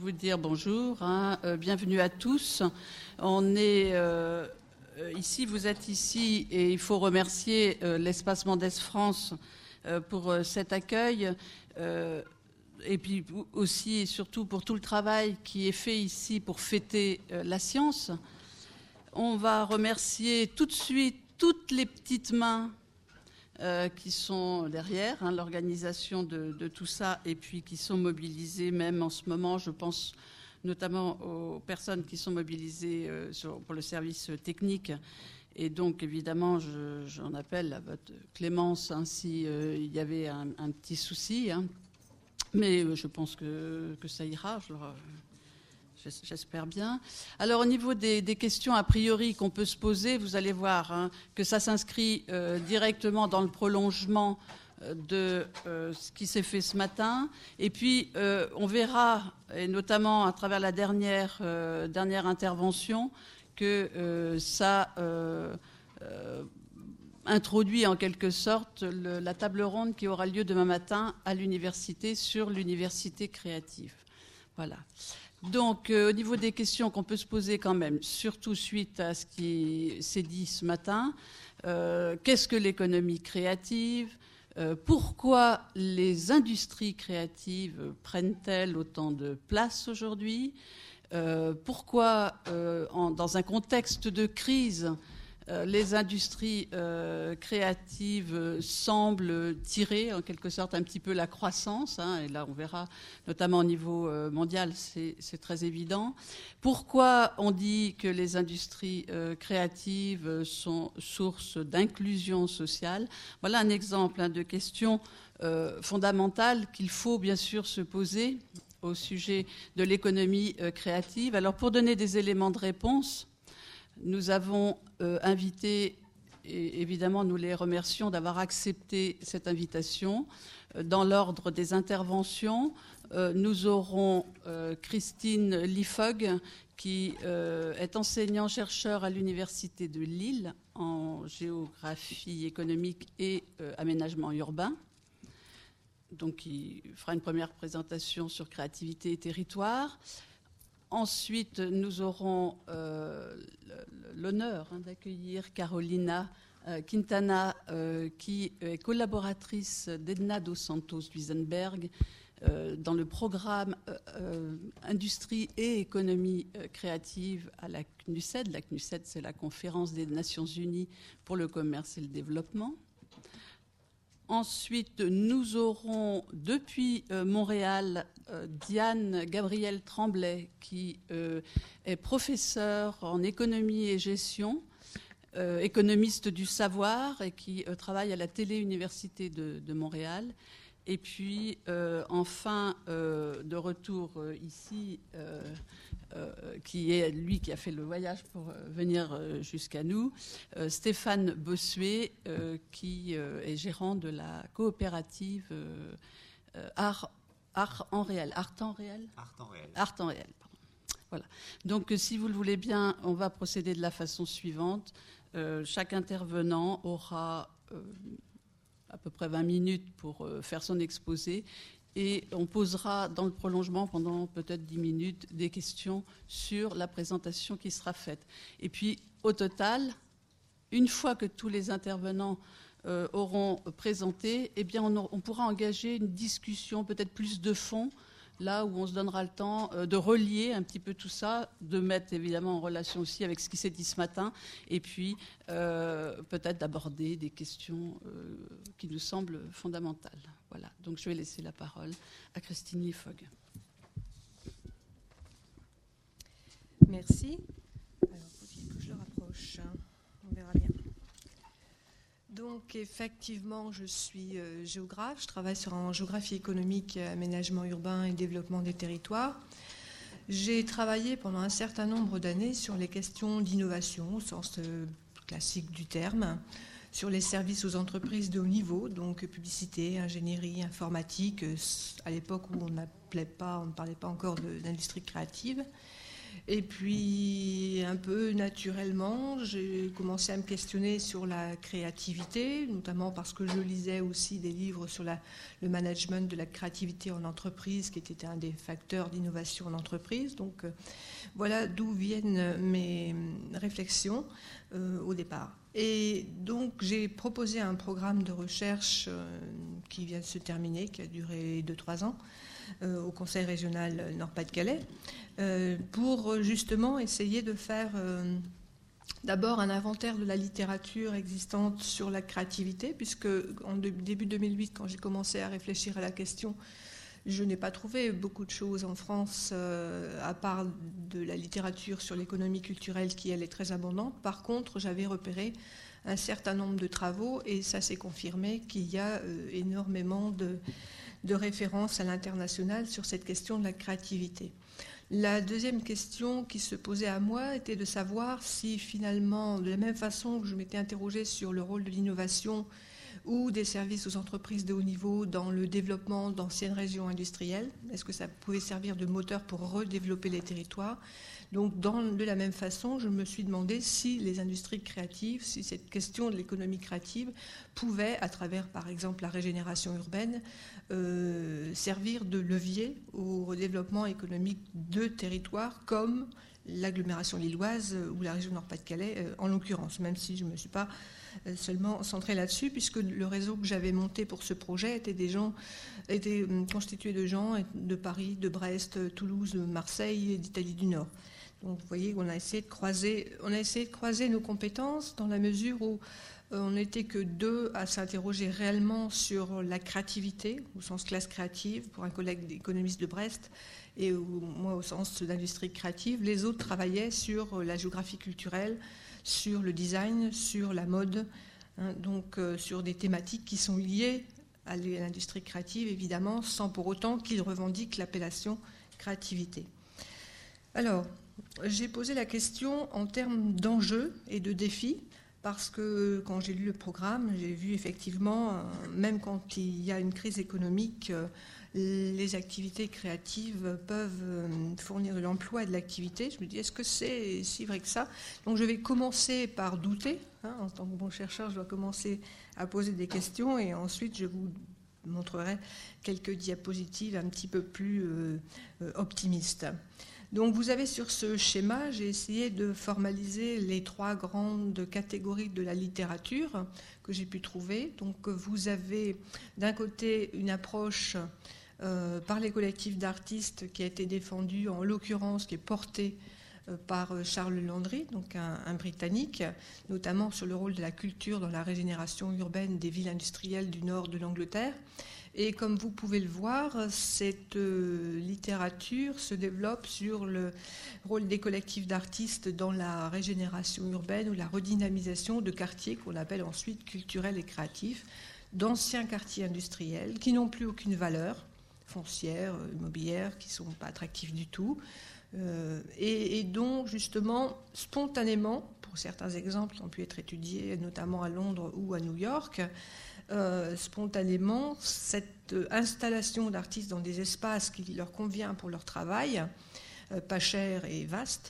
vous dire bonjour, bienvenue à tous. On est ici, vous êtes ici, et il faut remercier l'Espace Mendès France pour cet accueil, et puis aussi et surtout pour tout le travail qui est fait ici pour fêter la science. On va remercier tout de suite toutes les petites mains qui sont derrière l'organisation de tout ça, et puis qui sont mobilisées même en ce moment. Je pense notamment aux personnes qui sont mobilisées pour le service technique. Et donc, évidemment, j'en appelle à votre clémence si il y avait un petit souci. Mais je pense que ça ira. J'espère bien. Alors, au niveau des questions a priori qu'on peut se poser, vous allez voir que ça s'inscrit directement dans le prolongement de ce qui s'est fait ce matin. Et puis, on verra, et notamment à travers la dernière intervention, que ça introduit en quelque sorte la table ronde qui aura lieu demain matin à l'université sur l'université créative. Voilà. Donc, au niveau des questions qu'on peut se poser quand même, surtout suite à ce qui s'est dit ce matin, qu'est-ce que l'économie créative ? Pourquoi les industries créatives prennent-elles autant de place aujourd'hui ? Pourquoi, dans un contexte de crise, les industries créatives semblent tirer en quelque sorte un petit peu la croissance, et là on verra notamment au niveau mondial, c'est très évident. Pourquoi on dit que les industries créatives sont source d'inclusion sociale? Voilà un exemple de questions fondamentales qu'il faut bien sûr se poser au sujet de l'économie créative. Alors pour donner des éléments de réponse, nous avons invité, et évidemment nous les remercions d'avoir accepté cette invitation. Dans l'ordre des interventions, nous aurons Christine Lifog, qui est enseignant-chercheur à l'Université de Lille en géographie économique et aménagement urbain. Donc, il fera une première présentation sur créativité et territoire. Ensuite, nous aurons l'honneur d'accueillir Carolina Quintana, qui est collaboratrice d'Edna dos Santos Duisenberg dans le programme Industrie et économie créative à la CNUSED. La CNUSED, c'est la Conférence des Nations Unies pour le commerce et le développement. Ensuite, nous aurons depuis Montréal Diane Gabrielle Tremblay, qui est professeure en économie et gestion, économiste du savoir, et qui travaille à la Télé-Université de Montréal. Et puis, enfin, de retour ici, qui est lui qui a fait le voyage pour venir jusqu'à nous, Stéphane Bossuet, qui est gérant de la coopérative Art en réel. Voilà. Donc, si vous le voulez bien, on va procéder de la façon suivante. Chaque intervenant aura à peu près 20 minutes pour faire son exposé. Et on posera dans le prolongement, pendant peut-être 10 minutes, des questions sur la présentation qui sera faite. Et puis, au total, une fois que tous les intervenants auront présenté, eh bien, on pourra engager une discussion peut-être plus de fond, là où on se donnera le temps de relier un petit peu tout ça, de mettre évidemment en relation aussi avec ce qui s'est dit ce matin, et puis peut-être d'aborder des questions qui nous semblent fondamentales. Voilà, donc je vais laisser la parole à Christine Lifog. Merci. Alors, il faut que je le rapproche, on verra bien. Donc, effectivement, je suis géographe. Je travaille en géographie économique, aménagement urbain et développement des territoires. J'ai travaillé pendant un certain nombre d'années sur les questions d'innovation, au sens classique du terme, sur les services aux entreprises de haut niveau, donc publicité, ingénierie, informatique, à l'époque où on ne parlait pas encore d'industrie créative. Et puis, un peu naturellement, j'ai commencé à me questionner sur la créativité, notamment parce que je lisais aussi des livres sur le management de la créativité en entreprise, qui était un des facteurs d'innovation en entreprise. Donc, voilà d'où viennent mes réflexions au départ. Et donc, j'ai proposé un programme de recherche qui vient de se terminer, qui a duré 2-3 ans, au Conseil régional Nord-Pas-de-Calais, pour justement essayer de faire d'abord un inventaire de la littérature existante sur la créativité, puisque en début 2008, quand j'ai commencé à réfléchir à la question, je n'ai pas trouvé beaucoup de choses en France, à part de la littérature sur l'économie culturelle qui, elle, est très abondante. Par contre, j'avais repéré un certain nombre de travaux et ça s'est confirmé qu'il y a énormément de références à l'international sur cette question de la créativité. La deuxième question qui se posait à moi était de savoir si finalement, de la même façon que je m'étais interrogée sur le rôle de l'innovation ou des services aux entreprises de haut niveau dans le développement d'anciennes régions industrielles, est-ce que ça pouvait servir de moteur pour redévelopper les territoires ? Donc, de la même façon, je me suis demandé si les industries créatives, si cette question de l'économie créative pouvait, à travers par exemple la régénération urbaine, servir de levier au redéveloppement économique de territoires comme l'agglomération lilloise ou la région Nord-Pas-de-Calais en l'occurrence, même si je ne me suis pas seulement centrée là-dessus, puisque le réseau que j'avais monté pour ce projet était constitué de gens de Paris, de Brest, Toulouse, de Marseille et d'Italie du Nord. Donc vous voyez, on a essayé de croiser nos compétences dans la mesure où on n'était que 2 à s'interroger réellement sur la créativité, au sens classe créative, pour un collègue d'économiste de Brest, et moi au sens d'industrie créative. Les autres travaillaient sur la géographie culturelle, sur le design, sur la mode, donc sur des thématiques qui sont liées à l'industrie créative, évidemment, sans pour autant qu'ils revendiquent l'appellation créativité. Alors, j'ai posé la question en termes d'enjeux et de défis, parce que quand j'ai lu le programme, j'ai vu effectivement, même quand il y a une crise économique, les activités créatives peuvent fournir de l'emploi et de l'activité. Je me dis, est-ce que c'est si vrai que ça ? Donc je vais commencer par douter. En tant que bon chercheur, je dois commencer à poser des questions et ensuite je vous montrerai quelques diapositives un petit peu plus optimistes. Donc vous avez sur ce schéma, j'ai essayé de formaliser les 3 grandes catégories de la littérature que j'ai pu trouver. Donc vous avez d'un côté une approche par les collectifs d'artistes qui a été défendue, en l'occurrence qui est portée par Charles Landry, donc un Britannique, notamment sur le rôle de la culture dans la régénération urbaine des villes industrielles du nord de l'Angleterre. Et comme vous pouvez le voir, cette littérature se développe sur le rôle des collectifs d'artistes dans la régénération urbaine ou la redynamisation de quartiers qu'on appelle ensuite culturels et créatifs, d'anciens quartiers industriels qui n'ont plus aucune valeur foncière, immobilière, qui ne sont pas attractifs du tout, et dont justement, spontanément, pour certains exemples qui ont pu être étudiés notamment à Londres ou à New York, spontanément, cette installation d'artistes dans des espaces qui leur convient pour leur travail, pas cher et vaste,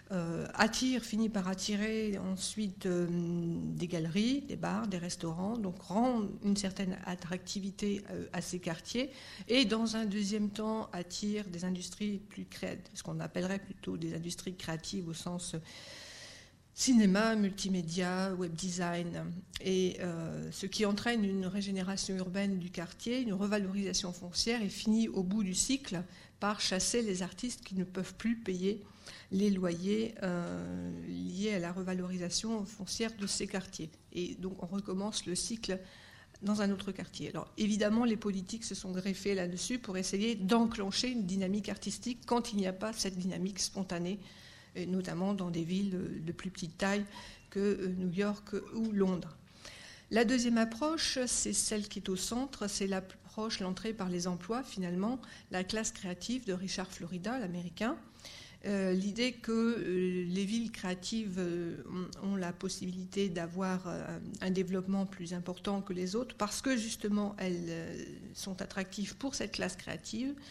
finit par attirer ensuite des galeries, des bars, des restaurants, donc rend une certaine attractivité à ces quartiers, et dans un deuxième temps attire des industries plus créatives, ce qu'on appellerait plutôt des industries créatives au sens cinéma, multimédia, web design, et ce qui entraîne une régénération urbaine du quartier, une revalorisation foncière, et finit au bout du cycle par chasser les artistes qui ne peuvent plus payer les loyers liés à la revalorisation foncière de ces quartiers. Et donc on recommence le cycle dans un autre quartier. Alors évidemment, les politiques se sont greffées là-dessus pour essayer d'enclencher une dynamique artistique quand il n'y a pas cette dynamique spontanée, notamment dans des villes de plus petite taille que New York ou Londres. La deuxième approche, c'est celle qui est au centre, c'est l'approche, l'entrée par les emplois, finalement, la classe créative de Richard Florida, l'américain. L'idée que les villes créatives ont la possibilité d'avoir un développement plus important que les autres parce que justement elles sont attractives pour cette classe créative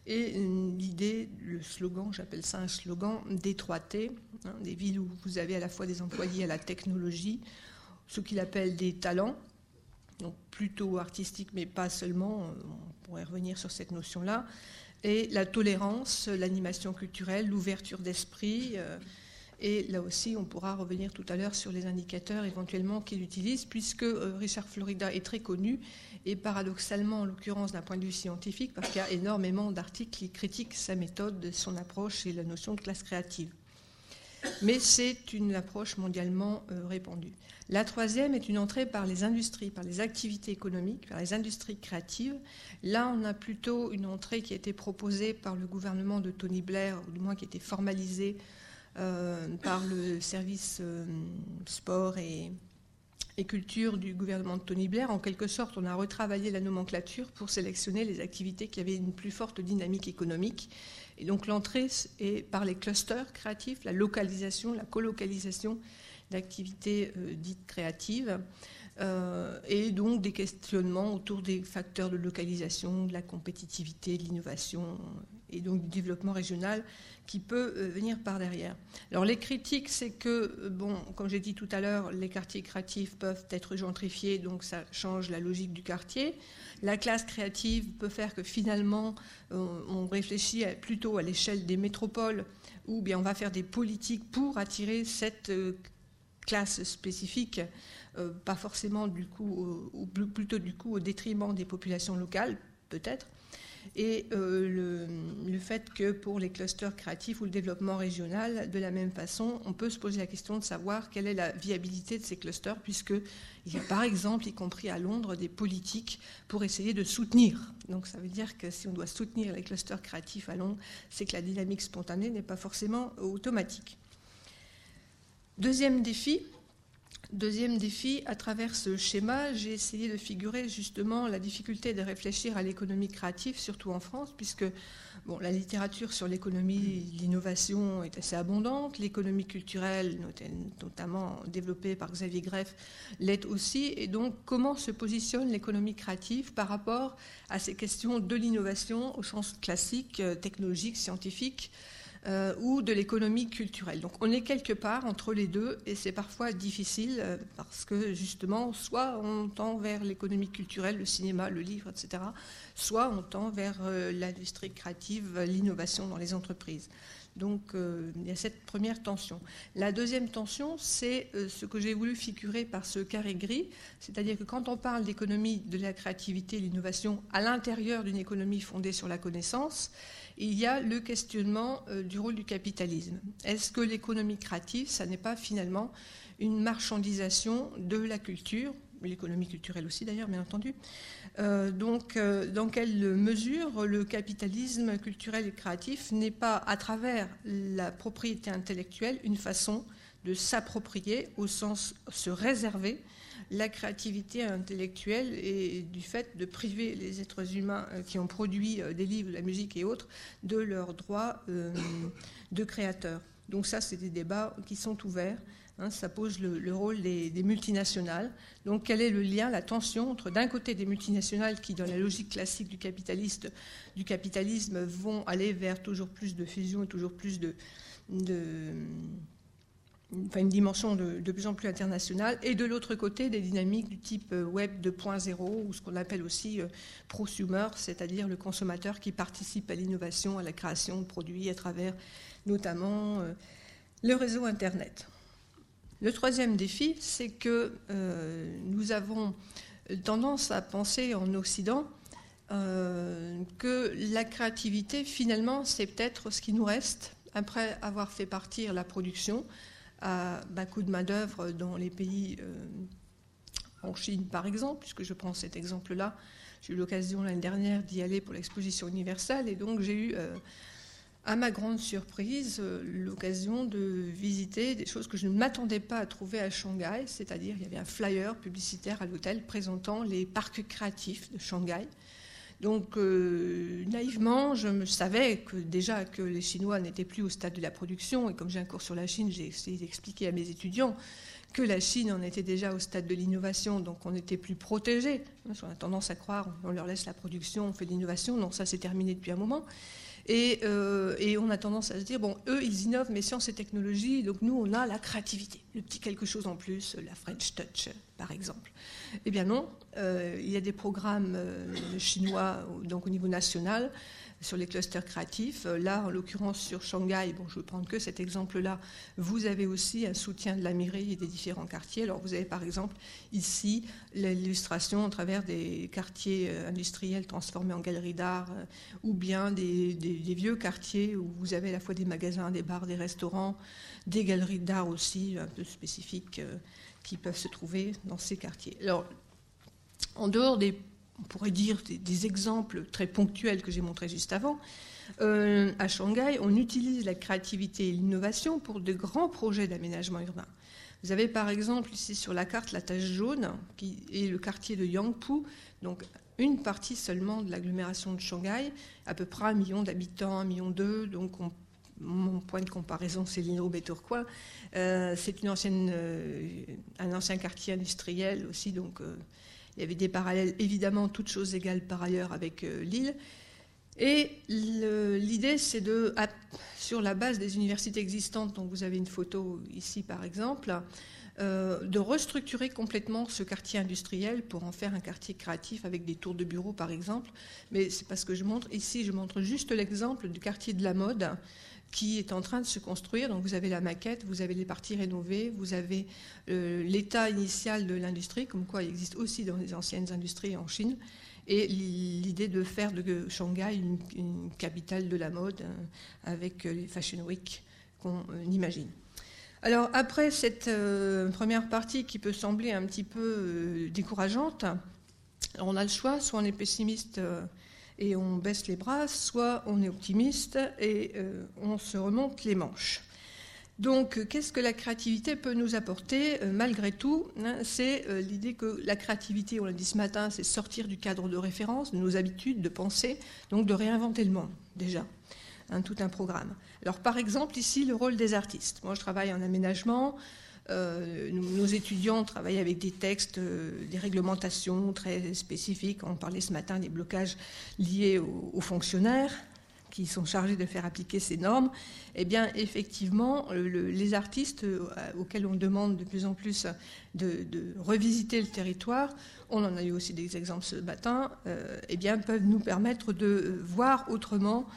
Et l'idée, le slogan, j'appelle ça un slogan des 3T, des villes où vous avez à la fois des employés à la technologie, ce qu'il appelle des talents, donc plutôt artistiques, mais pas seulement, on pourrait revenir sur cette notion-là, et la tolérance, l'animation culturelle, l'ouverture d'esprit. Et là aussi, on pourra revenir tout à l'heure sur les indicateurs éventuellement qu'il utilise, puisque Richard Florida est très connu, et paradoxalement, en l'occurrence d'un point de vue scientifique, parce qu'il y a énormément d'articles qui critiquent sa méthode, son approche et la notion de classe créative. Mais c'est une approche mondialement répandue. La troisième est une entrée par les industries, par les activités économiques, par les industries créatives. Là, on a plutôt une entrée qui a été proposée par le gouvernement de Tony Blair, ou du moins qui a été formalisée par le service sport et culture du gouvernement de Tony Blair. En quelque sorte, on a retravaillé la nomenclature pour sélectionner les activités qui avaient une plus forte dynamique économique. Et donc l'entrée est par les clusters créatifs, la localisation, la colocalisation d'activités dites créatives, et donc des questionnements autour des facteurs de localisation, de la compétitivité, de l'innovation et donc du développement régional qui peut venir par derrière. Alors les critiques, c'est que, bon, comme j'ai dit tout à l'heure, les quartiers créatifs peuvent être gentrifiés, donc ça change la logique du quartier. La classe créative peut faire que finalement, on réfléchit plutôt à l'échelle des métropoles, où bien on va faire des politiques pour attirer cette classe spécifique, pas forcément du coup, ou plutôt du coup au détriment des populations locales, peut-être. Et le fait que pour les clusters créatifs ou le développement régional, de la même façon, on peut se poser la question de savoir quelle est la viabilité de ces clusters, puisqu'il y a par exemple, y compris à Londres, des politiques pour essayer de soutenir. Donc ça veut dire que si on doit soutenir les clusters créatifs à Londres, c'est que la dynamique spontanée n'est pas forcément automatique. Deuxième défi, à travers ce schéma, j'ai essayé de figurer justement la difficulté de réfléchir à l'économie créative, surtout en France, puisque bon, la littérature sur l'économie, l'innovation est assez abondante, l'économie culturelle, notamment développée par Xavier Greff, l'est aussi, et donc comment se positionne l'économie créative par rapport à ces questions de l'innovation au sens classique, technologique, scientifique, ou de l'économie culturelle. Donc on est quelque part entre les deux et c'est parfois difficile parce que justement soit on tend vers l'économie culturelle, le cinéma, le livre, etc., soit on tend vers l'industrie créative, l'innovation dans les entreprises. Donc il y a cette première tension. La deuxième tension, c'est ce que j'ai voulu figurer par ce carré gris, c'est-à-dire que quand on parle d'économie de la créativité, l'innovation à l'intérieur d'une économie fondée sur la connaissance, il y a le questionnement du rôle du capitalisme. Est-ce que l'économie créative, ça n'est pas finalement une marchandisation de la culture, l'économie culturelle aussi d'ailleurs, bien entendu. Donc, dans quelle mesure le capitalisme culturel et créatif n'est pas, à travers la propriété intellectuelle, une façon de s'approprier, au sens se réserver, la créativité intellectuelle et du fait de priver les êtres humains qui ont produit des livres, de la musique et autres de leurs droits de créateurs. Donc ça, c'est des débats qui sont ouverts. Hein, ça pose le rôle des multinationales. Donc quel est le lien, la tension entre d'un côté des multinationales qui, dans la logique classique du capitalisme, vont aller vers toujours plus de fusion et toujours plus une dimension de plus en plus internationale, et de l'autre côté des dynamiques du type Web 2.0 ou ce qu'on appelle aussi prosumer, c'est-à-dire le consommateur qui participe à l'innovation, à la création de produits à travers notamment le réseau Internet. Le troisième défi, c'est que nous avons tendance à penser en Occident que la créativité, finalement, c'est peut-être ce qui nous reste après avoir fait partir la production à bas coût de main-d'œuvre dans les pays, en Chine par exemple, puisque je prends cet exemple-là. J'ai eu l'occasion l'année dernière d'y aller pour l'exposition universelle, et donc j'ai eu, à ma grande surprise, l'occasion de visiter des choses que je ne m'attendais pas à trouver à Shanghai, c'est-à-dire il y avait un flyer publicitaire à l'hôtel présentant les parcs créatifs de Shanghai. Donc, naïvement, je savais déjà que les Chinois n'étaient plus au stade de la production. Et comme j'ai un cours sur la Chine, j'ai essayé d'expliquer à mes étudiants que la Chine en était déjà au stade de l'innovation, donc on était plus protégé. Parce qu'on a tendance à croire, on leur laisse la production, on fait de l'innovation. Non, ça c'est terminé depuis un moment. Et on a tendance à se dire, bon, eux, ils innovent, mais sciences et technologies, donc nous, on a la créativité, le petit quelque chose en plus, la French Touch, par exemple. Eh bien non, il y a des programmes chinois, donc au niveau national, sur les clusters créatifs. Là, en l'occurrence, sur Shanghai, bon, je ne vais prendre que cet exemple-là, vous avez aussi un soutien de la mairie et des différents quartiers. Alors, vous avez par exemple ici l'illustration à travers des quartiers industriels transformés en galeries d'art, ou bien des vieux quartiers où vous avez à la fois des magasins, des bars, des restaurants, des galeries d'art aussi, un peu spécifiques, qui peuvent se trouver dans ces quartiers. Alors, en dehors on pourrait dire des exemples très ponctuels que j'ai montrés juste avant, à Shanghai, on utilise la créativité et l'innovation pour de grands projets d'aménagement urbain. Vous avez par exemple ici sur la carte la tache jaune, qui est le quartier de Yangpu, donc une partie seulement de l'agglomération de Shanghai, à peu près 1 million d'habitants, 1,2 million, donc mon point de comparaison, c'est l'île Roubaix-Tourcoing. C'est un ancien quartier industriel aussi, donc il y avait des parallèles, évidemment, toutes choses égales par ailleurs avec Lille. Et l'idée, c'est sur la base des universités existantes, dont vous avez une photo ici par exemple, de restructurer complètement ce quartier industriel pour en faire un quartier créatif avec des tours de bureaux par exemple. Mais c'est pas ce que je montre. Ici, je montre juste l'exemple du quartier de la mode qui est en train de se construire. Donc vous avez la maquette, vous avez les parties rénovées, vous avez l'état initial de l'industrie, comme quoi il existe aussi dans les anciennes industries en Chine, et l'idée de faire de Shanghai une capitale de la mode avec les Fashion Week qu'on imagine. Alors après cette première partie qui peut sembler un petit peu décourageante, on a le choix, soit on est pessimiste et on baisse les bras, soit on est optimiste et on se remonte les manches. Donc, qu'est-ce que la créativité peut nous apporter malgré tout, hein, c'est l'idée que la créativité, on l'a dit ce matin, c'est sortir du cadre de référence, de nos habitudes, de penser, donc de réinventer le monde, déjà, hein, tout un programme. Alors, par exemple, ici, le rôle des artistes. Moi, je travaille en aménagement. Nos étudiants travaillent avec des textes, des réglementations très spécifiques. On parlait ce matin des blocages liés aux fonctionnaires qui sont chargés de faire appliquer ces normes. Eh bien, effectivement, les artistes auxquels on demande de plus en plus de revisiter le territoire, on en a eu aussi des exemples ce matin, eh bien, peuvent nous permettre de voir autrement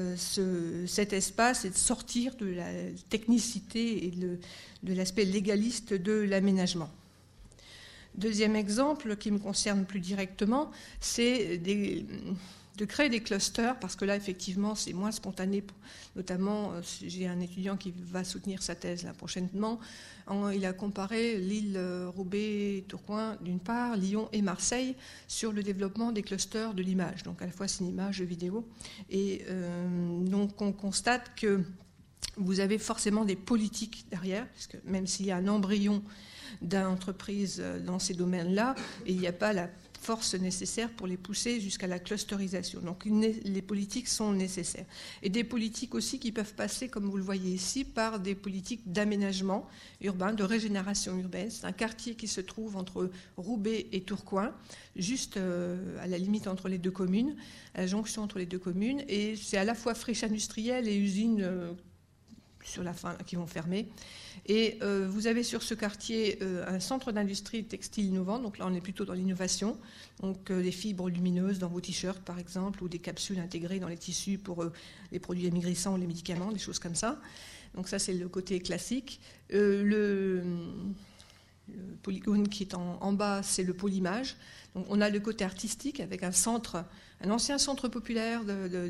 cet espace et de sortir de la technicité et de l'aspect légaliste de l'aménagement. Deuxième exemple qui me concerne plus directement, c'est de créer des clusters, parce que là, effectivement, c'est moins spontané. Notamment, j'ai un étudiant qui va soutenir sa thèse là, prochainement. Il a comparé l'île Roubaix-Tourcoing, d'une part, Lyon et Marseille, sur le développement des clusters de l'image, donc à la fois cinéma, jeux vidéo. Et donc, on constate que vous avez forcément des politiques derrière, puisque même s'il y a un embryon d'entreprise dans ces domaines-là, il n'y a pas la force nécessaire pour les pousser jusqu'à la clusterisation. Donc les politiques sont nécessaires. Et des politiques aussi qui peuvent passer, comme vous le voyez ici, par des politiques d'aménagement urbain, de régénération urbaine. C'est un quartier qui se trouve entre Roubaix et Tourcoing, juste à la limite entre les deux communes, à la jonction entre les deux communes. Et c'est à la fois friche industrielle et usine sur la fin qui vont fermer. Et vous avez sur ce quartier un centre d'industrie textile innovant, donc là on est plutôt dans l'innovation, donc des fibres lumineuses dans vos t-shirts par exemple, ou des capsules intégrées dans les tissus pour les produits amaigrissants ou les médicaments, des choses comme ça. Donc ça c'est le côté classique. Le polygone qui est en bas, c'est le pôle image. Donc on a le côté artistique avec un ancien centre populaire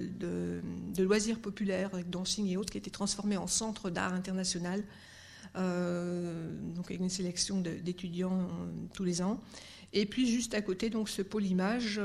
de loisirs populaires avec dancing et autres qui a été transformé en centre d'art international. Donc avec une sélection d'étudiants tous les ans. Et puis juste à côté, donc ce pôle image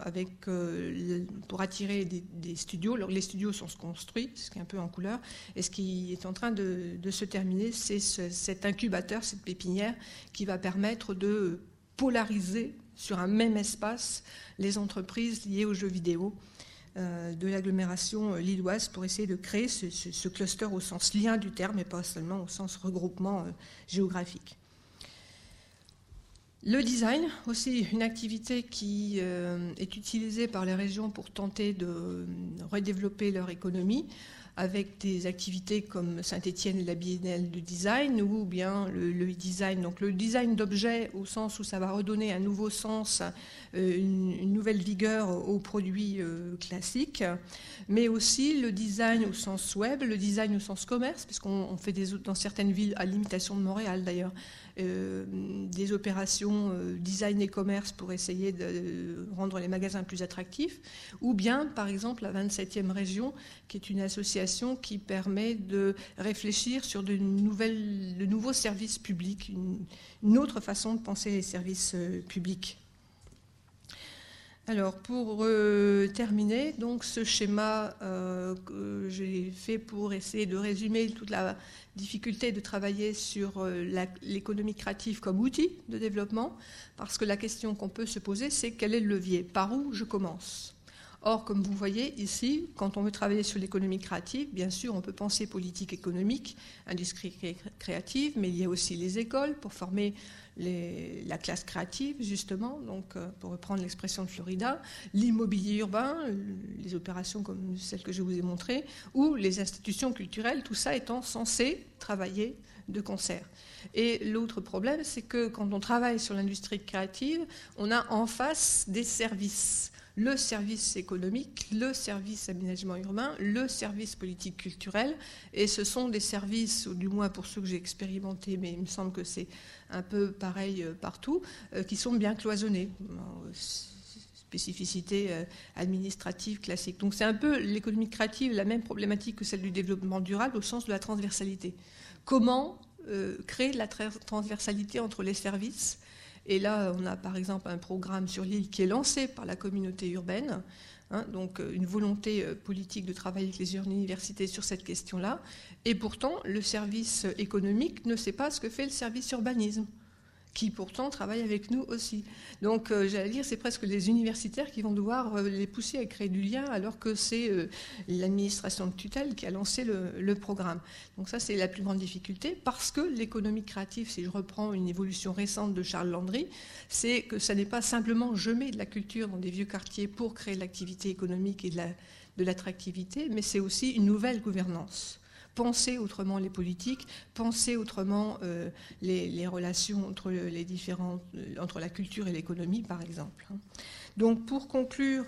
pour attirer des studios. Alors, les studios sont construits, ce qui est un peu en couleur. Et ce qui est en train de se terminer, c'est cet incubateur, cette pépinière, qui va permettre de polariser sur un même espace les entreprises liées aux jeux vidéo de l'agglomération lilloise pour essayer de créer ce cluster au sens lien du terme et pas seulement au sens regroupement géographique. Le design, aussi une activité qui est utilisée par les régions pour tenter de redévelopper leur économie, avec des activités comme Saint-Étienne et la Biennale du design, ou bien le e-design. Donc le design d'objets au sens où ça va redonner un nouveau sens, une nouvelle vigueur aux produits classiques, mais aussi le design au sens web, le design au sens commerce, puisqu'on fait dans certaines villes, à l'imitation de Montréal d'ailleurs, des opérations design et commerce pour essayer de rendre les magasins plus attractifs, ou bien par exemple la 27e région, qui est une association qui permet de réfléchir sur de nouveaux services publics, une autre façon de penser les services publics. Alors, pour terminer, donc ce schéma que j'ai fait pour essayer de résumer toute la difficulté de travailler sur l'économie créative comme outil de développement, parce que la question qu'on peut se poser, c'est quel est le levier? Par où je commence? Or, comme vous voyez ici, quand on veut travailler sur l'économie créative, bien sûr, on peut penser politique économique, industrie créative, mais il y a aussi les écoles pour former la classe créative, justement, donc pour reprendre l'expression de Florida, l'immobilier urbain, les opérations comme celles que je vous ai montrées, ou les institutions culturelles, tout ça étant censé travailler de concert. Et l'autre problème, c'est que quand on travaille sur l'industrie créative, on a en face des services. Le service économique, le service aménagement urbain, le service politique culturel, et ce sont des services, ou du moins pour ceux que j'ai expérimentés, mais il me semble que c'est un peu pareil partout, qui sont bien cloisonnés. Spécificité administrative classique. Donc c'est un peu l'économie créative, la même problématique que celle du développement durable au sens de la transversalité. Comment créer de la transversalité entre les services? Et là, on a par exemple un programme sur l'île qui est lancé par la communauté urbaine, donc une volonté politique de travailler avec les universités sur cette question-là. Et pourtant, le service économique ne sait pas ce que fait le service urbanisme, qui pourtant travaille avec nous aussi. Donc, j'allais dire, c'est presque les universitaires qui vont devoir les pousser à créer du lien, alors que c'est l'administration de tutelle qui a lancé le programme. Donc ça, c'est la plus grande difficulté, parce que l'économie créative, si je reprends une évolution récente de Charles Landry, c'est que ça n'est pas simplement je mets de la culture dans des vieux quartiers pour créer de l'activité économique et de l'attractivité, mais c'est aussi une nouvelle gouvernance. Penser autrement les politiques, penser autrement les relations entre entre la culture et l'économie, par exemple. Donc, pour conclure,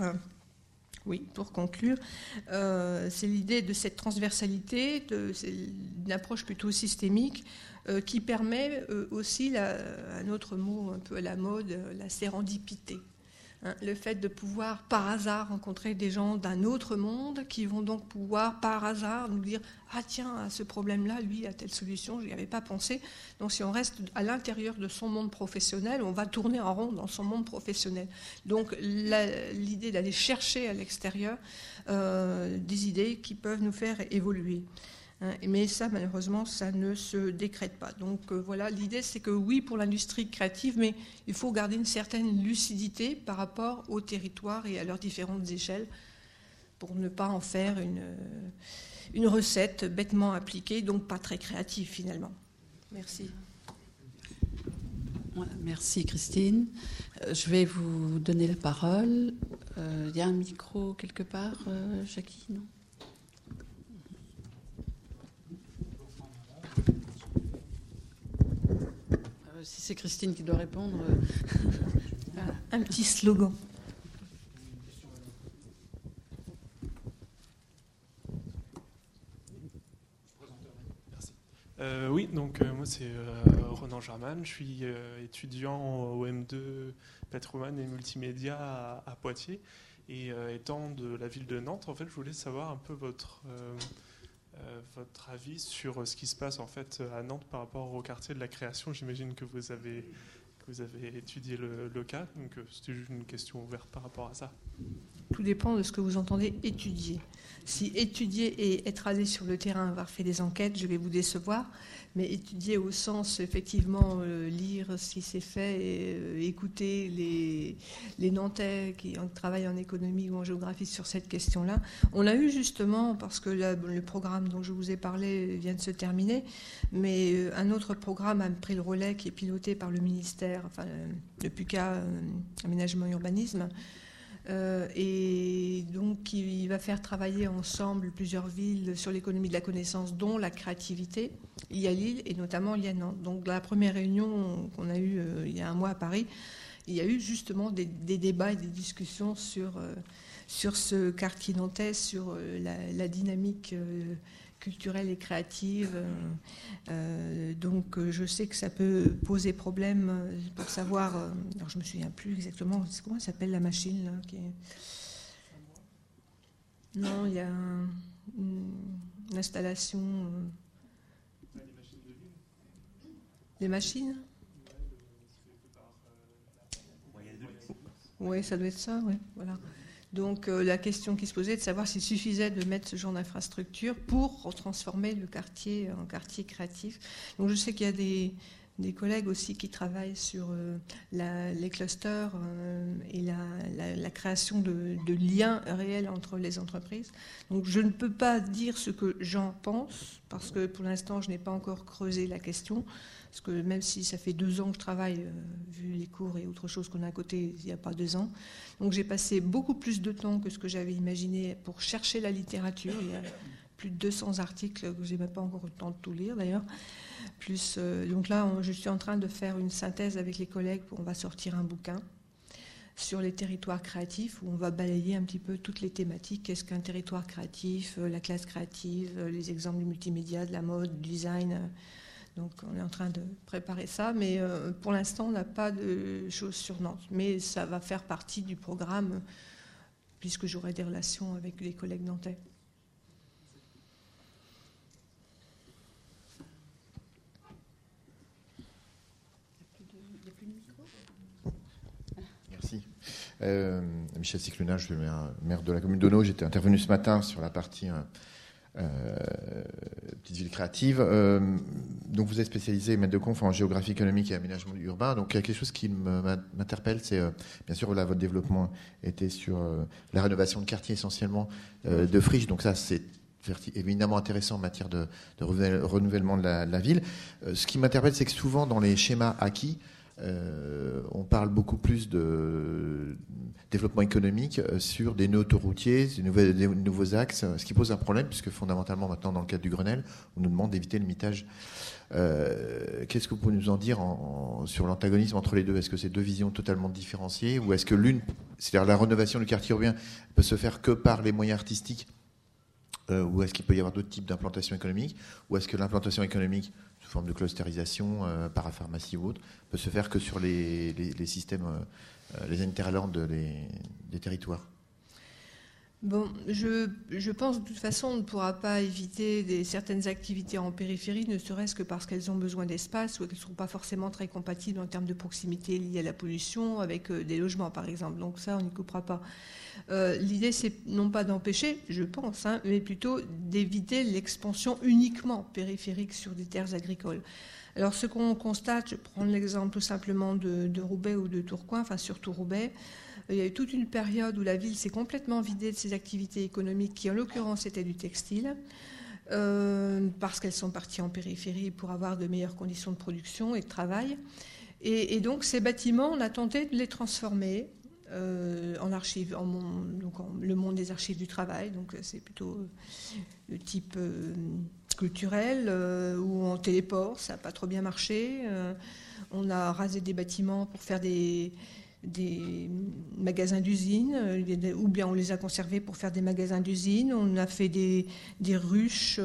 c'est l'idée de cette transversalité, d'une approche plutôt systémique, qui permet aussi, un autre mot un peu à la mode, la sérendipité. Le fait de pouvoir par hasard rencontrer des gens d'un autre monde qui vont donc pouvoir par hasard nous dire « Ah tiens, à ce problème-là, lui a telle solution, je n'y avais pas pensé ». Donc si on reste à l'intérieur de son monde professionnel, on va tourner en rond dans son monde professionnel. Donc l'idée d'aller chercher à l'extérieur des idées qui peuvent nous faire évoluer. Mais ça, malheureusement, ça ne se décrète pas. Donc voilà, l'idée, c'est que oui, pour l'industrie créative, mais il faut garder une certaine lucidité par rapport aux territoires et à leurs différentes échelles pour ne pas en faire une recette bêtement appliquée, donc pas très créative finalement. Merci. Voilà, merci Christine. Je vais vous donner la parole. Il y a un micro quelque part, Jackie, non ? Si c'est Christine qui doit répondre. Voilà, un petit slogan. Merci. Oui, donc moi c'est Ronan German, je suis étudiant au M2 Patrimoine et Multimédia à Poitiers. Et étant de la ville de Nantes, en fait, je voulais savoir un peu votre avis sur ce qui se passe en fait à Nantes par rapport au quartier de la création. J'imagine que vous avez étudié le cas, donc c'était juste une question ouverte par rapport à ça. Tout dépend de ce que vous entendez étudier. Si étudier et être allé sur le terrain, avoir fait des enquêtes, je vais vous décevoir. Mais étudier au sens, effectivement, lire ce qui s'est fait, et écouter les Nantais qui travaillent en économie ou en géographie sur cette question-là. On a eu justement, parce que le programme dont je vous ai parlé vient de se terminer, mais un autre programme a pris le relais qui est piloté par le ministère ministère, enfin le PUCA, aménagement urbanisme. Et donc, il va faire travailler ensemble plusieurs villes sur l'économie de la connaissance, dont la créativité. Il y a Lille et notamment il y a Nantes. Donc, la première réunion qu'on a eue il y a un mois à Paris, il y a eu justement des débats et des discussions sur ce quartier nantais, sur la dynamique culturelle et créative. Donc, je sais que ça peut poser problème pour savoir. Alors, je me souviens plus exactement. Comment s'appelle la machine là, Non, il y a une installation. Les machines. Oui, ça doit être ça. Ouais, voilà. Donc la question qui se posait est de savoir s'il suffisait de mettre ce genre d'infrastructure pour transformer le quartier en quartier créatif. Donc je sais qu'il y a des collègues aussi qui travaillent sur les clusters et la création de liens réels entre les entreprises. Donc je ne peux pas dire ce que j'en pense, parce que pour l'instant je n'ai pas encore creusé la question. Parce que même si ça fait 2 ans que je travaille, vu les cours et autre chose qu'on a à côté, il n'y a pas 2 ans. Donc j'ai passé beaucoup plus de temps que ce que j'avais imaginé pour chercher la littérature. Il y a plus de 200 articles que je n'ai même pas encore eu le temps de tout lire d'ailleurs. Donc là, je suis en train de faire une synthèse avec les collègues. On va sortir un bouquin sur les territoires créatifs où on va balayer un petit peu toutes les thématiques. Qu'est-ce qu'un territoire créatif, la classe créative, les exemples du multimédia, de la mode, du design. Donc on est en train de préparer ça, mais pour l'instant on n'a pas de choses sur Nantes. Mais ça va faire partie du programme puisque j'aurai des relations avec les collègues nantais. Il n'y a plus de micro ? Merci. Michel Cicluna, je suis le maire de la commune d'Auneau. J'étais intervenu ce matin sur la partie petite ville créative. Donc vous êtes spécialisé, maître de conf en géographie économique et aménagement urbain. Donc il y a quelque chose qui m'interpelle, c'est bien sûr là votre développement était sur la rénovation de quartiers essentiellement de friches. Donc ça c'est évidemment intéressant en matière de renouvellement de la ville. Ce qui m'interpelle, c'est que souvent dans les schémas acquis, on parle beaucoup plus de développement économique sur des nœuds autoroutiers, des nouveaux axes, ce qui pose un problème puisque fondamentalement maintenant dans le cadre du Grenelle, on nous demande d'éviter le mitage. Qu'est-ce que vous pouvez nous en dire sur l'antagonisme entre les deux ? Est-ce que c'est 2 visions totalement différenciées ou est-ce que l'une, c'est-à-dire la rénovation du quartier urbain, peut se faire que par les moyens artistiques ou est-ce qu'il peut y avoir d'autres types d'implantation économique ou est-ce que l'implantation économique sous forme de clusterisation, parapharmacie ou autre, peut se faire que sur les systèmes, les interlands des territoires ? Bon, je pense de toute façon on ne pourra pas éviter certaines activités en périphérie, ne serait-ce que parce qu'elles ont besoin d'espace ou qu'elles ne sont pas forcément très compatibles en termes de proximité liée à la pollution avec des logements par exemple. Donc ça, on n'y coupera pas. L'idée, c'est non pas d'empêcher, je pense, mais plutôt d'éviter l'expansion uniquement périphérique sur des terres agricoles. Alors ce qu'on constate, je prends l'exemple tout simplement de Roubaix ou de Tourcoing, enfin surtout Roubaix, il y a eu toute une période où la ville s'est complètement vidée de ses activités économiques, qui en l'occurrence étaient du textile, parce qu'elles sont parties en périphérie pour avoir de meilleures conditions de production et de travail. Et donc ces bâtiments, on a tenté de les transformer en archives, le monde des archives du travail, donc c'est plutôt le type culturel ou en téléport, ça n'a pas trop bien marché. On a rasé des bâtiments pour faire des magasins d'usine, ou bien on les a conservés pour faire des magasins d'usine. On a fait des ruches,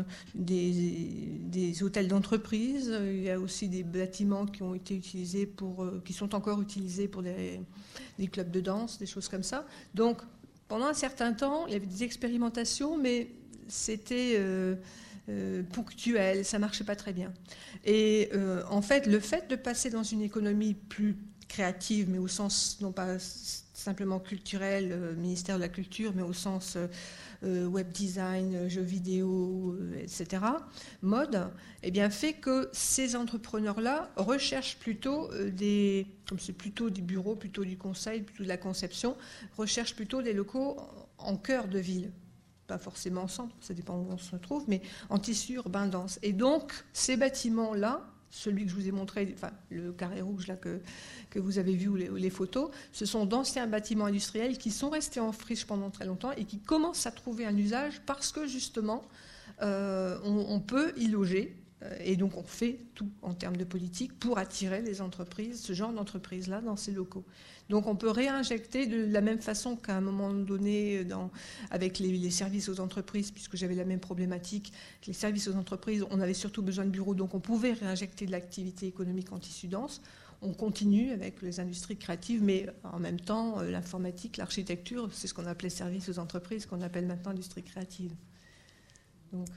des hôtels d'entreprise. Il y a aussi des bâtiments qui ont été utilisés qui sont encore utilisés pour des clubs de danse, des choses comme ça. Donc, pendant un certain temps, il y avait des expérimentations, mais c'était ponctuel, ça marchait pas très bien. Et en fait, le fait de passer dans une économie plus créative, mais au sens non pas simplement culturel, ministère de la Culture, mais au sens web design, jeux vidéo, etc., mode, eh bien, fait que ces entrepreneurs-là recherchent plutôt comme c'est plutôt des bureaux, plutôt du conseil, plutôt de la conception, recherchent plutôt des locaux en cœur de ville. Pas forcément en centre, ça dépend où on se trouve, mais en tissu urbain dense. Et donc, ces bâtiments-là celui que je vous ai montré, enfin, le carré rouge là, que vous avez vu, ou les photos, ce sont d'anciens bâtiments industriels qui sont restés en friche pendant très longtemps et qui commencent à trouver un usage parce que justement, on peut y loger. Et donc on fait tout en termes de politique pour attirer les entreprises, ce genre d'entreprises-là, dans ces locaux. Donc on peut réinjecter de la même façon qu'à un moment donné avec les services aux entreprises, puisque j'avais la même problématique, les services aux entreprises, on avait surtout besoin de bureaux, donc on pouvait réinjecter de l'activité économique en tissu dense. On continue avec les industries créatives, mais en même temps, l'informatique, l'architecture, c'est ce qu'on appelait services aux entreprises, qu'on appelle maintenant industrie créative. Donc...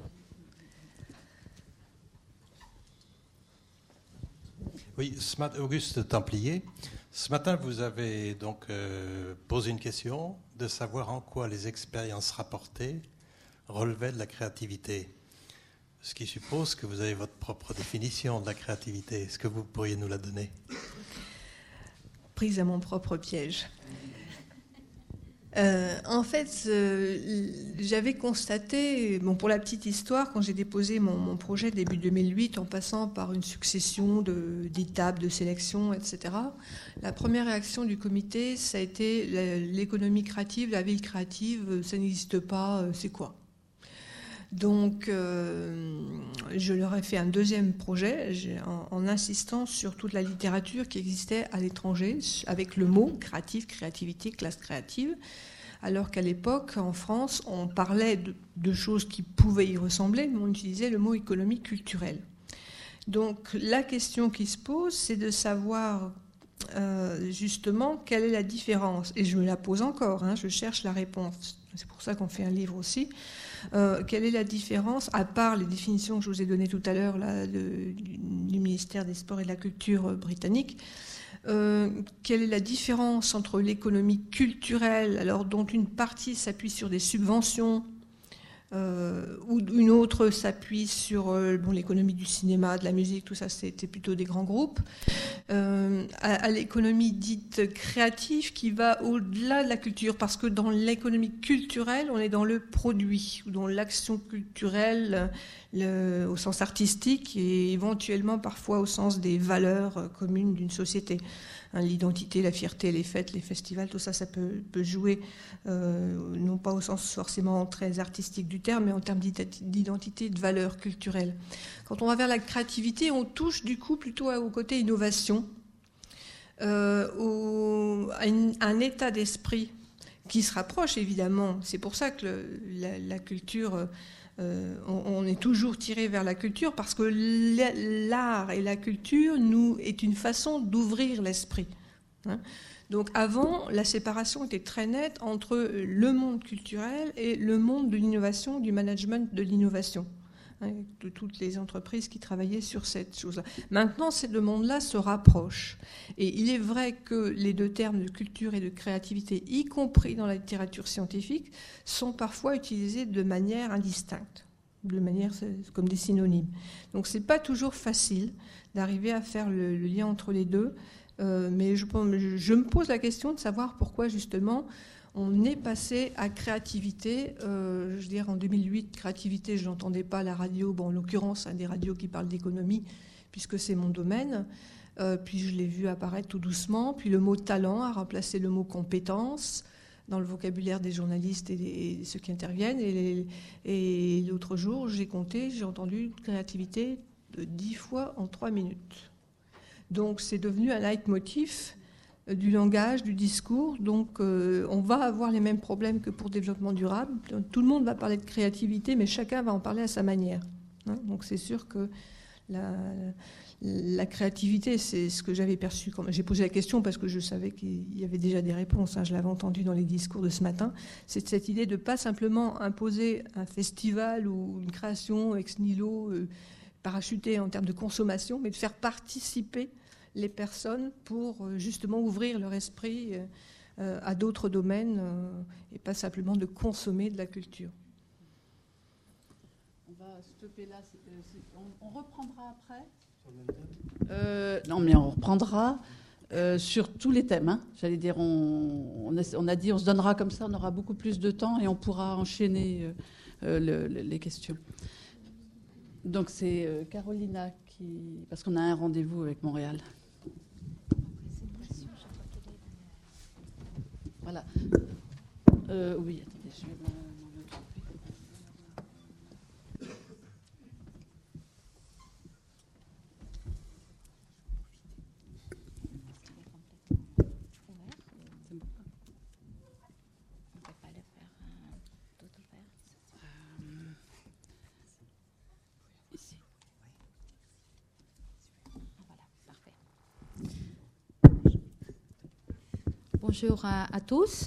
Oui, Auguste Templier. Ce matin, vous avez donc posé une question de savoir en quoi les expériences rapportées relevaient de la créativité. Ce qui suppose que vous avez votre propre définition de la créativité. Est-ce que vous pourriez nous la donner ? Prise à mon propre piège. En fait, j'avais constaté, bon, pour la petite histoire, quand j'ai déposé mon projet début 2008, en passant par une succession d'étapes, de sélection, etc., la première réaction du comité, ça a été l'économie créative, la ville créative, ça n'existe pas, c'est quoi ? Donc, je leur ai fait un deuxième projet en insistant sur toute la littérature qui existait à l'étranger, avec le mot créatif, créativité, classe créative, alors qu'à l'époque, en France, on parlait de choses qui pouvaient y ressembler, mais on utilisait le mot économie culturelle. Donc, la question qui se pose, c'est de savoir justement quelle est la différence. Et je me la pose encore, je cherche la réponse. C'est pour ça qu'on fait un livre aussi. Quelle est la différence, à part les définitions que je vous ai données tout à l'heure là, du ministère des Sports et de la Culture britannique, quelle est la différence entre l'économie culturelle, alors dont une partie s'appuie sur des subventions, ou une autre s'appuie sur l'économie du cinéma, de la musique, tout ça c'était plutôt des grands groupes, à l'économie dite créative qui va au-delà de la culture, parce que dans l'économie culturelle, on est dans le produit, ou dans l'action culturelle au sens artistique et éventuellement parfois au sens des valeurs communes d'une société. L'identité, la fierté, les fêtes, les festivals, tout ça, ça peut jouer, non pas au sens forcément très artistique du terme, mais en termes d'identité, de valeurs culturelles. Quand on va vers la créativité, on touche du coup plutôt au côté innovation, à un état d'esprit qui se rapproche évidemment. C'est pour ça que la culture... on est toujours tiré vers la culture parce que l'art et la culture est une façon d'ouvrir l'esprit. Donc avant, la séparation était très nette entre le monde culturel et le monde de l'innovation, du management de l'innovation, de toutes les entreprises qui travaillaient sur cette chose-là. Maintenant, ces deux mondes-là se rapprochent. Et il est vrai que les deux termes de culture et de créativité, y compris dans la littérature scientifique, sont parfois utilisés de manière indistincte, de manière comme des synonymes. Donc c'est pas toujours facile d'arriver à faire le lien entre les deux, mais je me pose la question de savoir pourquoi justement on est passé à créativité. Je veux dire, en 2008, créativité, je n'entendais pas à la radio, bon, en l'occurrence, des radios qui parlent d'économie, puisque c'est mon domaine. Puis je l'ai vu apparaître tout doucement. Puis le mot talent a remplacé le mot compétence dans le vocabulaire des journalistes et ceux qui interviennent. Et l'autre jour, j'ai entendu créativité 10 fois en 3 minutes. Donc c'est devenu un leitmotiv du langage, du discours. Donc on va avoir les mêmes problèmes que pour le développement durable. Tout le monde va parler de créativité, mais chacun va en parler à sa manière. Donc c'est sûr que la créativité, c'est ce que j'avais perçu quand j'ai posé la question, parce que je savais qu'il y avait déjà des réponses. Je l'avais entendu dans les discours de ce matin. C'est cette idée de ne pas simplement imposer un festival ou une création ex nihilo parachutée en termes de consommation, mais de faire participer les personnes pour justement ouvrir leur esprit à d'autres domaines et pas simplement de consommer de la culture. On va stopper là. On reprendra après. Non, mais on reprendra sur tous les thèmes. J'allais dire, on a dit on se donnera comme ça, on aura beaucoup plus de temps et on pourra enchaîner les questions. Donc c'est Carolina parce qu'on a un rendez-vous avec Montréal. Voilà. Oui, attendez, je vais m'en occuper. Ici. Bonjour à tous.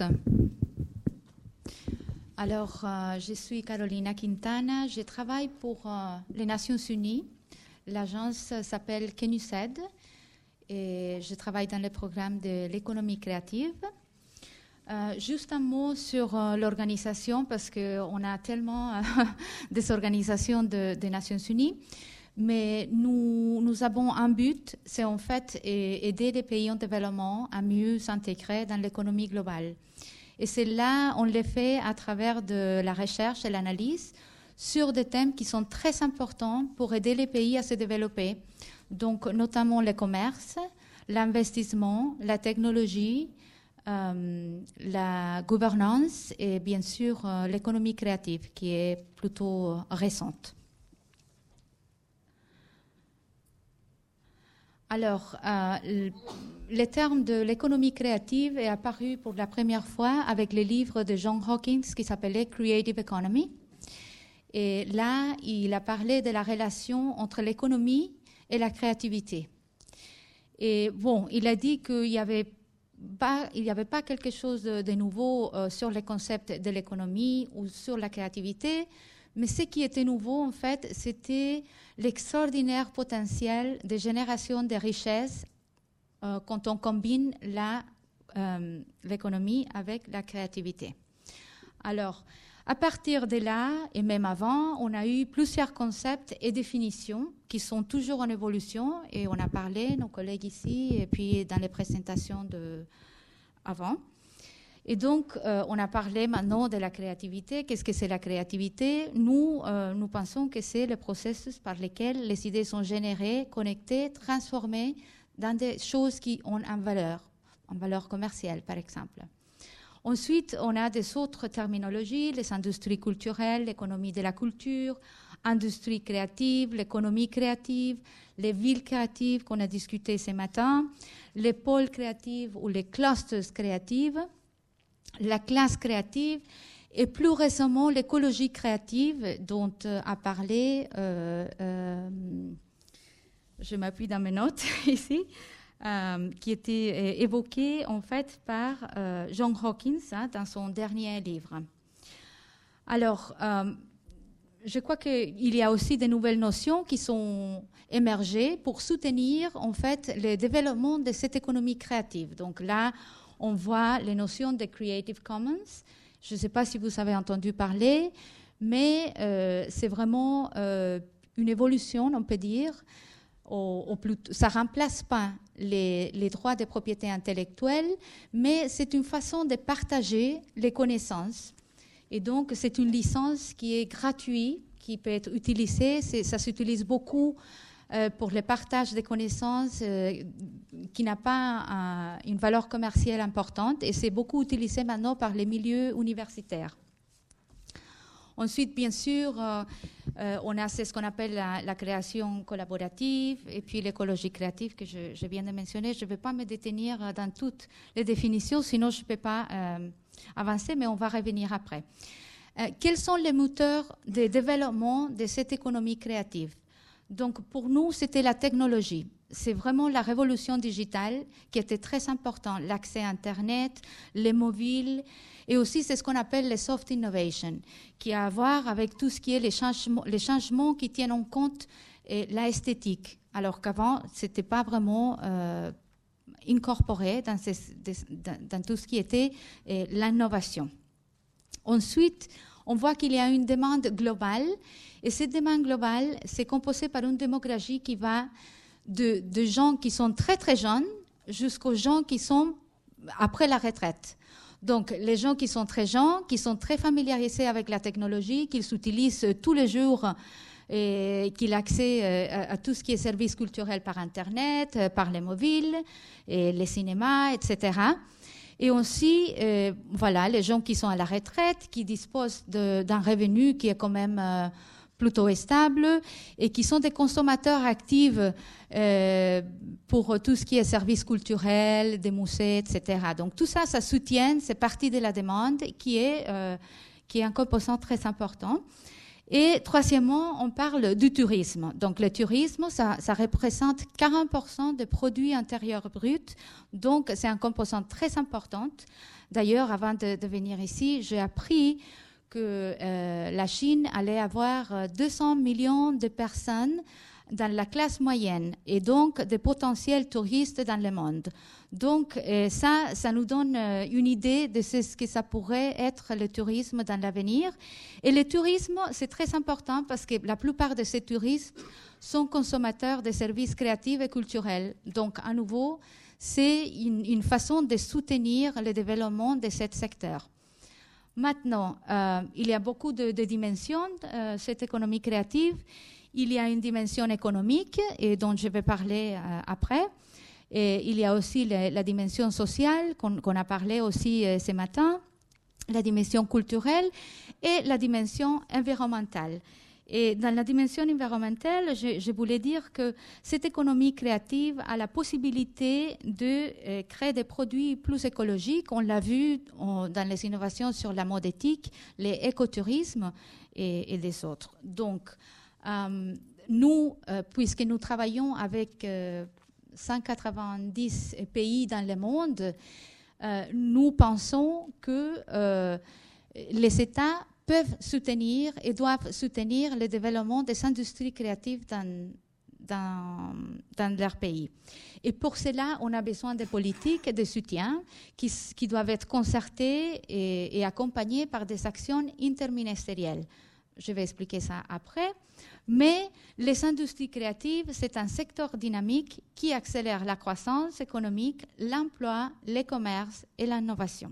Alors, je suis Carolina Quintana. Je travaille pour les Nations Unies. L'agence s'appelle KENUSED et je travaille dans le programme de l'économie créative. Juste un mot sur l'organisation parce qu'on a tellement des organisations des Nations Unies. Mais nous avons un but, c'est en fait aider les pays en développement à mieux s'intégrer dans l'économie globale. Et c'est là, on le fait à travers de la recherche et l'analyse sur des thèmes qui sont très importants pour aider les pays à se développer. Donc, notamment le commerce, l'investissement, la technologie, la gouvernance et bien sûr l'économie créative qui est plutôt récente. Alors, le terme de l'économie créative est apparu pour la première fois avec le livre de John Hawkins qui s'appelait Creative Economy. Et là, il a parlé de la relation entre l'économie et la créativité. Et bon, il a dit qu'il n'y avait pas quelque chose de nouveau sur le concept de l'économie ou sur la créativité, mais ce qui était nouveau, en fait, c'était l'extraordinaire potentiel de génération de richesses quand on combine l'économie avec la créativité. Alors, à partir de là, et même avant, on a eu plusieurs concepts et définitions qui sont toujours en évolution, et on a parlé, nos collègues ici, et puis dans les présentations avant. Et donc, on a parlé maintenant de la créativité. Qu'est-ce que c'est la créativité? Nous pensons que c'est le processus par lequel les idées sont générées, connectées, transformées dans des choses qui ont une valeur commerciale, par exemple. Ensuite, on a des autres terminologies, les industries culturelles, l'économie de la culture, industrie créative, l'économie créative, les villes créatives qu'on a discuté ce matin, les pôles créatifs ou les clusters créatives, la classe créative et plus récemment l'écologie créative dont a parlé, je m'appuie dans mes notes ici, qui était évoquée en fait par John Hawkins dans son dernier livre. Alors, je crois qu'il y a aussi de nouvelles notions qui sont émergées pour soutenir en fait le développement de cette économie créative. Donc là, on voit les notions de Creative Commons. Je ne sais pas si vous avez entendu parler, mais c'est vraiment une évolution, on peut dire. Ça ne remplace pas les droits de propriété intellectuelle, mais c'est une façon de partager les connaissances. Et donc, c'est une licence qui est gratuite, qui peut être utilisée. Ça s'utilise beaucoup pour le partage des connaissances qui n'a pas une valeur commerciale importante et c'est beaucoup utilisé maintenant par les milieux universitaires. Ensuite, bien sûr, on a ce qu'on appelle la création collaborative et puis l'écologie créative que je viens de mentionner. Je ne vais pas me détenir dans toutes les définitions, sinon je ne peux pas avancer, mais on va revenir après. Quels sont les moteurs de développement de cette économie créative? Donc, pour nous, c'était la technologie. C'est vraiment la révolution digitale qui était très importante. L'accès à Internet, les mobiles, et aussi c'est ce qu'on appelle les soft innovation, qui a à voir avec tout ce qui est les changements qui tiennent en compte l'esthétique, alors qu'avant, ce n'était pas vraiment incorporé dans tout ce qui était l'innovation. Ensuite, on voit qu'il y a une demande globale, et cette demande globale, c'est composé par une démographie qui va de gens qui sont très très jeunes jusqu'aux gens qui sont après la retraite. Donc, les gens qui sont très jeunes, qui sont très familiarisés avec la technologie, qu'ils utilisent tous les jours et qu'il a accès à tout ce qui est services culturels par Internet, par les mobiles, et les cinémas, etc. Et aussi, voilà, les gens qui sont à la retraite, qui disposent d'un revenu qui est quand même plutôt stable et qui sont des consommateurs actifs pour tout ce qui est services culturels, des musées, etc. Donc tout ça, ça soutient, c'est partie de la demande qui est un composant très important. Et troisièmement, on parle du tourisme. Donc le tourisme, ça représente 40% des produits intérieurs bruts. Donc c'est un composant très important. D'ailleurs, avant de venir ici, j'ai appris que la Chine allait avoir 200 millions de personnes dans la classe moyenne et donc des potentiels touristes dans le monde. Donc ça nous donne une idée de ce que ça pourrait être le tourisme dans l'avenir. Et le tourisme, c'est très important parce que la plupart de ces touristes sont consommateurs de services créatifs et culturels. Donc à nouveau, c'est une façon de soutenir le développement de ce secteur. Maintenant, il y a beaucoup de dimensions, cette économie créative. Il y a une dimension économique, et dont je vais parler après. Et il y a aussi la dimension sociale, qu'on a parlé aussi ce matin, la dimension culturelle et la dimension environnementale. Et dans la dimension environnementale, je voulais dire que cette économie créative a la possibilité de créer des produits plus écologiques. On l'a vu dans les innovations sur la mode éthique, les écotourismes et des autres. Donc, nous, puisque nous travaillons avec 190 pays dans le monde, nous pensons que les États peuvent soutenir et doivent soutenir le développement des industries créatives dans leur pays. Et pour cela, on a besoin de politiques de soutien qui doivent être concertées et accompagnées par des actions interministérielles. Je vais expliquer ça après. Mais les industries créatives, c'est un secteur dynamique qui accélère la croissance économique, l'emploi, le commerce et l'innovation.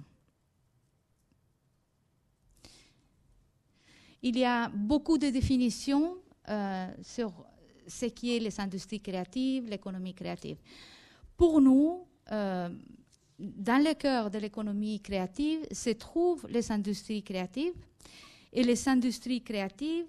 Il y a beaucoup de définitions sur ce qui est les industries créatives, l'économie créative. Pour nous, dans le cœur de l'économie créative se trouvent les industries créatives. Et les industries créatives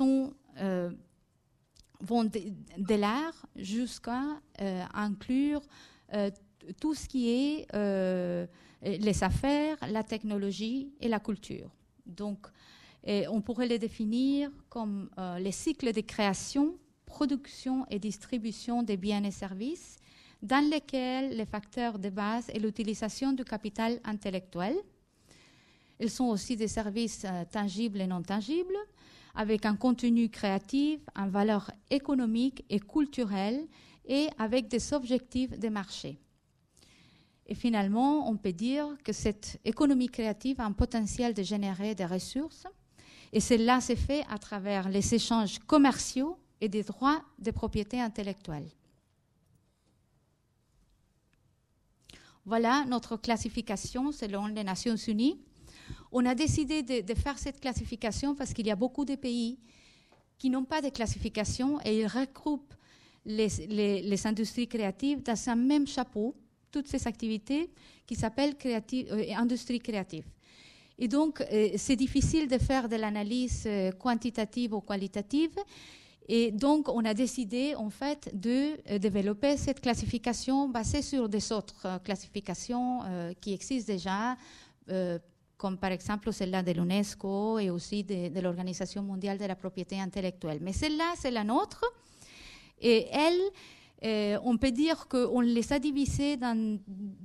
vont de l'art jusqu'à inclure tout ce qui est les affaires, la technologie et la culture. Donc, on pourrait les définir comme les cycles de création, production et distribution des biens et services dans lesquels les facteurs de base est l'utilisation du capital intellectuel. Ils sont aussi des services tangibles et non tangibles, avec un contenu créatif, une valeur économique et culturelle, et avec des objectifs de marché. Et finalement, on peut dire que cette économie créative a un potentiel de générer des ressources, et cela s'est fait à travers les échanges commerciaux et des droits de propriété intellectuelle. Voilà notre classification selon les Nations Unies. On a décidé de faire cette classification parce qu'il y a beaucoup de pays qui n'ont pas de classification et ils regroupent les industries créatives dans un même chapeau, toutes ces activités qui s'appellent industrie créative. Et donc, c'est difficile de faire de l'analyse quantitative ou qualitative. Et donc, on a décidé, en fait, de développer cette classification basée sur des autres classifications qui existent déjà, comme par exemple celle-là de l'UNESCO et aussi de l'Organisation mondiale de la propriété intellectuelle. Mais celle-là, c'est la nôtre. Et elle, on peut dire qu'on les a divisées dans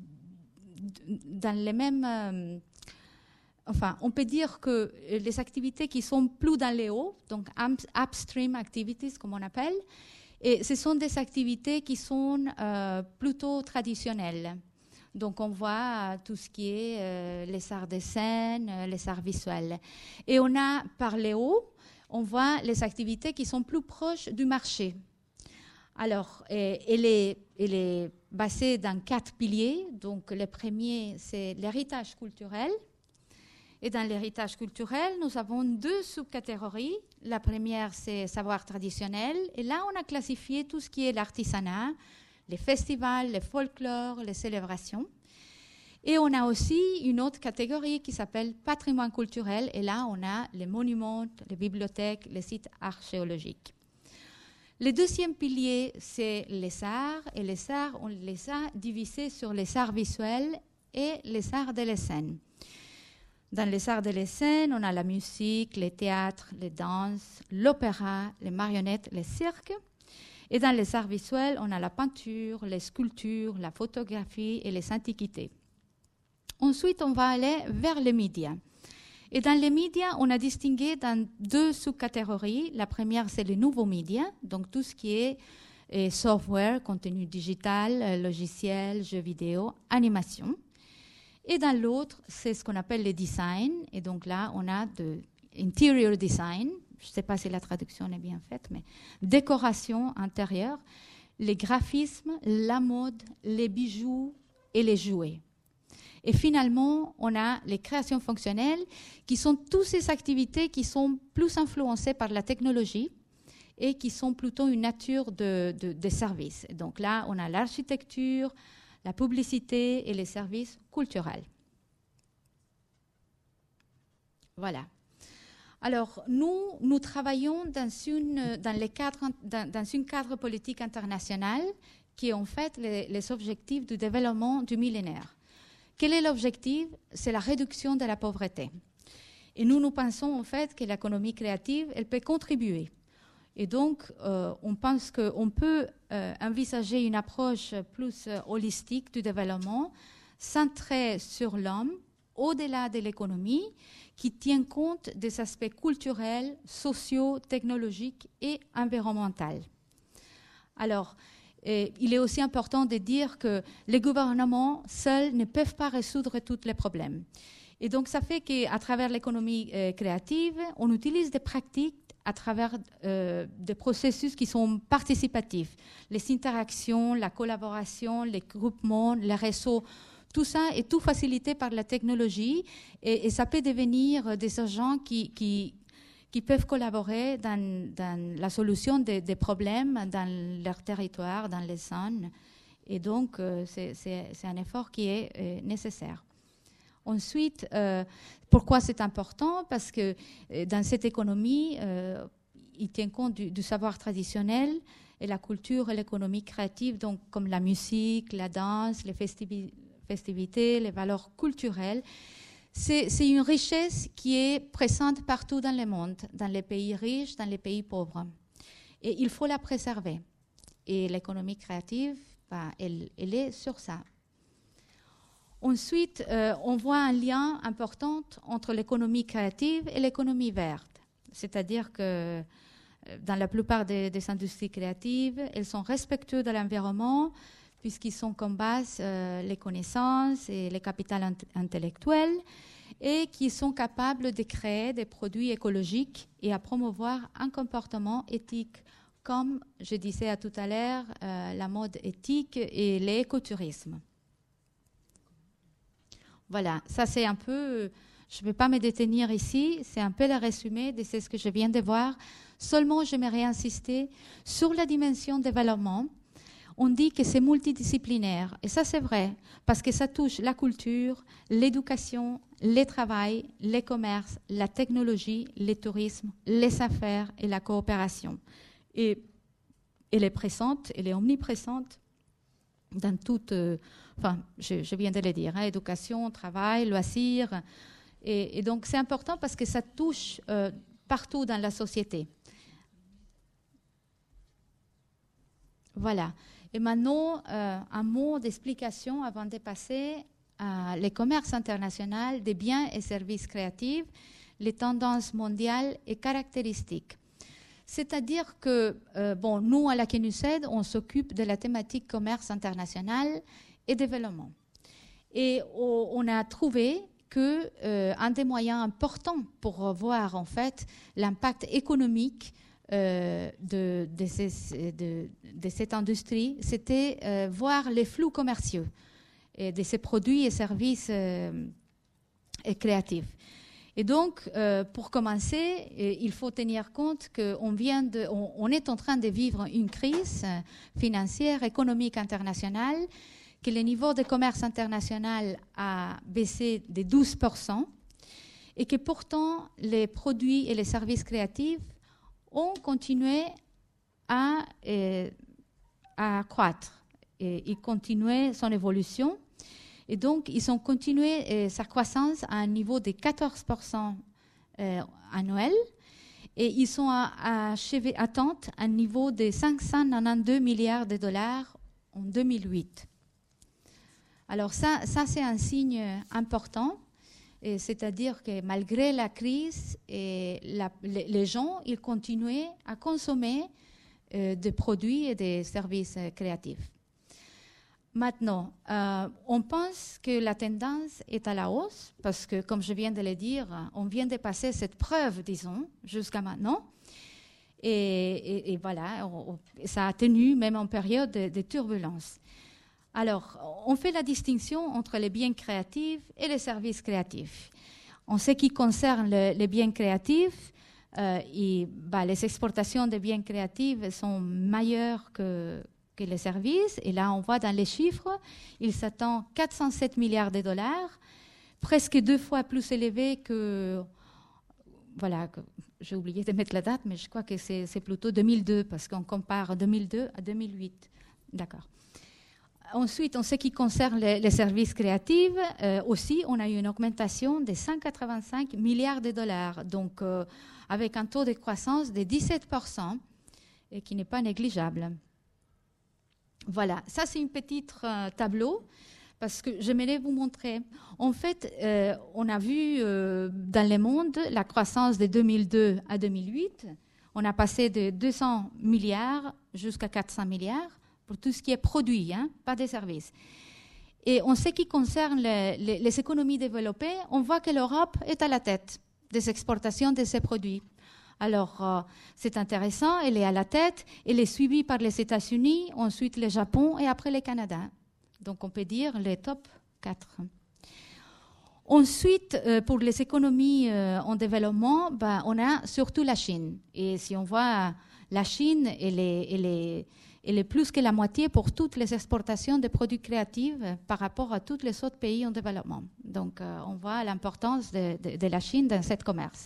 les mêmes... Enfin, on peut dire que les activités qui sont plus dans les hauts, donc upstream activities, comme on appelle, et ce sont des activités qui sont plutôt traditionnelles. Donc, on voit tout ce qui est les arts de scène, les arts visuels. Et on a, par les hauts, on voit les activités qui sont plus proches du marché. Alors, elle est basée dans 4 piliers. Donc, le premier, c'est l'héritage culturel. Et dans l'héritage culturel, nous avons 2 sous-catégories. La première, c'est savoir traditionnel. Et là, on a classifié tout ce qui est l'artisanat, les festivals, les folklores, les célébrations. Et on a aussi une autre catégorie qui s'appelle patrimoine culturel. Et là, on a les monuments, les bibliothèques, les sites archéologiques. Le deuxième pilier, c'est les arts. Et les arts, on les a divisés sur les arts visuels et les arts de la scène. Dans les arts de la scène, on a la musique, les théâtres, les danses, l'opéra, les marionnettes, les cirques. Et dans les arts visuels, on a la peinture, les sculptures, la photographie et les antiquités. Ensuite, on va aller vers les médias. Et dans les médias, on a distingué dans 2 sous-catégories. La première, c'est les nouveaux médias, donc tout ce qui est software, contenu digital, logiciel, jeux vidéo, animation. Et dans l'autre, c'est ce qu'on appelle le design. Et donc là, on a de interior design. Je ne sais pas si la traduction est bien faite, mais décoration intérieure, les graphismes, la mode, les bijoux et les jouets. Et finalement, on a les créations fonctionnelles, qui sont toutes ces activités qui sont plus influencées par la technologie et qui sont plutôt une nature de service. Et donc là, on a l'architecture, la publicité et les services culturels. Voilà. Alors, nous travaillons dans une cadre politique international qui est en fait les objectifs du développement du millénaire. Quel est l'objectif? C'est la réduction de la pauvreté. Et nous pensons en fait que l'économie créative, elle peut contribuer. Et donc, on pense qu'on peut envisager une approche plus holistique du développement, centrée sur l'homme, au-delà de l'économie, qui tient compte des aspects culturels, sociaux, technologiques et environnementaux. Alors, il est aussi important de dire que les gouvernements seuls ne peuvent pas résoudre tous les problèmes. Et donc, ça fait qu'à travers l'économie créative, on utilise des pratiques à travers des processus qui sont participatifs. Les interactions, la collaboration, les groupements, les réseaux, tout ça est tout facilité par la technologie et ça peut devenir des agents qui peuvent collaborer dans la solution des problèmes dans leur territoire, dans les zones. Et donc, c'est un effort qui est nécessaire. Ensuite, pourquoi c'est important? Parce que dans cette économie, il tient compte du savoir traditionnel et la culture et l'économie créative, donc comme la musique, la danse, les festivités, les valeurs culturelles. C'est une richesse qui est présente partout dans le monde, dans les pays riches, dans les pays pauvres. Et il faut la préserver. Et l'économie créative, elle est sur ça. Ensuite, on voit un lien important entre l'économie créative et l'économie verte. C'est-à-dire que dans la plupart des industries créatives, elles sont respectueuses de l'environnement puisqu'ils sont comme base les connaissances et les capitales intellectuelles et qui sont capables de créer des produits écologiques et à promouvoir un comportement éthique, comme je disais tout à l'heure, la mode éthique et l'écotourisme. Voilà, ça c'est un peu, je ne vais pas me détenir ici, c'est un peu le résumé de ce que je viens de voir. Seulement, j'aimerais insister sur la dimension développement. On dit que c'est multidisciplinaire, et ça c'est vrai, parce que ça touche la culture, l'éducation, le travail, les commerces, la technologie, le tourisme, les affaires et la coopération. Et elle est présente, elle est omniprésente dans toute... je viens de le dire, éducation, travail, loisirs. Et donc, c'est important parce que ça touche partout dans la société. Voilà. Et maintenant, un mot d'explication avant de passer à le commerce international des biens et services créatifs, les tendances mondiales et caractéristiques. C'est-à-dire que, nous, à la CNUSED, on s'occupe de la thématique commerce international et développement. Et on a trouvé qu'un des moyens importants pour voir en fait l'impact économique de cette industrie, c'était voir les flux commerciaux de ces produits et services créatifs. Et donc, pour commencer, il faut tenir compte qu'on est en train de vivre une crise financière, économique internationale, que le niveau de commerce international a baissé de 12%, et que pourtant les produits et les services créatifs ont continué à croître et continuer son évolution. Et donc, ils ont continué sa croissance à un niveau de 14% annuel, et ils sont atteints un niveau de 592 milliards de dollars en 2008. Alors ça c'est un signe important, c'est-à-dire que malgré la crise, les gens ils continuaient à consommer des produits et des services créatifs. Maintenant, on pense que la tendance est à la hausse parce que, comme je viens de le dire, on vient de passer cette preuve, disons, jusqu'à maintenant. Et voilà, ça a tenu même en période de turbulence. Alors, on fait la distinction entre les biens créatifs et les services créatifs. En ce qui concerne les biens créatifs, les exportations de biens créatifs sont meilleures que les services. Et là, on voit dans les chiffres, il s'attend 407 milliards de dollars, presque 2 fois plus élevé que... Voilà, j'ai oublié de mettre la date, mais je crois que c'est plutôt 2002, parce qu'on compare 2002 à 2008. D'accord. Ensuite, en ce qui concerne les services créatifs, aussi, on a eu une augmentation de 185 milliards de dollars, donc avec un taux de croissance de 17%, et qui n'est pas négligeable. Voilà, ça c'est un petit tableau, parce que j'aimerais vous montrer. En fait, on a vu dans le monde la croissance de 2002 à 2008. On a passé de 200 milliards jusqu'à 400 milliards pour tout ce qui est produit, pas des services. Et en ce qui concerne les économies développées, on voit que l'Europe est à la tête des exportations de ces produits. Alors, c'est intéressant, elle est à la tête, elle est suivie par les États-Unis, ensuite le Japon et après le Canada. Donc, on peut dire les top 4. Ensuite, pour les économies en développement, on a surtout la Chine. Et si on voit la Chine, elle est plus que la moitié pour toutes les exportations de produits créatifs par rapport à tous les autres pays en développement. Donc, on voit l'importance de la Chine dans ce commerce.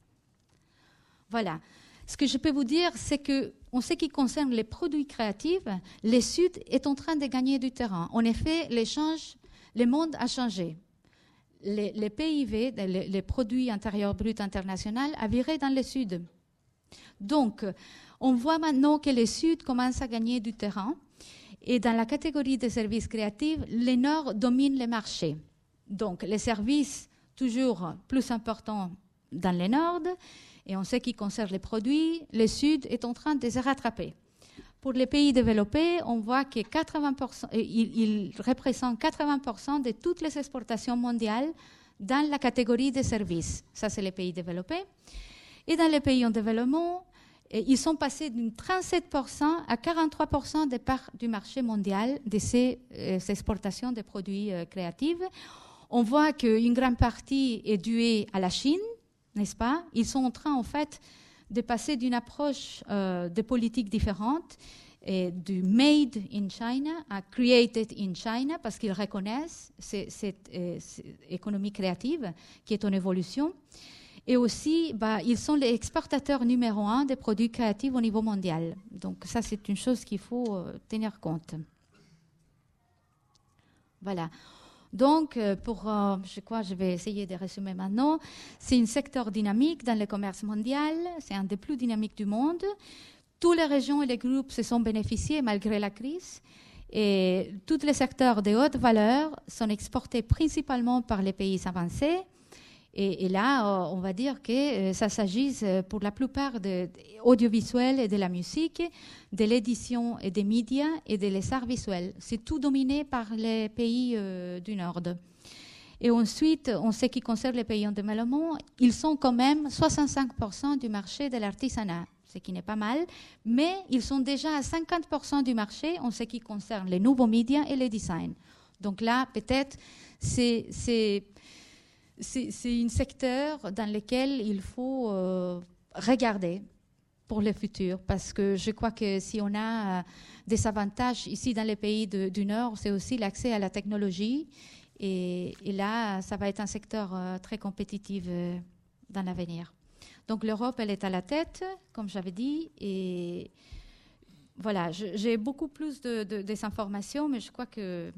Voilà. Ce que je peux vous dire, c'est qu'en ce qui concerne les produits créatifs, le Sud est en train de gagner du terrain. En effet, le monde a changé. Les PIB, les produits intérieurs bruts internationaux, a viré dans le Sud. Donc, on voit maintenant que le Sud commence à gagner du terrain. Et dans la catégorie des services créatifs, le Nord domine le marché. Donc, les services, toujours plus importants dans le Nord. Et en ce qui concerne les produits, le Sud est en train de se rattraper. Pour les pays développés, on voit que 80%, ils représentent 80% de toutes les exportations mondiales dans la catégorie des services. Ça, c'est les pays développés. Et dans les pays en développement, ils sont passés de 37% à 43% de part du marché mondial de ces exportations de produits créatifs. On voit qu'une grande partie est due à la Chine, n'est-ce pas? Ils sont en train, en fait, de passer d'une approche de politique différente, et du made in China à created in China, parce qu'ils reconnaissent cette économie créative qui est en évolution. Et aussi, ils sont les exportateurs numéro 1 des produits créatifs au niveau mondial. Donc ça, c'est une chose qu'il faut tenir compte. Voilà. Donc, je vais essayer de résumer maintenant. C'est un secteur dynamique dans le commerce mondial. C'est un des plus dynamiques du monde. Toutes les régions et les groupes se sont bénéficiés malgré la crise. Et tous les secteurs de haute valeur sont exportés principalement par les pays avancés. Et là, on va dire que ça s'agit pour la plupart de l'audiovisuel et de la musique, de l'édition et des médias et des arts visuels. C'est tout dominé par les pays du Nord. Et ensuite, en ce qui concerne les pays en développement, ils sont quand même 65% du marché de l'artisanat, ce qui n'est pas mal, mais ils sont déjà à 50% du marché en ce qui concerne les nouveaux médias et les designs. Donc là, peut-être, c'est un secteur dans lequel il faut regarder pour le futur, parce que je crois que si on a des avantages ici dans les pays du Nord, c'est aussi l'accès à la technologie. Et là, ça va être un secteur très compétitif dans l'avenir. Donc l'Europe, elle est à la tête, comme j'avais dit. Et voilà, j'ai beaucoup plus des informations, mais je crois que...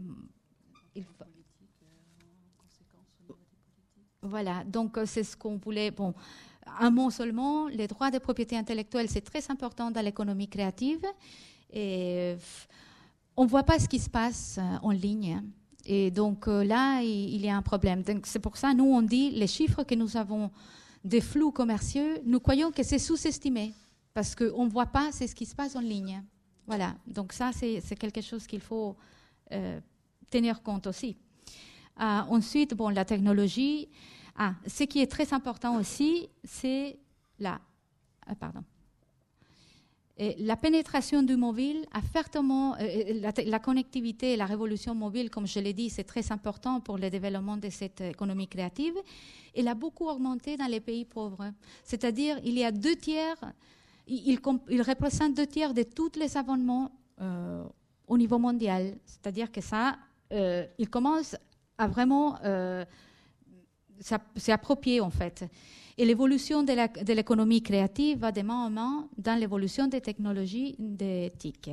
Voilà, donc c'est ce qu'on voulait... Bon, un mot seulement, les droits de propriété intellectuelle, c'est très important dans l'économie créative. Et on ne voit pas ce qui se passe en ligne. Et donc là, il y a un problème. Donc, c'est pour ça, nous, on dit, les chiffres que nous avons des flux commerciaux, nous croyons que c'est sous-estimé, parce qu'on ne voit pas ce qui se passe en ligne. Voilà, donc ça, c'est quelque chose qu'il faut tenir compte aussi. Ensuite, bon, la technologie. Ce qui est très important aussi, c'est la pénétration du mobile a fortement... la connectivité et la révolution mobile, comme je l'ai dit, c'est très important pour le développement de cette économie créative. Elle a beaucoup augmenté dans les pays pauvres. C'est-à-dire, il y a 2/3... Il représente 2/3 de tous les abonnements au niveau mondial. C'est-à-dire que ça, il commence à vraiment s'approprier, en fait. Et l'évolution de l'économie créative va de main en main dans l'évolution des technologies des TIC.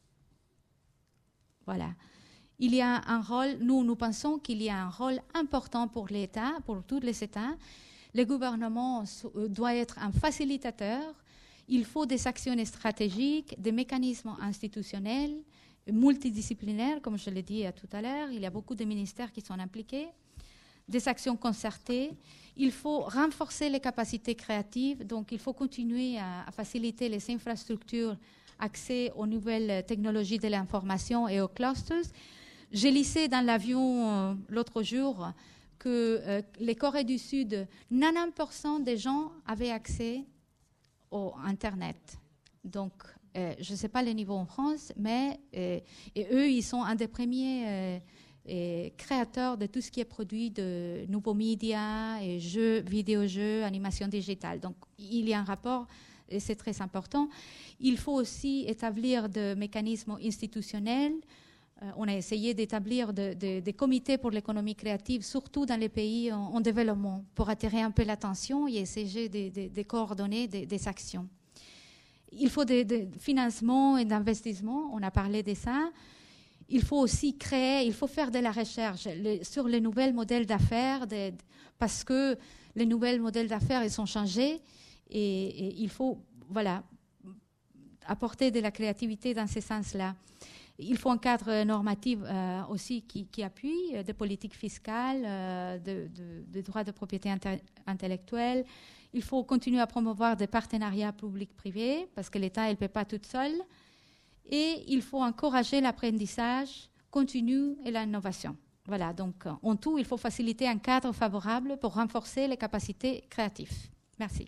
Voilà. Il y a un rôle, nous pensons qu'il y a un rôle important pour l'État, pour tous les États. Le gouvernement doit être un facilitateur. Il faut des actions stratégiques, des mécanismes institutionnels, multidisciplinaires, comme je l'ai dit tout à l'heure. Il y a beaucoup de ministères qui sont impliqués. Des actions concertées. Il faut renforcer les capacités créatives, donc il faut continuer à faciliter les infrastructures, accès aux nouvelles technologies de l'information et aux clusters. J'ai lisé dans l'avion l'autre jour que les Corées du Sud, 90% des gens avaient accès au Internet. Donc, je ne sais pas le niveau en France, mais et eux, ils sont un des premiers... créateurs de tout ce qui est produit de nouveaux médias, et jeux, vidéojeux, animation digitale. Donc, il y a un rapport et c'est très important. Il faut aussi établir des mécanismes institutionnels. On a essayé d'établir des comités pour l'économie créative, surtout dans les pays en développement, pour attirer un peu l'attention et essayer de coordonner des actions. Il faut des financements et d'investissements, on a parlé de ça. Il faut aussi créer, il faut faire de la recherche sur les nouveaux modèles d'affaires, parce que les nouveaux modèles d'affaires, ils sont changés, et il faut apporter de la créativité dans ce sens-là. Il faut un cadre normatif aussi qui appuie des politiques fiscales, de droits de propriété intellectuelle. Il faut continuer à promouvoir des partenariats publics-privés, parce que l'État ne peut pas tout seul. Et il faut encourager l'apprentissage continu et l'innovation. Voilà, donc en tout, il faut faciliter un cadre favorable pour renforcer les capacités créatives. Merci.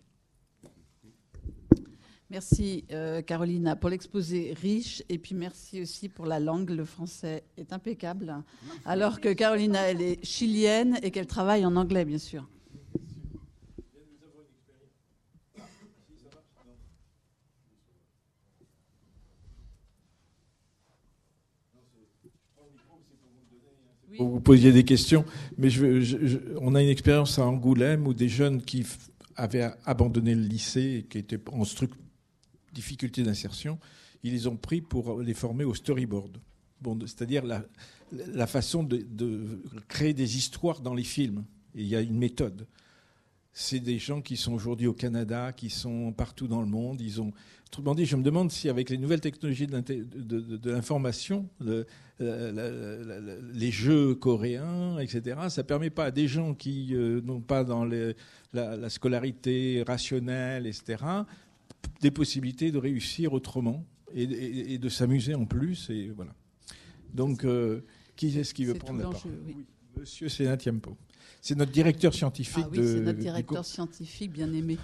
Merci Carolina pour l'exposé riche, et puis merci aussi pour la langue. Le français est impeccable, alors que Carolina, elle est chilienne et qu'elle travaille en anglais, bien sûr. Vous posiez des questions, mais on a une expérience à Angoulême où des jeunes qui avaient abandonné le lycée et qui étaient en difficulté d'insertion, ils les ont pris pour les former au storyboard. Bon, c'est-à-dire la façon de créer des histoires dans les films. Et il y a une méthode. C'est des gens qui sont aujourd'hui au Canada, qui sont partout dans le monde. Autrement dit, je me demande si avec les nouvelles technologies de l'information, les jeux coréens, etc., ça ne permet pas à des gens qui n'ont pas dans la scolarité rationnelle, etc., des possibilités de réussir autrement et de s'amuser en plus. Et voilà. Donc, qui est-ce qui veut prendre la parole? Oui. Monsieur Senatiempo. C'est notre directeur scientifique. Ah oui, c'est notre directeur scientifique bien aimé.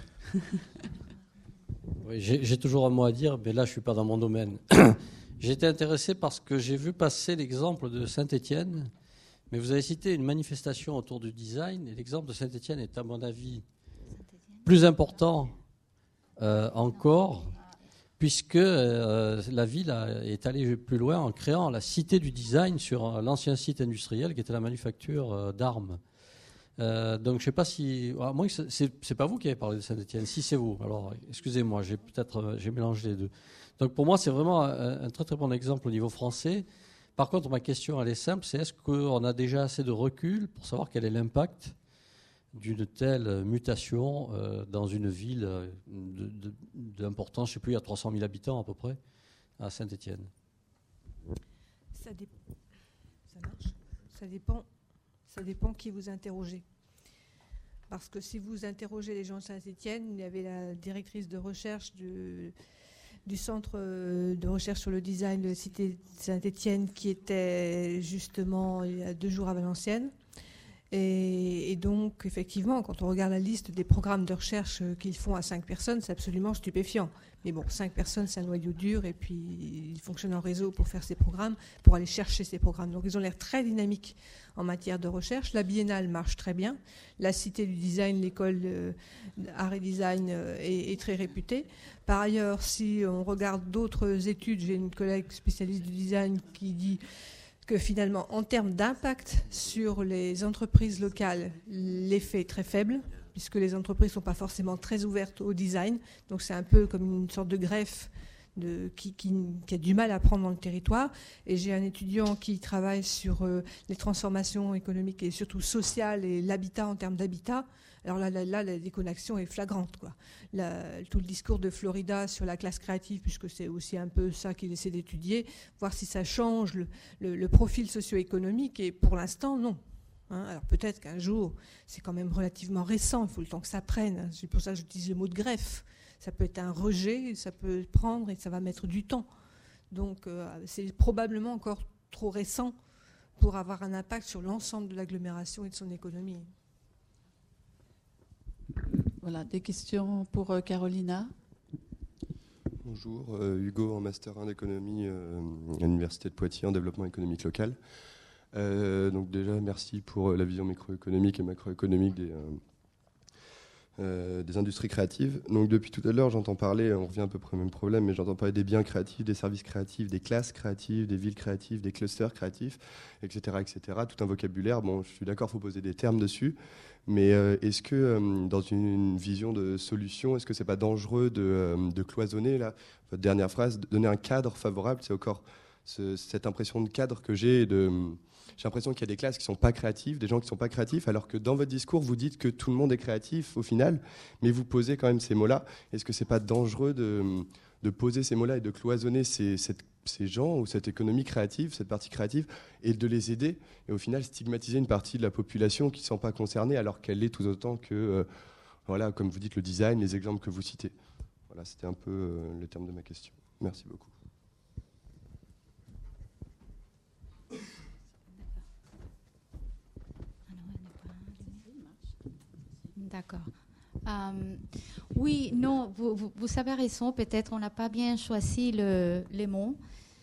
Oui, j'ai toujours un mot à dire, mais là, je ne suis pas dans mon domaine. J'ai été intéressé parce que j'ai vu passer l'exemple de Saint-Étienne, Mais vous avez cité une manifestation autour du design, et l'exemple de Saint-Étienne est, à mon avis, plus important encore, puisque la ville est allée plus loin en créant la cité du design sur l'ancien site industriel qui était la manufacture d'armes. Donc je ne sais pas si... À moins que c'est pas vous qui avez parlé de Saint-Étienne, si c'est vous. Alors excusez-moi, j'ai mélangé les deux. Donc pour moi c'est vraiment un très très bon exemple au niveau français. Par contre ma question elle est simple, c'est est-ce qu'on a déjà assez de recul pour savoir quel est l'impact d'une telle mutation dans une ville d'importance, je ne sais plus, il y a 300 000 habitants à peu près, à Saint-Étienne. Ça marche. Ça dépend qui vous interrogez. Parce que si vous interrogez les gens de Saint-Étienne, il y avait la directrice de recherche du centre de recherche sur le design de la cité de Saint-Étienne qui était justement il y a 2 jours à Valenciennes. Et donc, effectivement, quand on regarde la liste des programmes de recherche qu'ils font à 5 personnes, c'est absolument stupéfiant. Mais bon, 5 personnes, c'est un noyau dur, et puis ils fonctionnent en réseau pour faire ces programmes, pour aller chercher ces programmes. Donc, ils ont l'air très dynamiques en matière de recherche. La biennale marche très bien. La Cité du Design, l'école Art et Design est très réputée. Par ailleurs, si on regarde d'autres études, j'ai une collègue spécialiste du design qui dit que finalement, en termes d'impact sur les entreprises locales, l'effet est très faible, puisque les entreprises ne sont pas forcément très ouvertes au design. Donc c'est un peu comme une sorte de greffe qui a du mal à prendre dans le territoire. Et j'ai un étudiant qui travaille sur les transformations économiques et surtout sociales et l'habitat en termes d'habitat. Alors là, la déconnexion est flagrante, quoi. Tout le discours de Florida sur la classe créative, puisque c'est aussi un peu ça qu'il essaie d'étudier, voir si ça change le profil socio-économique, et pour l'instant, non. Alors peut-être qu'un jour, c'est quand même relativement récent, il faut le temps que ça prenne. C'est pour ça que j'utilise le mot de greffe. Ça peut être un rejet, ça peut prendre et ça va mettre du temps. Donc c'est probablement encore trop récent pour avoir un impact sur l'ensemble de l'agglomération et de son économie. Voilà, des questions pour Carolina. Bonjour, Hugo en Master 1 d'économie à l'Université de Poitiers en développement économique local. Donc déjà, merci pour la vision microéconomique et macroéconomique des industries créatives. Donc depuis tout à l'heure, j'entends parler, on revient à peu près au même problème, mais j'entends parler des biens créatifs, des services créatifs, des classes créatives, des villes créatives, des clusters créatifs, etc., etc. Tout un vocabulaire. Bon, je suis d'accord, il faut poser des termes dessus. Mais est-ce que, dans une vision de solution, est-ce que c'est pas dangereux de cloisonner, là, votre dernière phrase, de donner un cadre favorable? C'est encore cette impression de cadre que j'ai. J'ai l'impression qu'il y a des classes qui ne sont pas créatives, des gens qui ne sont pas créatifs, alors que dans votre discours, vous dites que tout le monde est créatif au final, mais vous posez quand même ces mots-là. Est-ce que ce n'est pas dangereux de poser ces mots-là et de cloisonner ces gens ou cette économie créative, cette partie créative, et de les aider, et au final stigmatiser une partie de la population qui ne sont pas concernée, alors qu'elle l'est tout autant que, voilà, comme vous dites, le design, les exemples que vous citez. Voilà, c'était un peu le terme de ma question. Merci beaucoup. D'accord. Oui, non, vous avez raison. Peut-être on n'a pas bien choisi les mots.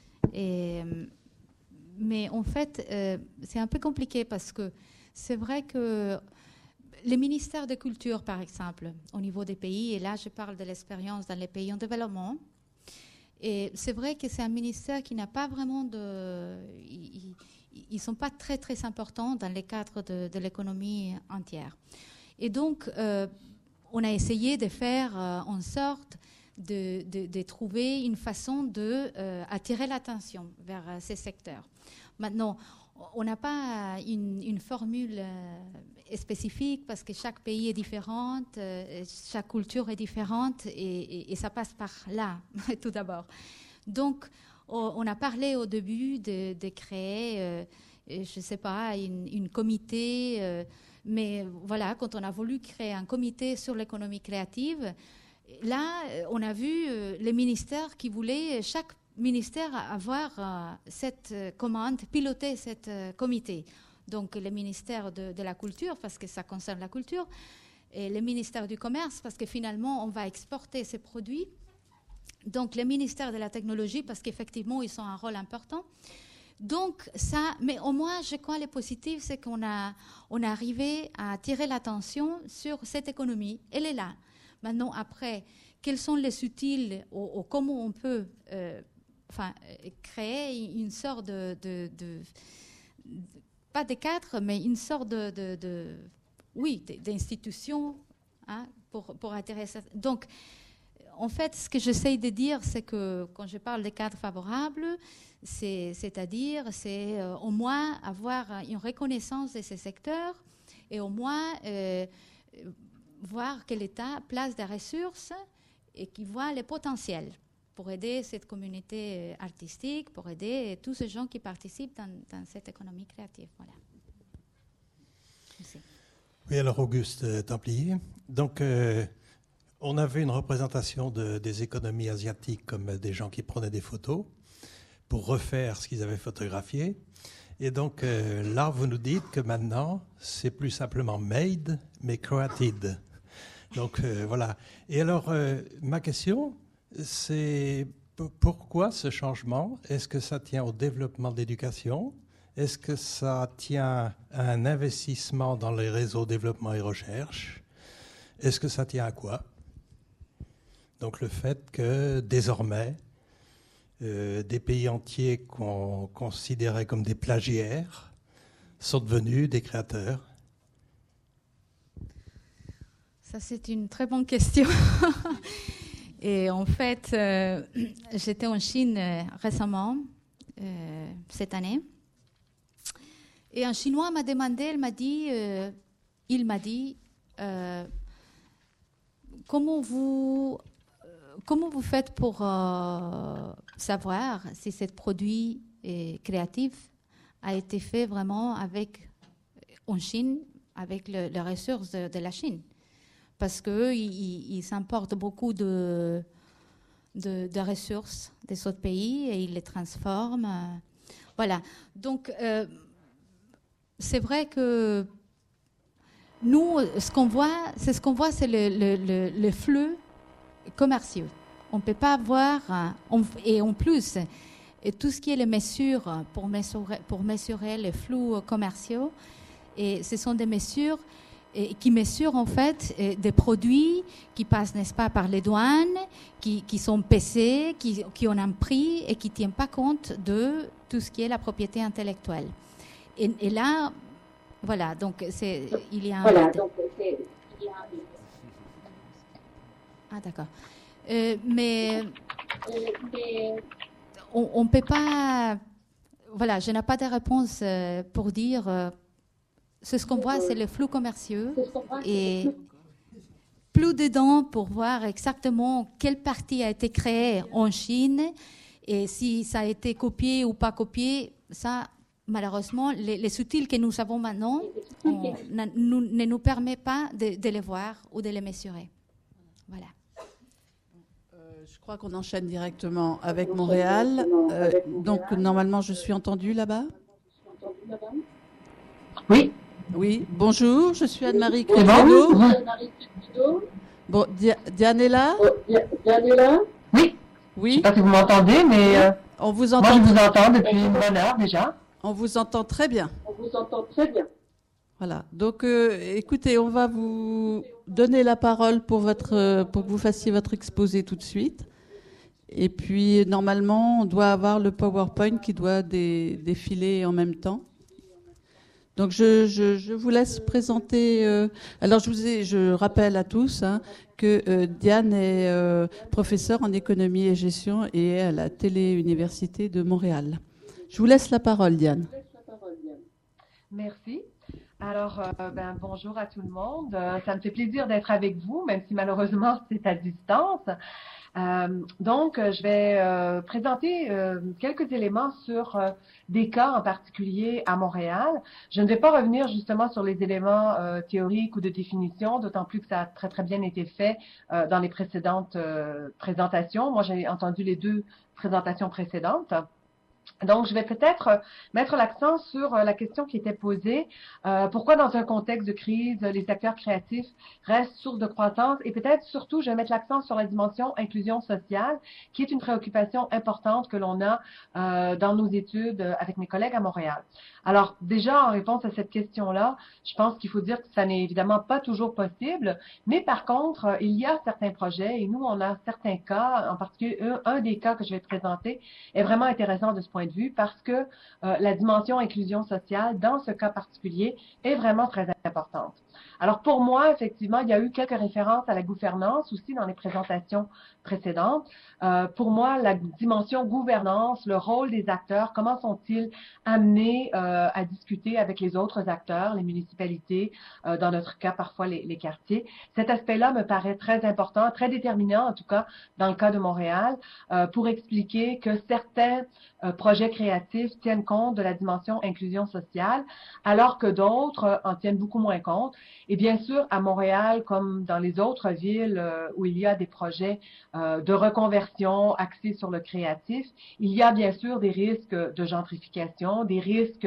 Mais en fait, c'est un peu compliqué parce que c'est vrai que les ministères de culture, par exemple, au niveau des pays, et là je parle de l'expérience dans les pays en développement, et c'est vrai que c'est un ministère qui n'a pas vraiment ils ne sont pas très très importants dans le cadre de l'économie entière. Et donc, on a essayé de faire en sorte de trouver une façon d'attirer l'attention vers ces secteurs. Maintenant, on n'a pas une formule spécifique parce que chaque pays est différent, chaque culture est différente et ça passe par là, tout d'abord. Donc, on a parlé au début de créer, je ne sais pas, une comité... mais voilà, quand on a voulu créer un comité sur l'économie créative, là, on a vu les ministères qui voulaient, chaque ministère avoir cette commande, piloter cette comité. Donc, le ministère de la culture, parce que ça concerne la culture, et le ministère du commerce, parce que finalement, on va exporter ces produits. Donc, le ministère de la technologie, parce qu'effectivement, ils ont un rôle important. Donc ça, mais au moins, je crois le positif, c'est qu'on a arrivé à attirer l'attention sur cette économie. Elle est là. Maintenant, après, quels sont les outils ou comment on peut créer une sorte pas de cadre, mais une sorte d'institution pour attirer ça. Donc, en fait, ce que j'essaye de dire, c'est que quand je parle de cadres favorables, c'est-à-dire au moins avoir une reconnaissance de ces secteurs et au moins voir que l'État place des ressources et qui voit les potentiels pour aider cette communauté artistique, pour aider tous ces gens qui participent dans cette économie créative. Voilà. Merci. Oui, alors Auguste Templier. Donc, on avait une représentation des économies asiatiques comme des gens qui prenaient des photos pour refaire ce qu'ils avaient photographié. Et donc, là, vous nous dites que maintenant, c'est plus simplement made, mais created. Donc, voilà. Et alors, ma question, c'est pourquoi ce changement? Est-ce que ça tient au développement de l'éducation? Est-ce que ça tient à un investissement dans les réseaux développement et recherche? Est-ce que ça tient à quoi? Donc, le fait que, désormais, des pays entiers qu'on considérait comme des plagiaires sont devenus des créateurs. Ça, c'est une très bonne question. Et en fait, j'étais en Chine récemment, cette année. Et un Chinois m'a demandé, il m'a dit, comment vous faites pour savoir si ce produit créatif a été fait vraiment en Chine, avec les ressources de la Chine? Parce qu'ils s'importent beaucoup de ressources des autres pays et ils les transforment. Voilà. Donc, c'est vrai que nous, ce qu'on voit, c'est le flux commerciaux. On ne peut pas voir, et en plus, et tout ce qui est les mesures pour mesurer les flux commerciaux, et ce sont des mesures qui mesurent en fait des produits qui passent, n'est-ce pas, par les douanes, qui sont pesés, qui ont un prix et qui ne tiennent pas compte de tout ce qui est la propriété intellectuelle. Et là, voilà, donc il y a un... Ah, d'accord. Mais on ne peut pas... Voilà, je n'ai pas de réponse pour dire... ce qu'on voit, c'est les flux commerciaux et plus dedans pour voir exactement quelle partie a été créée en Chine et si ça a été copié ou pas copié. Ça, malheureusement, les outils que nous avons maintenant ne nous permettent pas de les voir ou de les mesurer. Voilà. Je crois qu'on enchaîne directement avec Montréal. Donc, normalement, je suis entendue là-bas? Oui. Oui, bonjour, je suis Anne-Marie Crépineau. Bon, Diane est là? Diane est là? Oui. Oui. Je ne sais pas si vous m'entendez, mais on vous entend. Moi, je vous entends depuis une bonne heure déjà. On vous entend très bien. Voilà. Donc, écoutez, on va vous donner la parole pour que vous fassiez votre exposé tout de suite. Et puis, normalement, on doit avoir le PowerPoint qui doit défiler en même temps. Donc, je vous laisse présenter. Alors, je rappelle à tous que Diane est professeure en économie et gestion et à la Télé-Université de Montréal. Je vous laisse la parole, Diane. Merci. Alors, bonjour à tout le monde. Ça me fait plaisir d'être avec vous, même si malheureusement c'est à distance. Donc, je vais présenter quelques éléments sur des cas en particulier à Montréal. Je ne vais pas revenir justement sur les éléments théoriques ou de définition, d'autant plus que ça a très très bien été fait dans les précédentes présentations. Moi, j'ai entendu les deux présentations précédentes. Donc, je vais peut-être mettre l'accent sur la question qui était posée. Pourquoi, dans un contexte de crise, les secteurs créatifs restent source de croissance? Et peut-être, surtout, je vais mettre l'accent sur la dimension inclusion sociale, qui est une préoccupation importante que l'on a dans nos études avec mes collègues à Montréal. Alors, déjà, en réponse à cette question-là, je pense qu'il faut dire que ça n'est évidemment pas toujours possible, mais par contre, il y a certains projets, et nous, on a certains cas, en particulier un des cas que je vais présenter, est vraiment intéressant de ce point de vue parce que la dimension inclusion sociale, dans ce cas particulier, est vraiment très importante. Alors pour moi, effectivement, il y a eu quelques références à la gouvernance aussi dans les présentations précédentes. Pour moi, la dimension gouvernance, le rôle des acteurs, comment sont-ils amenés à discuter avec les autres acteurs, les municipalités, dans notre cas parfois les quartiers. Cet aspect-là me paraît très important, très déterminant en tout cas dans le cas de Montréal, pour expliquer que certains projets créatifs tiennent compte de la dimension inclusion sociale, alors que d'autres en tiennent beaucoup moins compte. Et bien sûr, à Montréal, comme dans les autres villes où il y a des projets de reconversion axés sur le créatif, il y a bien sûr des risques de gentrification, des risques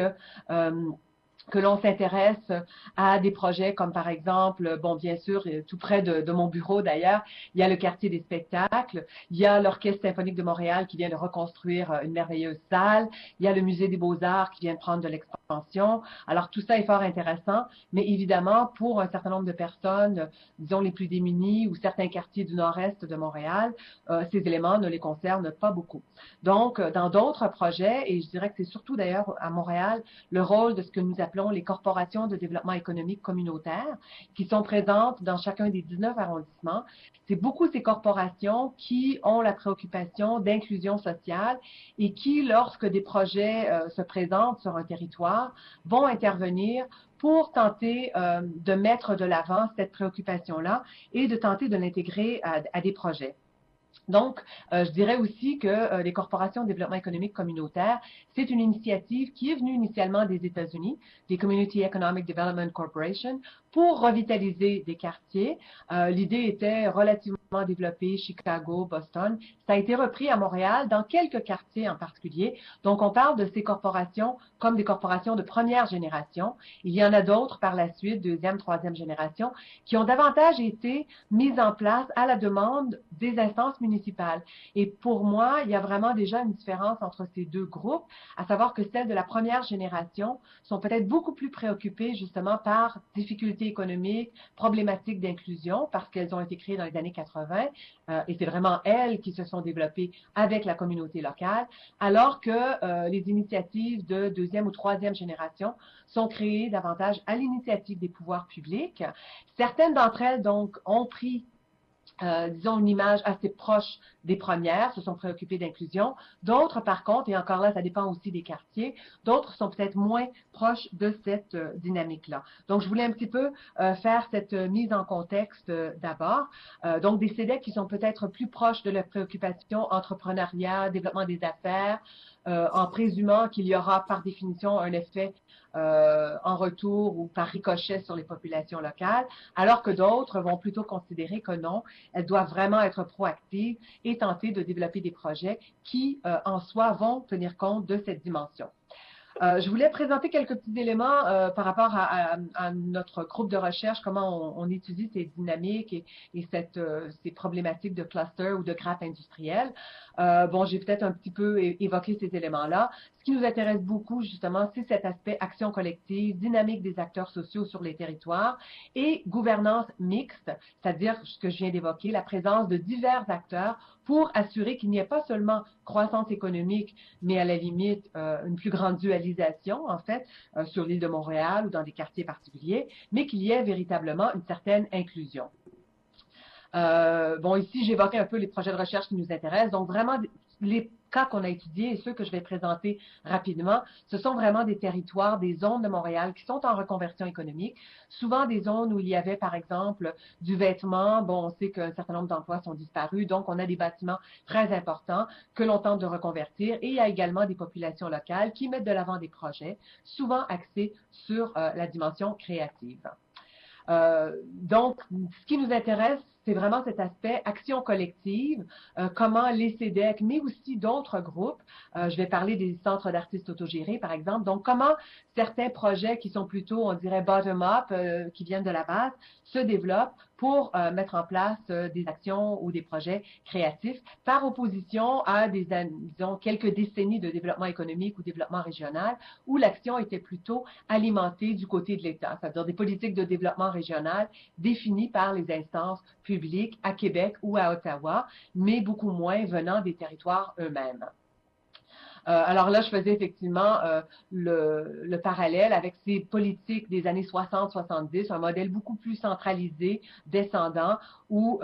que l'on s'intéresse à des projets comme par exemple, bon bien sûr, tout près de mon bureau d'ailleurs, il y a le quartier des spectacles, il y a l'Orchestre symphonique de Montréal qui vient de reconstruire une merveilleuse salle, il y a le Musée des Beaux-Arts qui vient de prendre de l'expansion. Alors tout ça est fort intéressant, mais évidemment pour un certain nombre de personnes, disons les plus démunies ou certains quartiers du nord-est de Montréal, ces éléments ne les concernent pas beaucoup. Donc dans d'autres projets, et je dirais que c'est surtout d'ailleurs à Montréal, le rôle de ce que nous appelons les corporations de développement économique communautaire, qui sont présentes dans chacun des 19 arrondissements. C'est beaucoup ces corporations qui ont la préoccupation d'inclusion sociale et qui, lorsque des projets se présentent sur un territoire, vont intervenir pour tenter de mettre de l'avant cette préoccupation-là et de tenter de l'intégrer à des projets. Donc, je dirais aussi que les corporations de développement économique communautaire, c'est une initiative qui est venue initialement des États-Unis, des Community Economic Development Corporation, pour revitaliser des quartiers. L'idée était relativement développée, Chicago, Boston. Ça a été repris à Montréal, dans quelques quartiers en particulier. Donc, on parle de ces corporations comme des corporations de première génération. Il y en a d'autres par la suite, deuxième, troisième génération, qui ont davantage été mises en place à la demande des instances municipales. Et pour moi, il y a vraiment déjà une différence entre ces deux groupes, à savoir que celles de la première génération sont peut-être beaucoup plus préoccupées justement par difficultés économiques, problématiques d'inclusion, parce qu'elles ont été créées dans les années 80, et c'est vraiment elles qui se sont développées avec la communauté locale, alors que les initiatives de deuxième ou troisième génération sont créées davantage à l'initiative des pouvoirs publics. Certaines d'entre elles, donc, ont pris disons, une image assez proche des premières, se sont préoccupées d'inclusion. D'autres, par contre, et encore là, ça dépend aussi des quartiers, d'autres sont peut-être moins proches de cette dynamique-là. Donc, je voulais un petit peu faire cette mise en contexte d'abord. Donc, des CEDEC qui sont peut-être plus proches de la préoccupation entrepreneuriat, développement des affaires, en présumant qu'il y aura par définition un effet en retour ou par ricochet sur les populations locales, alors que d'autres vont plutôt considérer que non, elles doivent vraiment être proactives et tenter de développer des projets qui, en soi, vont tenir compte de cette dimension. Je voulais présenter quelques petits éléments par rapport à notre groupe de recherche, comment on étudie ces dynamiques et ces problématiques de cluster ou de grappe industrielle. Bon, j'ai peut-être un petit peu évoqué ces éléments-là. Ce qui nous intéresse beaucoup, justement, c'est cet aspect action collective, dynamique des acteurs sociaux sur les territoires et gouvernance mixte, c'est-à-dire ce que je viens d'évoquer, la présence de divers acteurs pour assurer qu'il n'y ait pas seulement croissance économique, mais à la limite une plus grande dualisation, en fait, sur l'île de Montréal ou dans des quartiers particuliers, mais qu'il y ait véritablement une certaine inclusion. Bon, ici, j'évoquais un peu les projets de recherche qui nous intéressent. Donc, vraiment, les cas qu'on a étudiés et ceux que je vais présenter rapidement, ce sont vraiment des territoires, des zones de Montréal qui sont en reconversion économique. Souvent des zones où il y avait, par exemple, du vêtement. Bon, on sait qu'un certain nombre d'emplois sont disparus, donc on a des bâtiments très importants que l'on tente de reconvertir. Et il y a également des populations locales qui mettent de l'avant des projets, souvent axés sur la dimension créative. Donc, ce qui nous intéresse c'est vraiment cet aspect action collective, comment les CEDEC, mais aussi d'autres groupes, je vais parler des centres d'artistes autogérés, par exemple, donc comment certains projets qui sont plutôt, on dirait, bottom-up, qui viennent de la base, se développent pour mettre en place des actions ou des projets créatifs, par opposition à disons, quelques décennies de développement économique ou développement régional, où l'action était plutôt alimentée du côté de l'État, c'est-à-dire des politiques de développement régional définies par les instances publiques à Québec ou à Ottawa, mais beaucoup moins venant des territoires eux-mêmes. Alors là, je faisais effectivement le parallèle avec ces politiques des années 60-70, un modèle beaucoup plus centralisé, descendant, où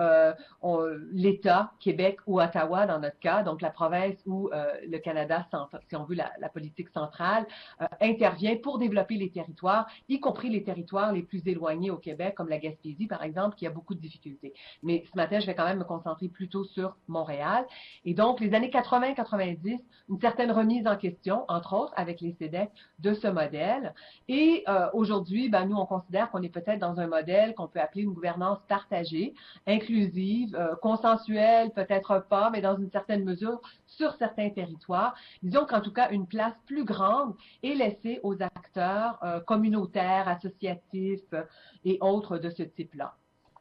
l'État, Québec ou Ottawa dans notre cas, donc la province ou le Canada, si on veut la politique centrale, intervient pour développer les territoires, y compris les territoires les plus éloignés au Québec, comme la Gaspésie par exemple, qui a beaucoup de difficultés. Mais ce matin, je vais quand même me concentrer plutôt sur Montréal. Et donc, les années 80-90, une certaine remise en question, entre autres avec les CEDEC, de ce modèle. Et aujourd'hui, nous, on considère qu'on est peut-être dans un modèle qu'on peut appeler une gouvernance partagée, inclusive, consensuelle, peut-être pas, mais dans une certaine mesure sur certains territoires. Disons qu'en tout cas, une place plus grande est laissée aux acteurs communautaires, associatifs et autres de ce type-là.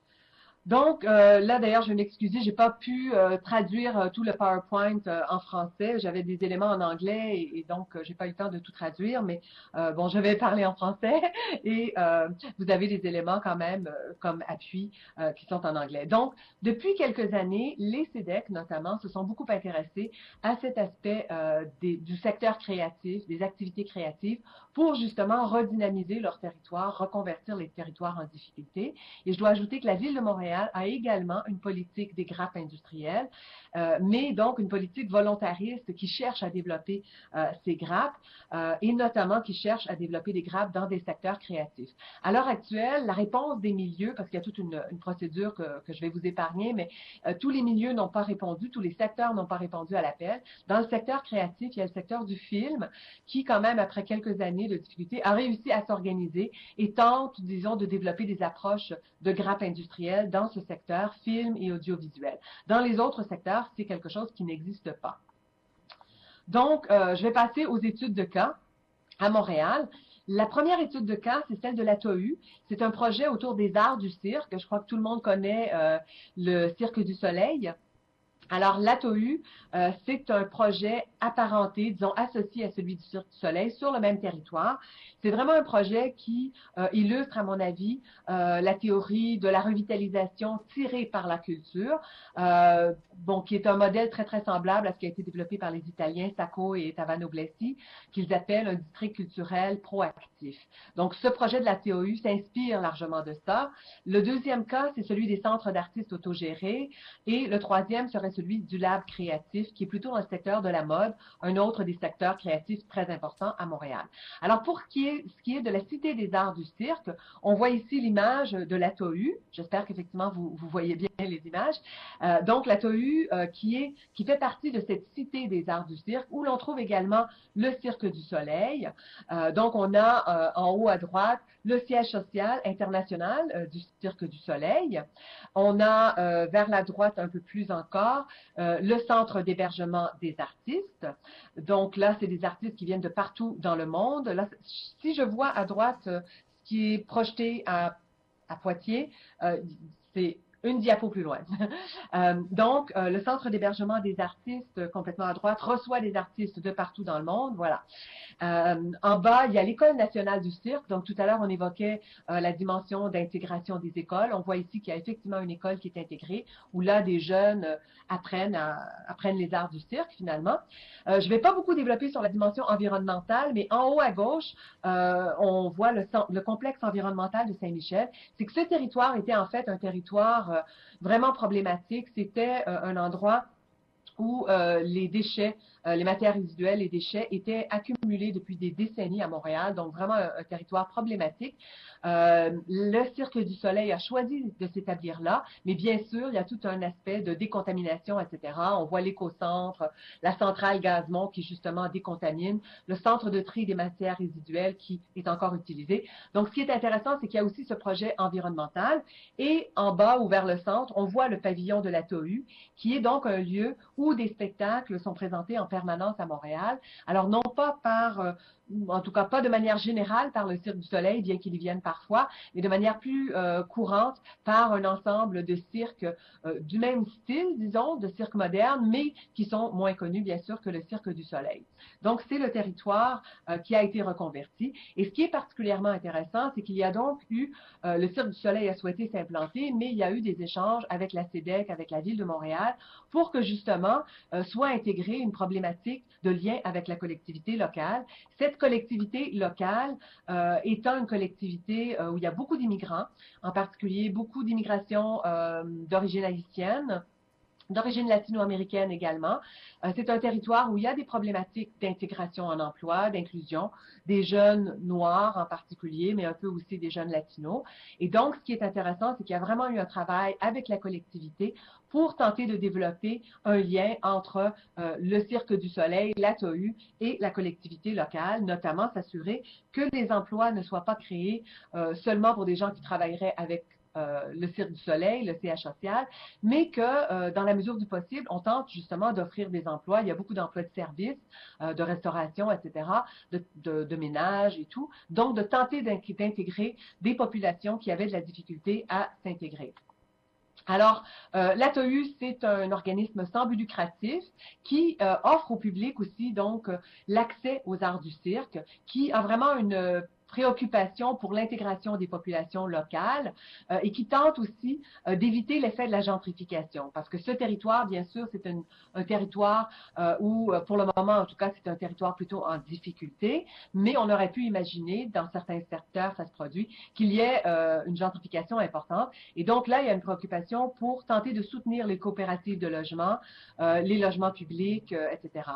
Donc, là, d'ailleurs, je vais m'excuser, j'ai pas pu traduire tout le PowerPoint en français. J'avais des éléments en anglais et donc, j'ai pas eu le temps de tout traduire, mais bon, je vais parler en français et vous avez des éléments quand même comme appui qui sont en anglais. Donc, depuis quelques années, les CEDEC, notamment, se sont beaucoup intéressés à cet aspect du secteur créatif, des activités créatives, pour justement redynamiser leur territoire, reconvertir les territoires en difficulté. Et je dois ajouter que la Ville de Montréal a également une politique des grappes industrielles, mais donc une politique volontariste qui cherche à développer ces grappes et notamment qui cherche à développer des grappes dans des secteurs créatifs. À l'heure actuelle, la réponse des milieux, parce qu'il y a toute une procédure que je vais vous épargner, mais tous les milieux n'ont pas répondu, tous les secteurs n'ont pas répondu à l'appel. Dans le secteur créatif, il y a le secteur du film qui, quand même, après quelques années de difficultés, a réussi à s'organiser et tente, disons, de développer des approches de grappes industrielles dans ce secteur film et audiovisuel. Dans les autres secteurs, c'est quelque chose qui n'existe pas. Donc, je vais passer aux études de cas à Montréal. La première étude de cas, c'est celle de l'ATOU. C'est un projet autour des arts du cirque. Je crois que tout le monde connaît le Cirque du Soleil. Alors, l'ATOU, c'est un projet apparenté, disons, associé à celui du Cirque du Soleil sur le même territoire. C'est vraiment un projet qui illustre, à mon avis, la théorie de la revitalisation tirée par la culture, bon, qui est un modèle très, très semblable à ce qui a été développé par les Italiens Sacco et Tavano Blessi, qu'ils appellent un district culturel proactif. Donc, ce projet de la TOU s'inspire largement de ça. Le deuxième cas, c'est celui des centres d'artistes autogérés. Et le troisième serait celui du lab créatif, qui est plutôt dans le secteur de la mode, un autre des secteurs créatifs très importants à Montréal. Alors, pour ce qui est de la Cité des arts du cirque, on voit ici l'image de la TOU. J'espère qu'effectivement, vous voyez bien les images. Donc, la TOU qui fait partie de cette Cité des arts du cirque, où l'on trouve également le Cirque du Soleil. Donc, on a en haut à droite le siège social international du Cirque du Soleil. On a vers la droite un peu plus encore le centre d'hébergement des artistes. Donc là, c'est des artistes qui viennent de partout dans le monde. Là, si je vois à droite ce qui est projeté à Poitiers, c'est une diapo plus loin. Donc, le centre d'hébergement des artistes, complètement à droite, reçoit des artistes de partout dans le monde. Voilà. En bas, il y a l'École nationale du cirque. Donc, tout à l'heure, on évoquait la dimension d'intégration des écoles. On voit ici qu'il y a effectivement une école qui est intégrée, où là, des jeunes apprennent les arts du cirque, finalement. Je ne vais pas beaucoup développer sur la dimension environnementale, mais en haut à gauche, on voit le complexe environnemental de Saint-Michel. C'est que ce territoire était en fait un territoire vraiment problématique. C'était un endroit où les déchets, les matières résiduelles, les déchets étaient accumulés depuis des décennies à Montréal, donc vraiment un territoire problématique. Le Cirque du Soleil a choisi de s'établir là, mais bien sûr, il y a tout un aspect de décontamination, etc. On voit l'écocentre, la centrale Gazemont qui justement décontamine, le centre de tri des matières résiduelles qui est encore utilisé. Donc, ce qui est intéressant, c'est qu'il y a aussi ce projet environnemental et en bas ou vers le centre, on voit le pavillon de la TOU, qui est donc un lieu où des spectacles sont présentés en permanence à Montréal. Alors, non pas par en tout cas pas de manière générale par le Cirque du Soleil, bien qu'il y vienne parfois, mais de manière plus courante par un ensemble de cirques du même style, disons, de cirques modernes, mais qui sont moins connus, bien sûr, que le Cirque du Soleil. Donc, c'est le territoire qui a été reconverti. Et ce qui est particulièrement intéressant, c'est qu'il y a donc eu, le Cirque du Soleil a souhaité s'implanter, mais il y a eu des échanges avec la CEDEC, avec la Ville de Montréal, pour que justement soit intégrée une problématique de lien avec la collectivité locale. Cette collectivité locale étant une collectivité où il y a beaucoup d'immigrants, en particulier beaucoup d'immigration d'origine haïtienne, d'origine latino-américaine également. C'est un territoire où il y a des problématiques d'intégration en emploi, d'inclusion, des jeunes noirs en particulier, mais un peu aussi des jeunes latinos. Et donc, ce qui est intéressant, c'est qu'il y a vraiment eu un travail avec la collectivité pour tenter de développer un lien entre le Cirque du Soleil, la TOU et la collectivité locale, notamment s'assurer que les emplois ne soient pas créés seulement pour des gens qui travailleraient avec le Cirque du Soleil, le CH social, mais que dans la mesure du possible, on tente justement d'offrir des emplois. Il y a beaucoup d'emplois de services, de restauration, etc., de ménage et tout. Donc, de tenter d'intégrer des populations qui avaient de la difficulté à s'intégrer. Alors, l'ATOU, c'est un organisme sans but lucratif qui offre au public aussi donc l'accès aux arts du cirque, qui a vraiment une préoccupation pour l'intégration des populations locales et qui tente aussi d'éviter l'effet de la gentrification. Parce que ce territoire, bien sûr, c'est un territoire où, pour le moment, en tout cas, c'est un territoire plutôt en difficulté, mais on aurait pu imaginer, dans certains secteurs, ça se produit, qu'il y ait une gentrification importante. Et donc là, il y a une préoccupation pour tenter de soutenir les coopératives de logement, les logements publics, etc.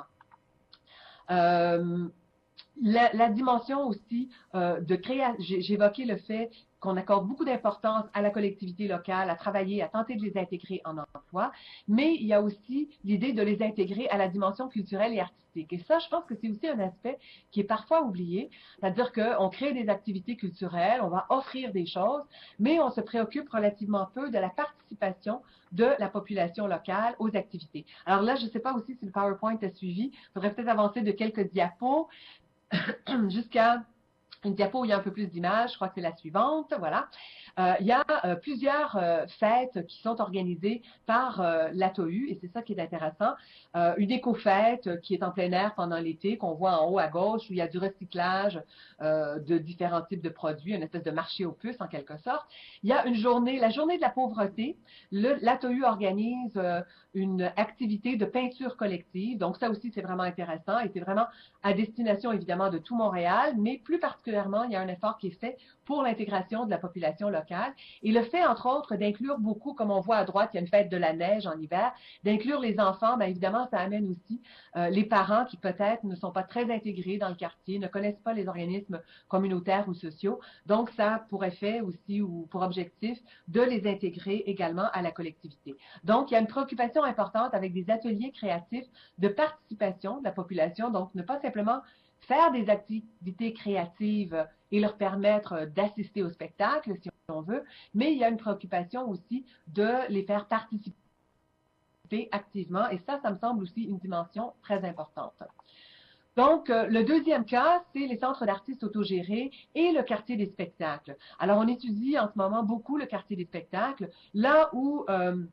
La dimension aussi de création, j'évoquais le fait qu'on accorde beaucoup d'importance à la collectivité locale, à travailler, à tenter de les intégrer en emploi, mais il y a aussi l'idée de les intégrer à la dimension culturelle et artistique. Et ça, je pense que c'est aussi un aspect qui est parfois oublié, c'est-à-dire qu'on crée des activités culturelles, on va offrir des choses, mais on se préoccupe relativement peu de la participation de la population locale aux activités. Alors là, je ne sais pas aussi si le PowerPoint a suivi, il faudrait peut-être avancer de quelques diapos jusqu'à une diapo où il y a un peu plus d'images, je crois que c'est la suivante, voilà. Il y a plusieurs fêtes qui sont organisées par l'ATOU, et c'est ça qui est intéressant. Une éco-fête qui est en plein air pendant l'été, qu'on voit en haut à gauche, où il y a du recyclage de différents types de produits, une espèce de marché aux puces en quelque sorte. Il y a une journée, la journée de la pauvreté. L'ATOU organise une activité de peinture collective, donc ça aussi c'est vraiment intéressant, et c'est vraiment à destination évidemment de tout Montréal, mais plus particulièrement, il y a un effort qui est fait pour l'intégration de la population locale. Et le fait, entre autres, d'inclure beaucoup, comme on voit à droite, il y a une fête de la neige en hiver, d'inclure les enfants, bien évidemment, ça amène aussi les parents qui peut-être ne sont pas très intégrés dans le quartier, ne connaissent pas les organismes communautaires ou sociaux. Donc, ça a pour effet aussi ou pour objectif de les intégrer également à la collectivité. Donc, il y a une préoccupation importante avec des ateliers créatifs de participation de la population, donc ne pas simplement faire des activités créatives et leur permettre d'assister au spectacle, si on veut, mais il y a une préoccupation aussi de les faire participer activement, et ça me semble aussi une dimension très importante. Donc, le deuxième cas, c'est les centres d'artistes autogérés et le quartier des spectacles. Alors, on étudie en ce moment beaucoup le quartier des spectacles, là où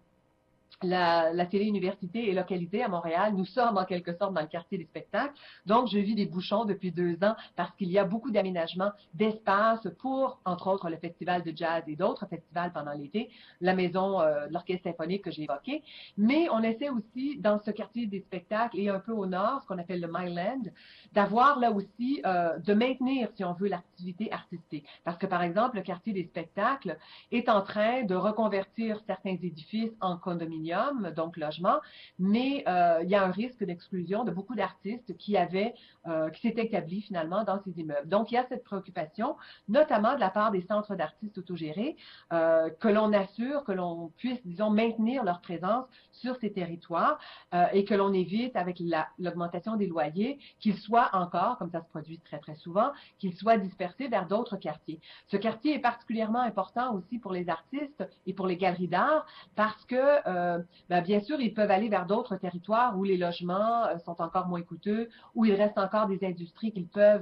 la télé-université est localisée à Montréal. Nous sommes en quelque sorte dans le quartier des spectacles. Donc, je vis des bouchons depuis 2 ans parce qu'il y a beaucoup d'aménagements d'espace pour, entre autres, le festival de jazz et d'autres festivals pendant l'été, la maison de l'orchestre symphonique que j'ai évoqué. Mais on essaie aussi, dans ce quartier des spectacles et un peu au nord, ce qu'on appelle le Myland, d'avoir là aussi, de maintenir, si on veut, l'activité artistique. Parce que, par exemple, le quartier des spectacles est en train de reconvertir certains édifices en condominiums. condominiums, donc logements, mais il y a un risque d'exclusion de beaucoup d'artistes qui s'étaient établis finalement dans ces immeubles. Donc, il y a cette préoccupation, notamment de la part des centres d'artistes autogérés, que l'on assure, que l'on puisse, disons, maintenir leur présence sur ces territoires et que l'on évite, avec l'augmentation des loyers, qu'ils soient encore, comme ça se produit très, très souvent, qu'ils soient dispersés vers d'autres quartiers. Ce quartier est particulièrement important aussi pour les artistes et pour les galeries d'art parce que, bien sûr, ils peuvent aller vers d'autres territoires où les logements sont encore moins coûteux, où il reste encore des industries qu'ils peuvent,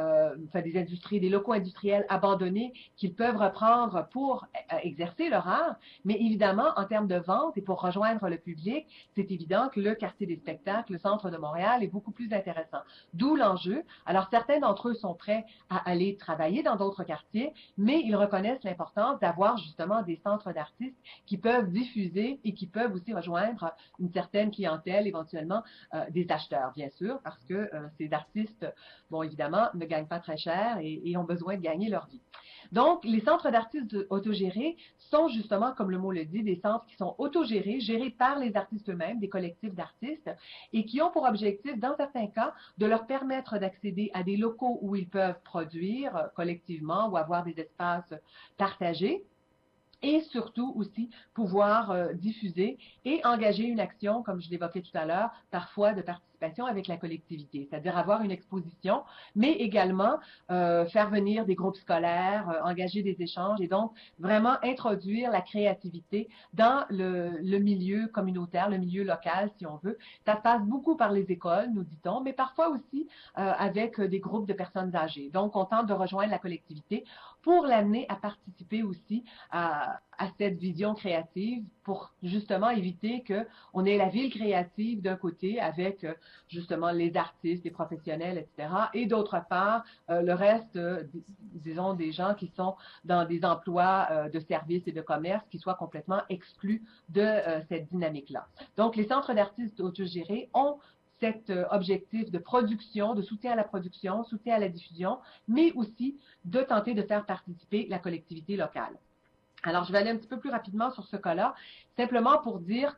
des locaux industriels abandonnés qu'ils peuvent reprendre pour exercer leur art. Mais évidemment, en termes de vente et pour rejoindre le public, c'est évident que le quartier des spectacles, le centre de Montréal, est beaucoup plus intéressant. D'où l'enjeu. Alors, certains d'entre eux sont prêts à aller travailler dans d'autres quartiers, mais ils reconnaissent l'importance d'avoir justement des centres d'artistes qui peuvent diffuser et qui peuvent aussi rejoindre une certaine clientèle, éventuellement des acheteurs, bien sûr, parce que ces artistes, bon, évidemment, ne gagnent pas très cher et ont besoin de gagner leur vie. Donc, les centres d'artistes autogérés sont justement, comme le mot le dit, des centres qui sont autogérés, gérés par les artistes eux-mêmes, des collectifs d'artistes, et qui ont pour objectif, dans certains cas, de leur permettre d'accéder à des locaux où ils peuvent produire collectivement ou avoir des espaces partagés, et surtout aussi pouvoir diffuser et engager une action, comme je l'évoquais tout à l'heure, parfois de participation avec la collectivité, c'est-à-dire avoir une exposition, mais également faire venir des groupes scolaires, engager des échanges et donc vraiment introduire la créativité dans le milieu communautaire, le milieu local, si on veut. Ça passe beaucoup par les écoles, nous dit-on, mais parfois aussi avec des groupes de personnes âgées. Donc, on tente de rejoindre la collectivité pour l'amener à participer aussi à cette vision créative pour justement éviter qu'on ait la ville créative d'un côté avec justement les artistes, les professionnels, etc. Et d'autre part, le reste, disons, des gens qui sont dans des emplois de services et de commerce qui soient complètement exclus de cette dynamique-là. Donc, les centres d'artistes autogérés ont cet objectif de production, de soutien à la production, soutien à la diffusion, mais aussi de tenter de faire participer la collectivité locale. Alors, je vais aller un petit peu plus rapidement sur ce cas-là, simplement pour dire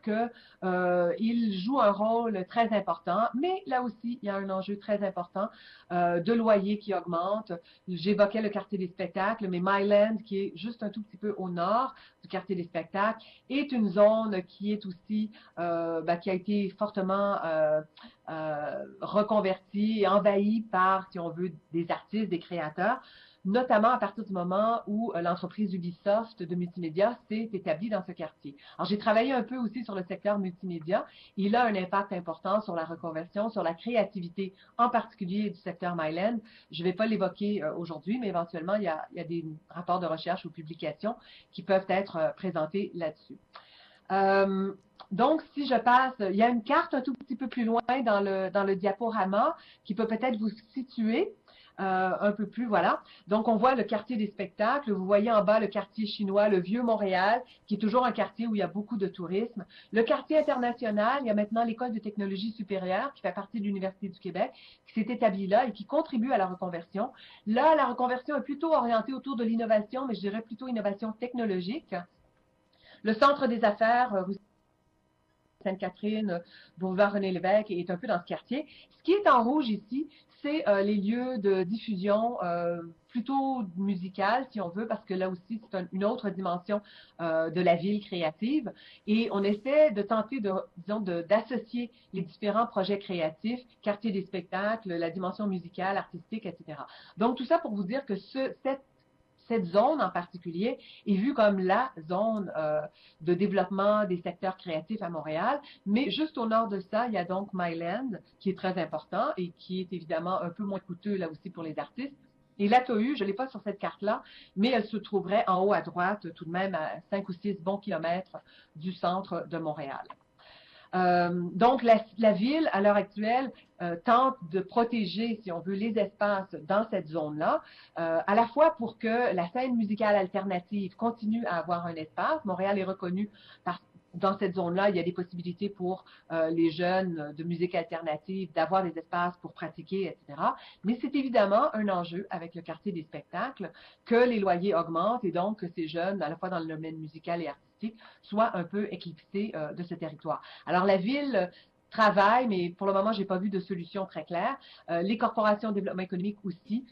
qu'il joue un rôle très important, mais là aussi, il y a un enjeu très important de loyer qui augmente. J'évoquais le quartier des spectacles, mais Myland, qui est juste un tout petit peu au nord du quartier des spectacles, est une zone qui est aussi, qui a été fortement reconvertie et envahie par, si on veut, des artistes, des créateurs, notamment à partir du moment où l'entreprise Ubisoft de multimédia s'est établie dans ce quartier. Alors, j'ai travaillé un peu aussi sur le secteur multimédia. Il a un impact important sur la reconversion, sur la créativité, en particulier du secteur Myland. Je ne vais pas l'évoquer aujourd'hui, mais éventuellement, il y a des rapports de recherche ou publications qui peuvent être présentés là-dessus. Donc, si je passe, il y a une carte un tout petit peu plus loin dans le diaporama qui peut peut-être vous situer. Un peu plus, voilà. Donc, on voit le quartier des spectacles. Vous voyez en bas le quartier chinois, le Vieux Montréal, qui est toujours un quartier où il y a beaucoup de tourisme. Le quartier international, il y a maintenant l'École de technologie supérieure, qui fait partie de l'Université du Québec, qui s'est établie là et qui contribue à la reconversion. Là, la reconversion est plutôt orientée autour de l'innovation, mais je dirais plutôt innovation technologique. Le centre des affaires, rue Sainte-Catherine, boulevard René-Lévesque, est un peu dans ce quartier. Ce qui est en rouge ici, c'est les lieux de diffusion plutôt musicale, si on veut, parce que là aussi, c'est une autre dimension de la ville créative. Et on essaie de tenter, d'associer les différents projets créatifs, quartier des spectacles, la dimension musicale, artistique, etc. Donc, tout ça pour vous dire que cette zone en particulier est vue comme la zone de développement des secteurs créatifs à Montréal. Mais juste au nord de ça, il y a donc Myland, qui est très important et qui est évidemment un peu moins coûteux là aussi pour les artistes. Et l'Atohu, je ne l'ai pas sur cette carte-là, mais elle se trouverait en haut à droite, tout de même à 5 ou 6 bons kilomètres du centre de Montréal. Donc, la ville, à l'heure actuelle, tente de protéger, si on veut, les espaces dans cette zone-là, à la fois pour que la scène musicale alternative continue à avoir un espace. Montréal est reconnu dans cette zone-là, il y a des possibilités pour les jeunes de musique alternative d'avoir des espaces pour pratiquer, etc. Mais c'est évidemment un enjeu avec le quartier des spectacles que les loyers augmentent et donc que ces jeunes, à la fois dans le domaine musical et artistique, touristique soit un peu éclipsé de ce territoire. Alors la ville travaille, mais pour le moment, j'ai pas vu de solution très claire. Les corporations de développement économique aussi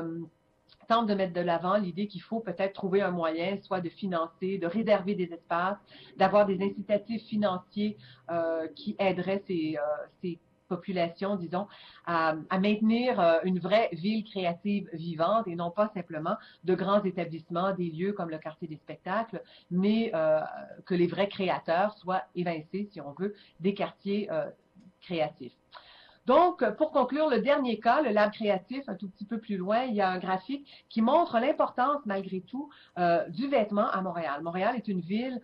tentent de mettre de l'avant l'idée qu'il faut peut-être trouver un moyen, soit de financer, de réserver des espaces, d'avoir des incitatifs financiers qui aideraient ces population, disons, à maintenir une vraie ville créative vivante et non pas simplement de grands établissements, des lieux comme le quartier des spectacles, mais que les vrais créateurs soient évincés, si on veut, des quartiers créatifs. Donc, pour conclure, le dernier cas, le lab créatif, un tout petit peu plus loin, il y a un graphique qui montre l'importance, malgré tout, du vêtement à Montréal. Montréal est une ville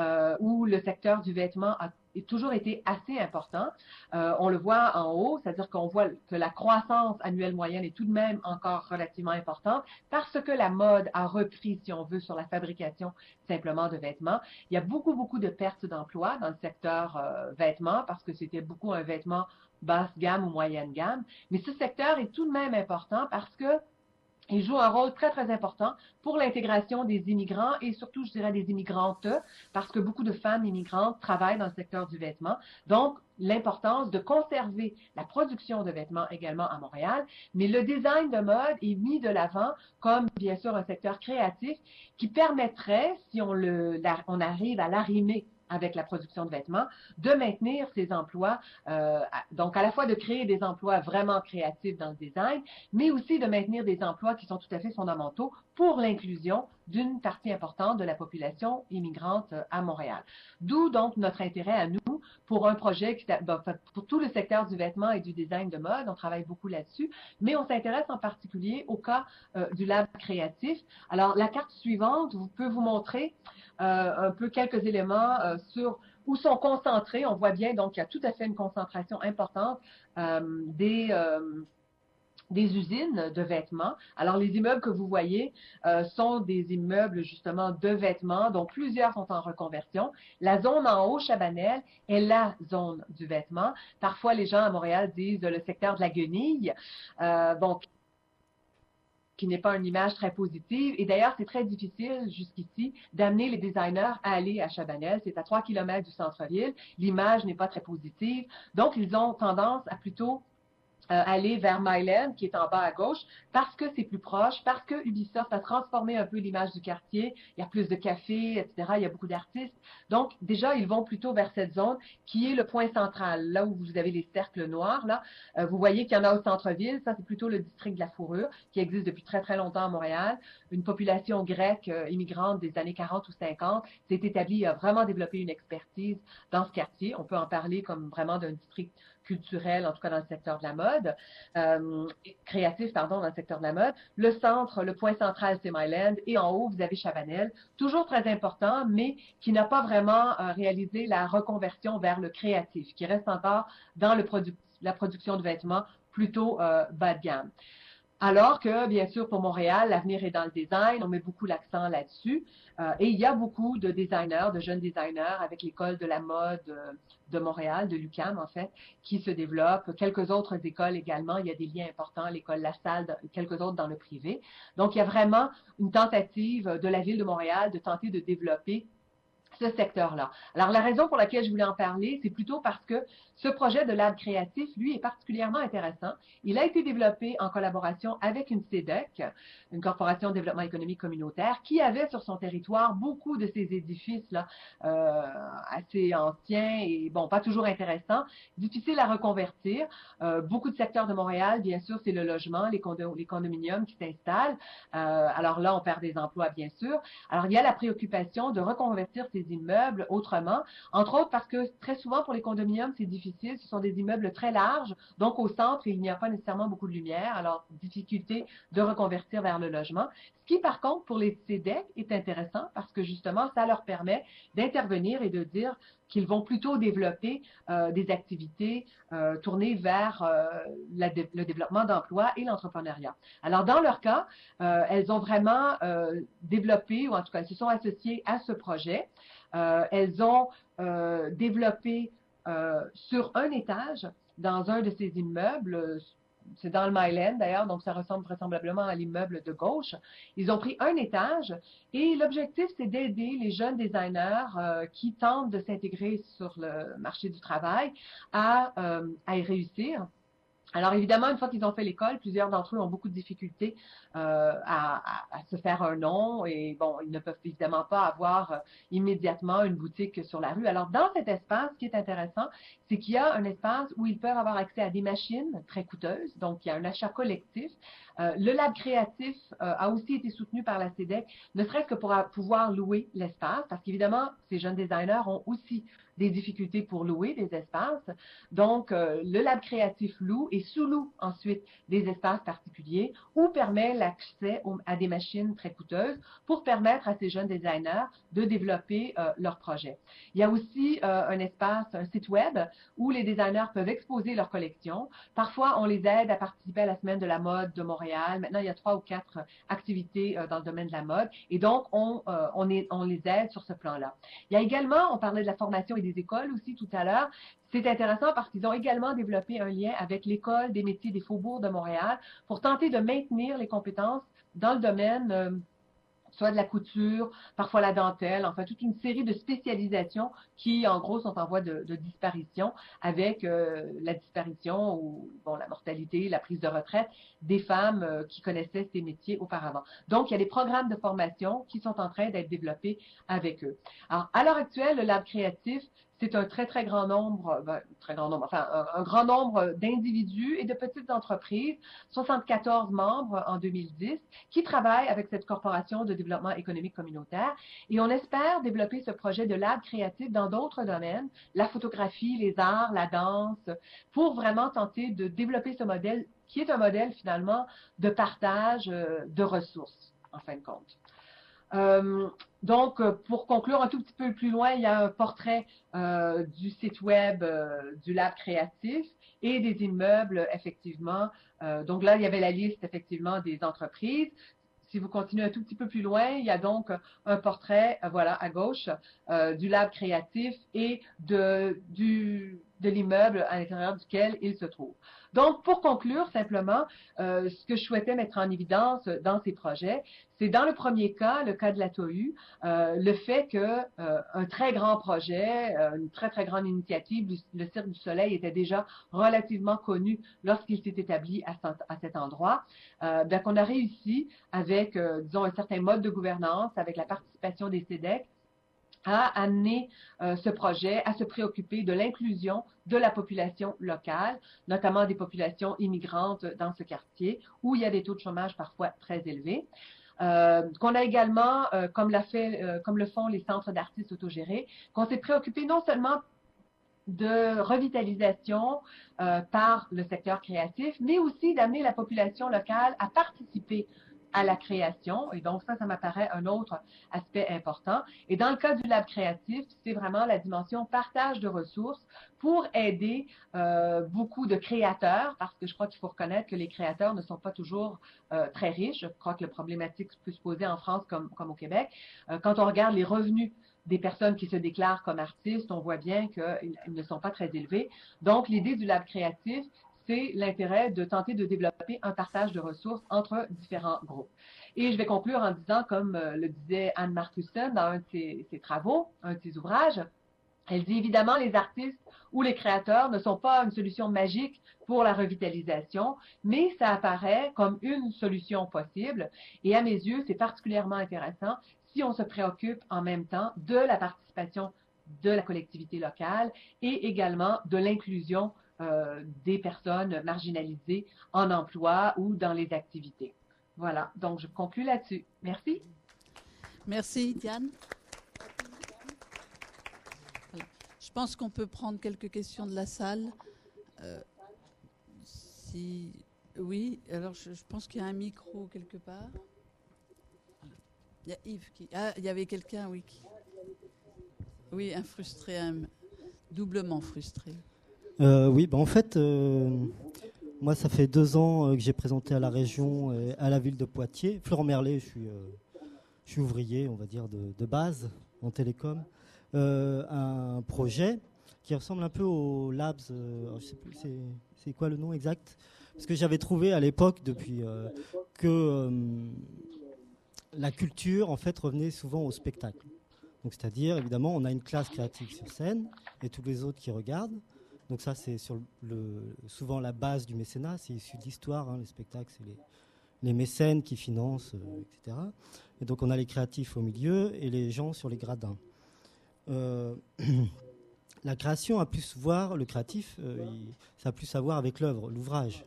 où le secteur du vêtement a toujours été assez important. On le voit en haut, c'est-à-dire qu'on voit que la croissance annuelle moyenne est tout de même encore relativement importante parce que la mode a repris, si on veut, sur la fabrication simplement de vêtements. Il y a beaucoup de pertes d'emplois dans le secteur vêtements parce que c'était beaucoup un vêtement basse gamme ou moyenne gamme. Mais ce secteur est tout de même important parce que il joue un rôle très important pour l'intégration des immigrants et surtout, je dirais, des immigrantes, parce que beaucoup de femmes immigrantes travaillent dans le secteur du vêtement. Donc, l'importance de conserver la production de vêtements également à Montréal. Mais le design de mode est mis de l'avant comme, bien sûr, un secteur créatif qui permettrait, si on arrive à l'arrimer avec la production de vêtements, de maintenir ces emplois, donc à la fois de créer des emplois vraiment créatifs dans le design, mais aussi de maintenir des emplois qui sont tout à fait fondamentaux pour l'inclusion d'une partie importante de la population immigrante à Montréal. D'où donc notre intérêt à nous pour un projet pour tout le secteur du vêtement et du design de mode, on travaille beaucoup là-dessus, mais on s'intéresse en particulier au cas du lab créatif. Alors la carte suivante peut vous montrer un peu quelques éléments sur où sont concentrés. On voit bien donc qu'il y a tout à fait une concentration importante des usines de vêtements. Alors, les immeubles que vous voyez sont des immeubles, justement, de vêtements, dont plusieurs sont en reconversion. La zone en haut, Chabanel, est la zone du vêtement. Parfois, les gens à Montréal disent le secteur de la guenille. Donc, qui n'est pas une image très positive. Et d'ailleurs, c'est très difficile jusqu'ici d'amener les designers à aller à Chabanel. C'est à 3 km du centre-ville. L'image n'est pas très positive. Donc, ils ont tendance à plutôt aller vers Myland, qui est en bas à gauche, parce que c'est plus proche, parce que Ubisoft a transformé un peu l'image du quartier. Il y a plus de cafés, etc. Il y a beaucoup d'artistes. Donc, déjà, ils vont plutôt vers cette zone qui est le point central, là où vous avez les cercles noirs. Là, vous voyez qu'il y en a au centre-ville. Ça, c'est plutôt le district de la Fourrure, qui existe depuis très longtemps à Montréal. Une population grecque immigrante des années 40 ou 50 s'est établie et a vraiment développé une expertise dans ce quartier. On peut en parler comme vraiment d'un district culturel, en tout cas dans le secteur de la mode, créatif, pardon, dans le secteur de la mode. Le centre, le point central, c'est Myland, et en haut, vous avez Chabanel, toujours très important, mais qui n'a pas vraiment réalisé la reconversion vers le créatif, qui reste encore dans la production de vêtements plutôt bas de gamme. Alors que, bien sûr, pour Montréal, l'avenir est dans le design, on met beaucoup l'accent là-dessus. Et il y a beaucoup de designers, de jeunes designers avec l'école de la mode de Montréal, de l'UQAM en fait, qui se développent. Quelques autres écoles également, il y a des liens importants, l'école La Salle, quelques autres dans le privé. Donc, il y a vraiment une tentative de la ville de Montréal de tenter de développer ce secteur-là. Alors, la raison pour laquelle je voulais en parler, c'est plutôt parce que ce projet de lab créatif, lui, est particulièrement intéressant. Il a été développé en collaboration avec une CEDEC, une corporation de développement économique communautaire, qui avait sur son territoire beaucoup de ces édifices-là, assez anciens et, bon, pas toujours intéressants, difficiles à reconvertir. Beaucoup de secteurs de Montréal, bien sûr, c'est le logement, les condominiums qui s'installent. Alors là, on perd des emplois, bien sûr. Alors, il y a la préoccupation de reconvertir ces immeubles autrement, entre autres parce que très souvent, pour les condominiums, c'est difficile. Ce sont des immeubles très larges, donc au centre, il n'y a pas nécessairement beaucoup de lumière, alors difficulté de reconvertir vers le logement. Ce qui, par contre, pour les CEDEC est intéressant parce que justement, ça leur permet d'intervenir et de dire qu'ils vont plutôt développer des activités tournées vers le développement d'emplois et l'entrepreneuriat. Alors, dans leur cas, elles ont vraiment développé, ou en tout cas, elles se sont associées à ce projet. Elles ont développé sur un étage, dans un de ces immeubles, c'est dans le Mile End d'ailleurs, donc ça ressemble vraisemblablement à l'immeuble de gauche. Ils ont pris un étage et l'objectif, c'est d'aider les jeunes designers qui tentent de s'intégrer sur le marché du travail à y réussir. Alors évidemment, une fois qu'ils ont fait l'école, plusieurs d'entre eux ont beaucoup de difficultés à se faire un nom et bon, ils ne peuvent évidemment pas avoir immédiatement une boutique sur la rue. Alors dans cet espace, ce qui est intéressant, c'est qu'il y a un espace où ils peuvent avoir accès à des machines très coûteuses, donc il y a un achat collectif. Le lab créatif a aussi été soutenu par la CEDEC, ne serait-ce que pour pouvoir louer l'espace, parce qu'évidemment, ces jeunes designers ont aussi des difficultés pour louer des espaces. Donc, le lab créatif loue et sous-loue ensuite des espaces particuliers ou permet l'accès à des machines très coûteuses pour permettre à ces jeunes designers de développer leurs projets. Il y a aussi un espace, un site web où les designers peuvent exposer leurs collections. Parfois, on les aide à participer à la Semaine de la mode de Montréal. Maintenant, il y a 3 ou 4 activités dans le domaine de la mode et donc, on les aide sur ce plan-là. Il y a également, on parlait de la formation et des écoles aussi tout à l'heure. C'est intéressant parce qu'ils ont également développé un lien avec l'École des métiers des faubourgs de Montréal pour tenter de maintenir les compétences dans le domaine soit de la couture, parfois la dentelle, enfin toute une série de spécialisations qui, en gros, sont en voie de disparition avec la disparition ou bon, la mortalité, la prise de retraite des femmes qui connaissaient ces métiers auparavant. Donc, il y a des programmes de formation qui sont en train d'être développés avec eux. Alors, à l'heure actuelle, le Lab créatif, c'est un très grand nombre, un grand nombre d'individus et de petites entreprises, 74 membres en 2010, qui travaillent avec cette corporation de développement économique communautaire. Et on espère développer ce projet de lab créatif dans d'autres domaines, la photographie, les arts, la danse, pour vraiment tenter de développer ce modèle qui est un modèle finalement de partage de ressources, en fin de compte. Donc, pour conclure un tout petit peu plus loin, il y a un portrait du site web du Lab créatif et des immeubles, effectivement. Donc là, il y avait la liste, effectivement, des entreprises. Si vous continuez un tout petit peu plus loin, il y a donc un portrait, voilà, à gauche, du Lab créatif et de l'immeuble à l'intérieur duquel il se trouve. Donc, pour conclure, simplement, ce que je souhaitais mettre en évidence dans ces projets, c'est dans le premier cas, le cas de la TOU, le fait que un très grand projet, une très grande initiative, le Cirque du Soleil était déjà relativement connu lorsqu'il s'est établi à cet endroit, bien qu'on a réussi avec, disons, un certain mode de gouvernance, avec la participation des CEDEC, à amener ce projet à se préoccuper de l'inclusion de la population locale, notamment des populations immigrantes dans ce quartier, où il y a des taux de chômage parfois très élevés. Qu'on a également, comme le font les centres d'artistes autogérés, qu'on s'est préoccupé non seulement de revitalisation par le secteur créatif, mais aussi d'amener la population locale à participer à la création. Et donc, ça m'apparaît un autre aspect important. Et dans le cas du Lab créatif, c'est vraiment la dimension partage de ressources pour aider beaucoup de créateurs, parce que je crois qu'il faut reconnaître que les créateurs ne sont pas toujours très riches. Je crois que la problématique peut se poser en France comme au Québec. Quand on regarde les revenus des personnes qui se déclarent comme artistes, on voit bien qu'ils ne sont pas très élevés. Donc, l'idée du Lab créatif, c'est l'intérêt de tenter de développer un partage de ressources entre différents groupes. Et je vais conclure en disant, comme le disait Anne Markussen dans un de ses travaux, un de ses ouvrages, elle dit évidemment les artistes ou les créateurs ne sont pas une solution magique pour la revitalisation, mais ça apparaît comme une solution possible. Et à mes yeux, c'est particulièrement intéressant si on se préoccupe en même temps de la participation de la collectivité locale et également de l'inclusion des personnes marginalisées en emploi ou dans les activités. Voilà, donc je conclue là-dessus. Merci. Merci, Diane. Voilà. Je pense qu'on peut prendre quelques questions de la salle. Oui, alors je pense qu'il y a un micro quelque part. Il y a Yves qui... Ah, il y avait quelqu'un, oui. Oui, un frustré, doublement frustré. Oui, en fait, moi, ça fait 2 ans que j'ai présenté à la région et à la ville de Poitiers. Florent Merlet, je suis ouvrier, on va dire, de base en télécom. Un projet qui ressemble un peu au Labs, je sais plus, c'est quoi le nom exact, Parce que j'avais trouvé à l'époque, depuis que la culture, en fait, revenait souvent au spectacle. Donc, c'est-à-dire, évidemment, on a une classe créative sur scène et tous les autres qui regardent. Donc ça, c'est souvent la base du mécénat, c'est issu de l'histoire. Hein, les spectacles, c'est les mécènes qui financent, etc. Et donc on a les créatifs au milieu et les gens sur les gradins. La création a plus voir, le créatif, ça a plus à voir avec l'œuvre, l'ouvrage.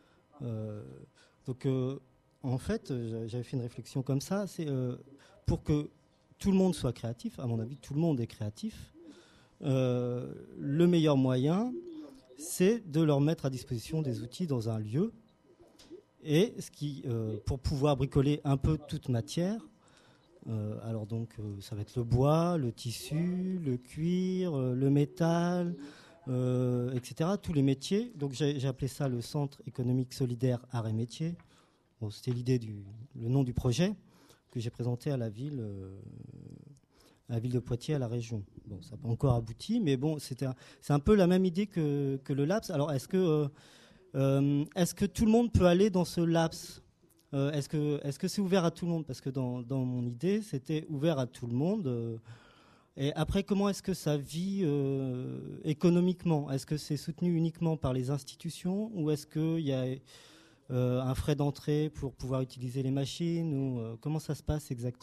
Donc en fait, j'avais fait une réflexion comme ça, c'est pour que tout le monde soit créatif, à mon avis, tout le monde est créatif. Le meilleur moyen, c'est de leur mettre à disposition des outils dans un lieu, et pour pouvoir bricoler un peu toute matière. Alors donc, ça va être le bois, le tissu, le cuir, le métal, etc. Tous les métiers. Donc j'ai appelé ça le Centre économique solidaire Arts et Métiers. Bon, c'était le nom du projet que j'ai présenté à la ville de Poitiers, à la région. Bon, ça n'a pas encore abouti, mais bon, c'est un peu la même idée que le LAPS. Alors, est-ce que tout le monde peut aller dans ce LAPS ? Est-ce que c'est ouvert à tout le monde ? Parce que dans mon idée, c'était ouvert à tout le monde. Et après, comment est-ce que ça vit économiquement ? Est-ce que c'est soutenu uniquement par les institutions ou est-ce qu'il y a un frais d'entrée pour pouvoir utiliser les machines ou comment ça se passe exactement ?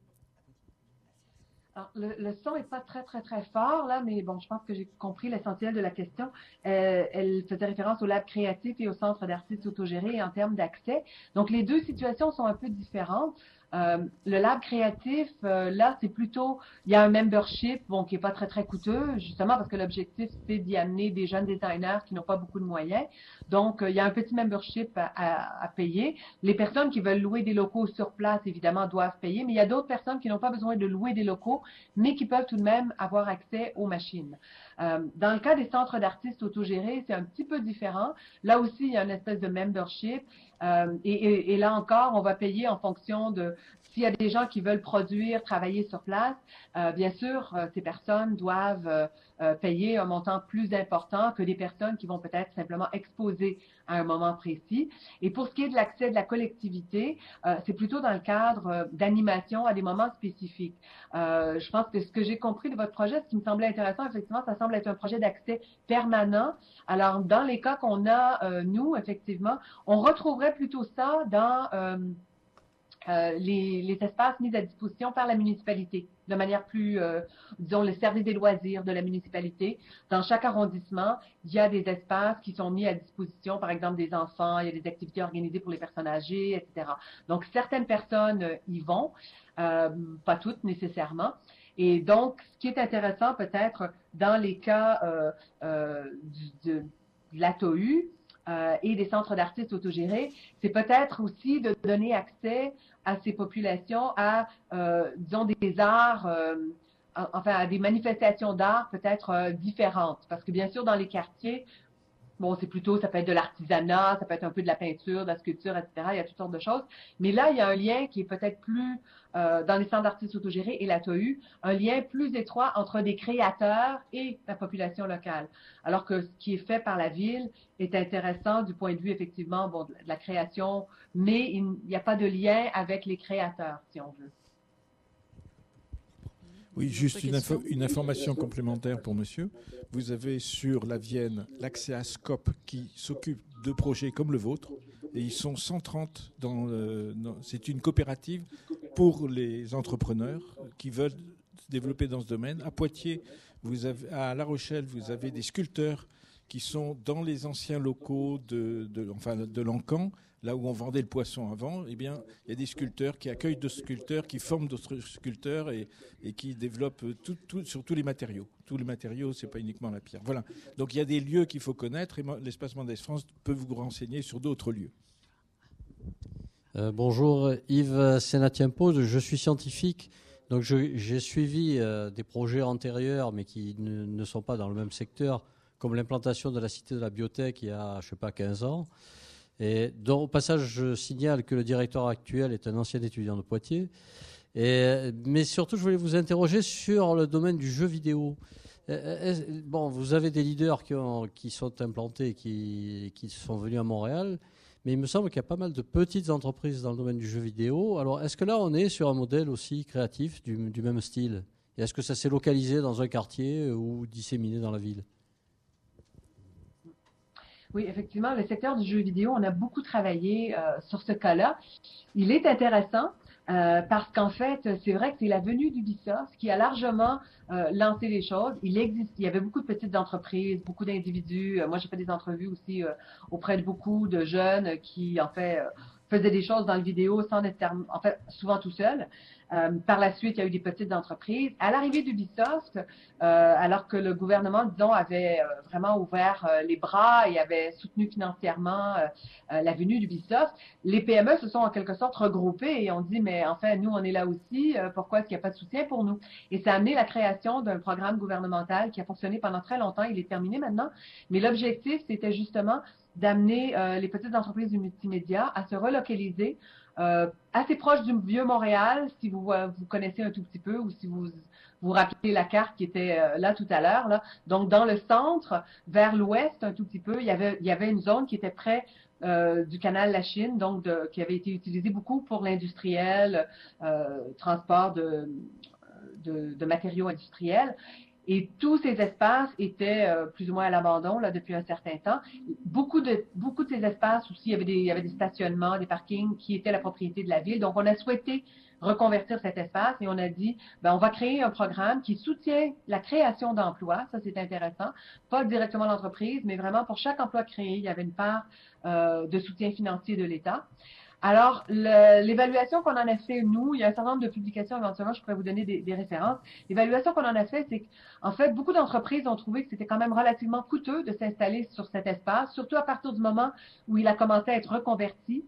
Alors, le son n'est pas très, très, très fort, là, mais bon, je pense que j'ai compris l'essentiel de la question. Elle faisait référence au lab créatif et au centre d'artistes autogérés en termes d'accès. Donc, les deux situations sont un peu différentes. Le lab créatif, là, c'est plutôt, il y a un membership, bon, qui est pas très, très coûteux, justement parce que l'objectif, c'est d'y amener des jeunes designers qui n'ont pas beaucoup de moyens. Donc, il y a un petit membership à payer. Les personnes qui veulent louer des locaux sur place, évidemment, doivent payer, mais il y a d'autres personnes qui n'ont pas besoin de louer des locaux, mais qui peuvent tout de même avoir accès aux machines. Dans le cas des centres d'artistes autogérés, c'est un petit peu différent. Là aussi, il y a une espèce de membership. Et là encore, on va payer en fonction de s'il y a des gens qui veulent produire, travailler sur place. Bien sûr, ces personnes doivent payer un montant plus important que des personnes qui vont peut-être simplement exposer à un moment précis. Et pour ce qui est de l'accès de la collectivité, c'est plutôt dans le cadre d'animation à des moments spécifiques. Je pense que ce que j'ai compris de votre projet, ce qui me semblait intéressant, effectivement, ça semble être un projet d'accès permanent. Alors, dans les cas qu'on a, nous, effectivement, on retrouverait plutôt ça dans les espaces mis à disposition par la municipalité, de manière plus, disons, le service des loisirs de la municipalité. Dans chaque arrondissement, il y a des espaces qui sont mis à disposition, par exemple des enfants, il y a des activités organisées pour les personnes âgées, etc. Donc, certaines personnes y vont, pas toutes nécessairement. Et donc, ce qui est intéressant peut-être dans les cas de l'ATOU et des centres d'artistes autogérés, c'est peut-être aussi de donner accès à ces populations à, disons, des arts, enfin, à des manifestations d'art peut-être différentes. Parce que bien sûr, dans les quartiers, bon, c'est plutôt, ça peut être de l'artisanat, ça peut être un peu de la peinture, de la sculpture, etc. Il y a toutes sortes de choses. Mais là, il y a un lien qui est peut-être plus, dans les centres d'artistes autogérés et l'ATOU, un lien plus étroit entre des créateurs et la population locale. Alors que ce qui est fait par la ville est intéressant du point de vue, effectivement, bon, de la création, mais il n'y a pas de lien avec les créateurs, si on veut. Oui, juste une information complémentaire pour monsieur. Vous avez sur la Vienne l'accès à Scope qui s'occupe de projets comme le vôtre. Et ils sont 130 c'est une coopérative pour les entrepreneurs qui veulent se développer dans ce domaine. À Poitiers, à La Rochelle, vous avez des sculpteurs qui sont dans les anciens locaux de l'Encan, là où on vendait le poisson avant. Eh bien, il y a des sculpteurs qui accueillent d'autres sculpteurs, qui forment d'autres sculpteurs et qui développent sur tous les matériaux. Tous les matériaux, c'est pas uniquement la pierre. Voilà. Donc il y a des lieux qu'il faut connaître et l'Espace Mendès France peut vous renseigner sur d'autres lieux. Bonjour, Yves Sénatiempo, je suis scientifique. Donc j'ai suivi des projets antérieurs, mais qui ne sont pas dans le même secteur, comme l'implantation de la Cité de la Biotech il y a, 15 ans. Et au passage, je signale que le directeur actuel est un ancien étudiant de Poitiers. Mais surtout, je voulais vous interroger sur le domaine du jeu vidéo. Bon, vous avez des leaders qui sont implantés, qui sont venus à Montréal, mais il me semble qu'il y a pas mal de petites entreprises dans le domaine du jeu vidéo. Alors, est-ce que là, on est sur un modèle aussi créatif du même style? Et est-ce que ça s'est localisé dans un quartier ou disséminé dans la ville? Oui, effectivement, le secteur du jeu vidéo, on a beaucoup travaillé sur ce cas-là. Il est intéressant parce qu'en fait, c'est vrai que c'est la venue d'Ubisoft qui a largement lancé les choses. Il y avait beaucoup de petites entreprises, beaucoup d'individus. Moi, j'ai fait des entrevues aussi auprès de beaucoup de jeunes qui, en fait, faisaient des choses dans le vidéo sans nécessairement, en fait, souvent tout seuls. Par la suite, il y a eu des petites entreprises. À l'arrivée d'Ubisoft, alors que le gouvernement, disons, avait vraiment ouvert les bras et avait soutenu financièrement la venue d'Ubisoft, les PME se sont en quelque sorte regroupées et ont dit, mais en fait, nous, on est là aussi, pourquoi est-ce qu'il n'y a pas de soutien pour nous? Et ça a amené la création d'un programme gouvernemental qui a fonctionné pendant très longtemps. Il est terminé maintenant. Mais l'objectif, c'était justement d'amener les petites entreprises du multimédia à se relocaliser assez proche du vieux Montréal, si vous connaissez un tout petit peu ou si vous vous rappelez la carte qui était là tout à l'heure. Là. Donc, dans le centre, vers l'ouest un tout petit peu, il y avait une zone qui était près du canal La Chine, donc qui avait été utilisée beaucoup pour l'industriel, transport de matériaux industriels. Et tous ces espaces étaient plus ou moins à l'abandon là depuis un certain temps. Beaucoup de ces espaces aussi, il y avait des stationnements, des parkings qui étaient la propriété de la ville. Donc, on a souhaité reconvertir cet espace et on a dit, on va créer un programme qui soutient la création d'emplois. Ça, c'est intéressant. Pas directement l'entreprise, mais vraiment pour chaque emploi créé, il y avait une part de soutien financier de l'État. Alors, l'évaluation qu'on en a fait, nous, il y a un certain nombre de publications, éventuellement, je pourrais vous donner des références. L'évaluation qu'on en a fait, c'est qu'en fait, beaucoup d'entreprises ont trouvé que c'était quand même relativement coûteux de s'installer sur cet espace, surtout à partir du moment où il a commencé à être reconverti.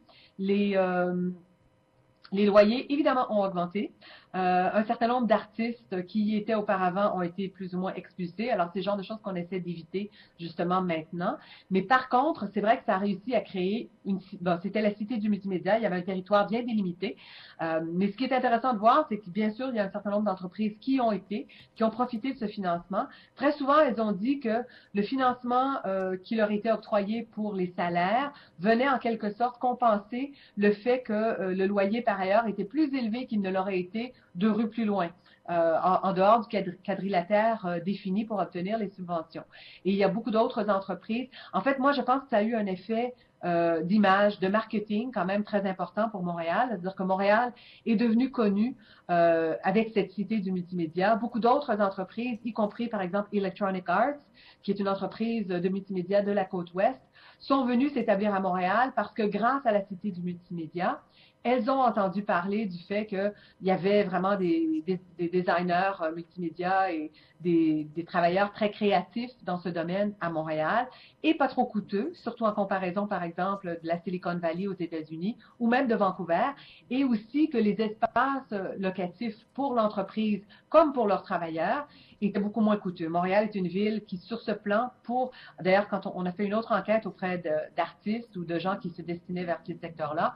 Les loyers, évidemment, ont augmenté. Un certain nombre d'artistes qui y étaient auparavant ont été plus ou moins expulsés. Alors, c'est le genre de choses qu'on essaie d'éviter, justement, maintenant. Mais par contre, c'est vrai que ça a réussi à créer c'était la cité du multimédia. Il y avait un territoire bien délimité. Mais ce qui est intéressant de voir, c'est que, bien sûr, il y a un certain nombre d'entreprises qui ont profité de ce financement. Très souvent, elles ont dit que le financement qui leur était octroyé pour les salaires venait en quelque sorte compenser le fait que le loyer, par ailleurs, était plus élevé qu'il ne l'aurait été 2 rues plus loin, en dehors du quadrilatère défini pour obtenir les subventions. Et il y a beaucoup d'autres entreprises. En fait, moi, je pense que ça a eu un effet d'image, de marketing quand même très important pour Montréal. C'est-à-dire que Montréal est devenu connu avec cette cité du multimédia. Beaucoup d'autres entreprises, y compris par exemple Electronic Arts, qui est une entreprise de multimédia de la côte ouest, sont venues s'établir à Montréal parce que grâce à la cité du multimédia, elles ont entendu parler du fait qu'il y avait vraiment des designers multimédia et des travailleurs très créatifs dans ce domaine à Montréal et pas trop coûteux, surtout en comparaison, par exemple, de la Silicon Valley aux États-Unis ou même de Vancouver, et aussi que les espaces locatifs pour l'entreprise comme pour leurs travailleurs étaient beaucoup moins coûteux. Montréal est une ville qui, sur ce plan, d'ailleurs, quand on a fait une autre enquête auprès d'artistes ou de gens qui se destinaient vers ce secteur-là,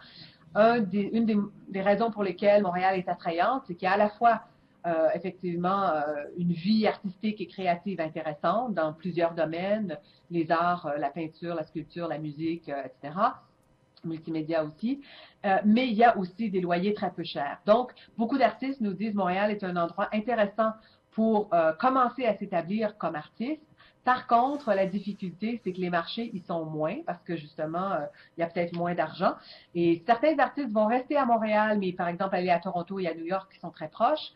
une des raisons pour lesquelles Montréal est attrayante, c'est qu'il y a à la fois effectivement une vie artistique et créative intéressante dans plusieurs domaines, les arts, la peinture, la sculpture, la musique, etc., multimédia aussi, mais il y a aussi des loyers très peu chers. Donc, beaucoup d'artistes nous disent que Montréal est un endroit intéressant pour commencer à s'établir comme artiste. Par contre, la difficulté, c'est que les marchés, ils sont moins parce que justement, il y a peut-être moins d'argent. Et certains artistes vont rester à Montréal, mais par exemple aller à Toronto et à New York qui sont très proches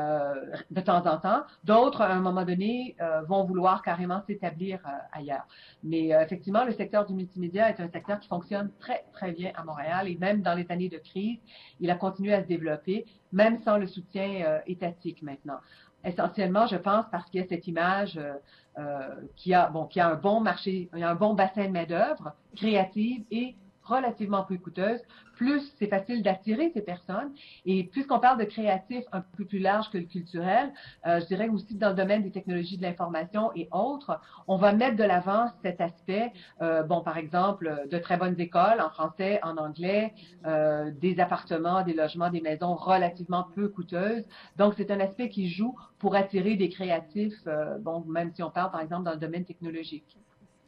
de temps en temps. D'autres, à un moment donné, vont vouloir carrément s'établir ailleurs. Mais effectivement, le secteur du multimédia est un secteur qui fonctionne très, très bien à Montréal et même dans les années de crise, il a continué à se développer, même sans le soutien étatique maintenant. Essentiellement, je pense, parce qu'il y a cette image qu'il y a un bon marché, il y a un bon bassin de main-d'œuvre créative et relativement peu coûteuses, plus c'est facile d'attirer ces personnes. Et puisqu'on parle de créatifs un peu plus large que le culturel, je dirais aussi dans le domaine des technologies de l'information et autres, on va mettre de l'avant cet aspect, par exemple, de très bonnes écoles en français, en anglais, des appartements, des logements, des maisons relativement peu coûteuses. Donc, c'est un aspect qui joue pour attirer des créatifs, même si on parle, par exemple, dans le domaine technologique.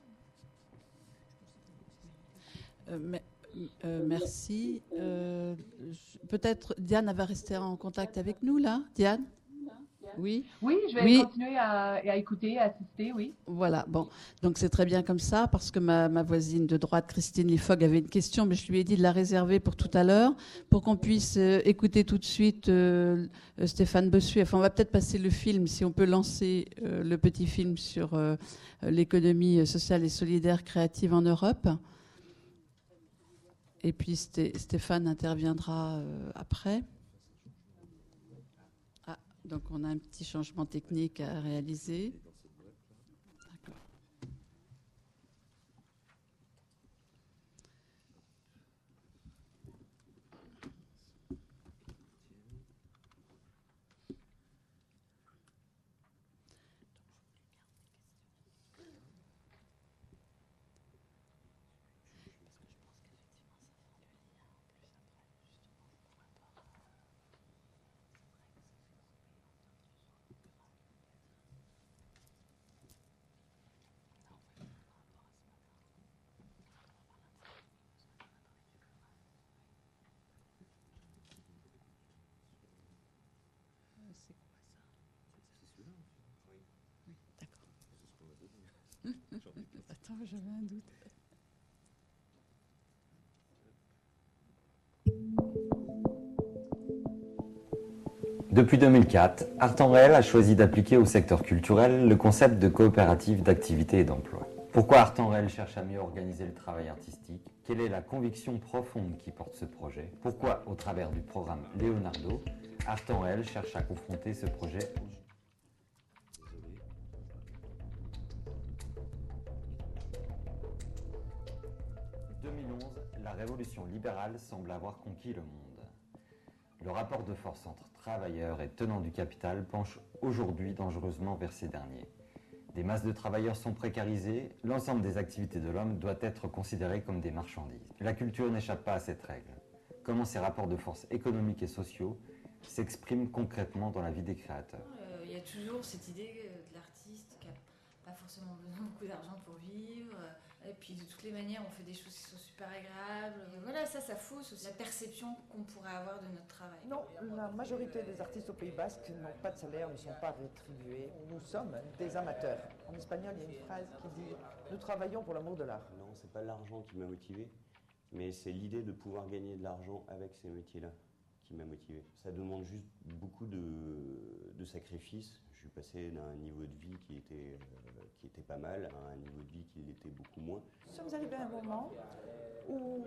Merci. Peut-être Diane va rester en contact avec nous, là. Diane? Oui. Oui, je vais continuer à écouter, à assister, oui. Voilà, bon. Donc c'est très bien comme ça, parce que ma voisine de droite, Christine Lifog, avait une question, mais je lui ai dit de la réserver pour tout à l'heure, pour qu'on puisse écouter tout de suite Stéphane Bossuet. Enfin, on va peut-être passer le film, si on peut lancer le petit film sur l'économie sociale et solidaire créative en Europe. Et puis Stéphane interviendra après. Donc on a un petit changement technique à réaliser. D'accord. Attends, j'avais un doute. Depuis 2004, Art en Réel a choisi d'appliquer au secteur culturel le concept de coopérative d'activité et d'emploi. Pourquoi Art en Réel cherche à mieux organiser le travail artistique? Quelle est la conviction profonde qui porte ce projet? Pourquoi, au travers du programme Leonardo, Art en Réel cherche à confronter ce projet En 2011, la révolution libérale semble avoir conquis le monde. Le rapport de force entre travailleurs et tenants du capital penche aujourd'hui dangereusement vers ces derniers. Des masses de travailleurs sont précarisées, l'ensemble des activités de l'homme doit être considéré comme des marchandises. La culture n'échappe pas à cette règle. Comment ces rapports de force économiques et sociaux s'expriment concrètement dans la vie des créateurs? Il y a toujours cette idée de l'artiste qui n'a pas forcément besoin de beaucoup d'argent pour vivre. Et puis de toutes les manières, on fait des choses qui sont super agréables. Et voilà, ça fausse aussi la perception qu'on pourrait avoir de notre travail. Non, la majorité des artistes au Pays Basque n'ont pas de salaire, ne sont pas rétribués. Nous sommes des amateurs. En espagnol, il y a une phrase qui dit « Nous travaillons pour l'amour de l'art ». Non, c'est pas l'argent qui m'a motivé, mais c'est l'idée de pouvoir gagner de l'argent avec ces métiers-là qui m'a motivé. Ça demande juste beaucoup de sacrifices. Je suis passé d'un niveau de vie qui était pas mal à un niveau de vie qui l'était beaucoup moins. Nous sommes arrivés à un moment où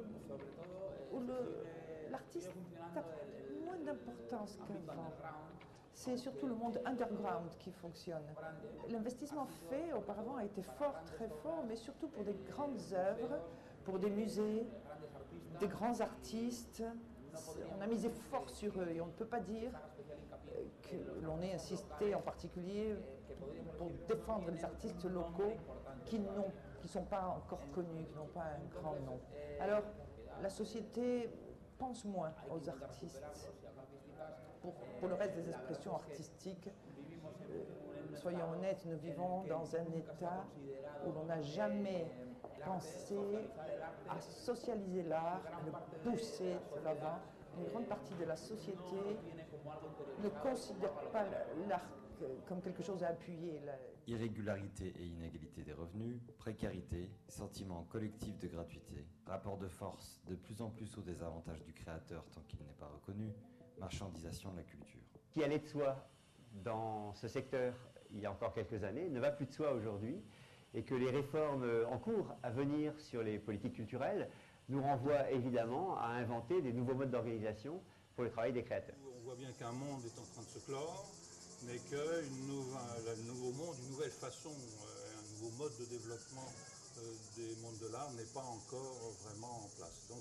l'artiste a moins d'importance qu'avant. C'est surtout le monde underground qui fonctionne. L'investissement fait auparavant a été fort, très fort, mais surtout pour des grandes œuvres, pour des musées, des grands artistes. On a misé fort sur eux et on ne peut pas dire que l'on ait insisté en particulier pour défendre les artistes locaux qui ne sont pas encore connus, qui n'ont pas un grand nom. Alors, la société pense moins aux artistes. Pour le reste des expressions artistiques, soyons honnêtes, nous vivons dans un état où l'on n'a jamais pensé à socialiser l'art, à le pousser de l'avant. Une grande partie de la société ne considère pas l'art comme quelque chose à appuyer. Irrégularité et inégalité des revenus, précarité, sentiment collectif de gratuité, rapport de force de plus en plus au désavantage du créateur tant qu'il n'est pas reconnu, marchandisation de la culture. Ce qui allait de soi dans ce secteur il y a encore quelques années ne va plus de soi aujourd'hui et que les réformes en cours à venir sur les politiques culturelles nous renvoient évidemment à inventer des nouveaux modes d'organisation pour le travail des créateurs. On voit bien qu'un monde est en train de se clore, mais qu'un nouveau monde, une nouvelle façon, un nouveau mode de développement des mondes de l'art n'est pas encore vraiment en place.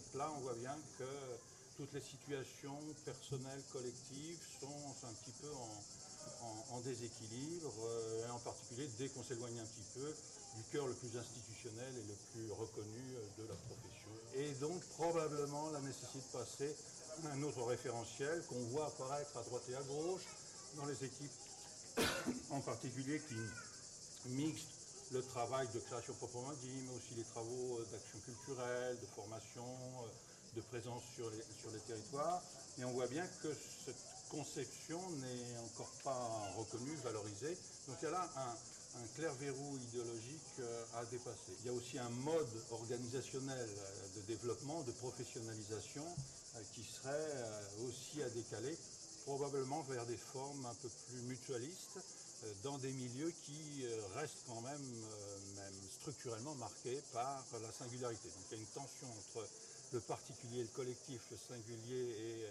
voit bien que toutes les situations personnelles, collectives sont un petit peu en déséquilibre, et en particulier dès qu'on s'éloigne un petit peu du cœur le plus institutionnel et le plus reconnu de la profession. Et donc probablement la nécessité de passer à un autre référentiel qu'on voit apparaître à droite et à gauche dans les équipes en particulier qui mixent le travail de création proprement dit, mais aussi les travaux d'action culturelle, de formation, de présence sur les territoires. Et on voit bien que cette conception n'est encore pas reconnue, valorisée. Donc il y a là un clair verrou idéologique à dépasser. Il y a aussi un mode organisationnel de développement, de professionnalisation qui serait aussi à décaler, probablement vers des formes un peu plus mutualistes, dans des milieux qui restent quand même structurellement marqués par la singularité. Donc il y a une tension entre le particulier et le collectif, le singulier et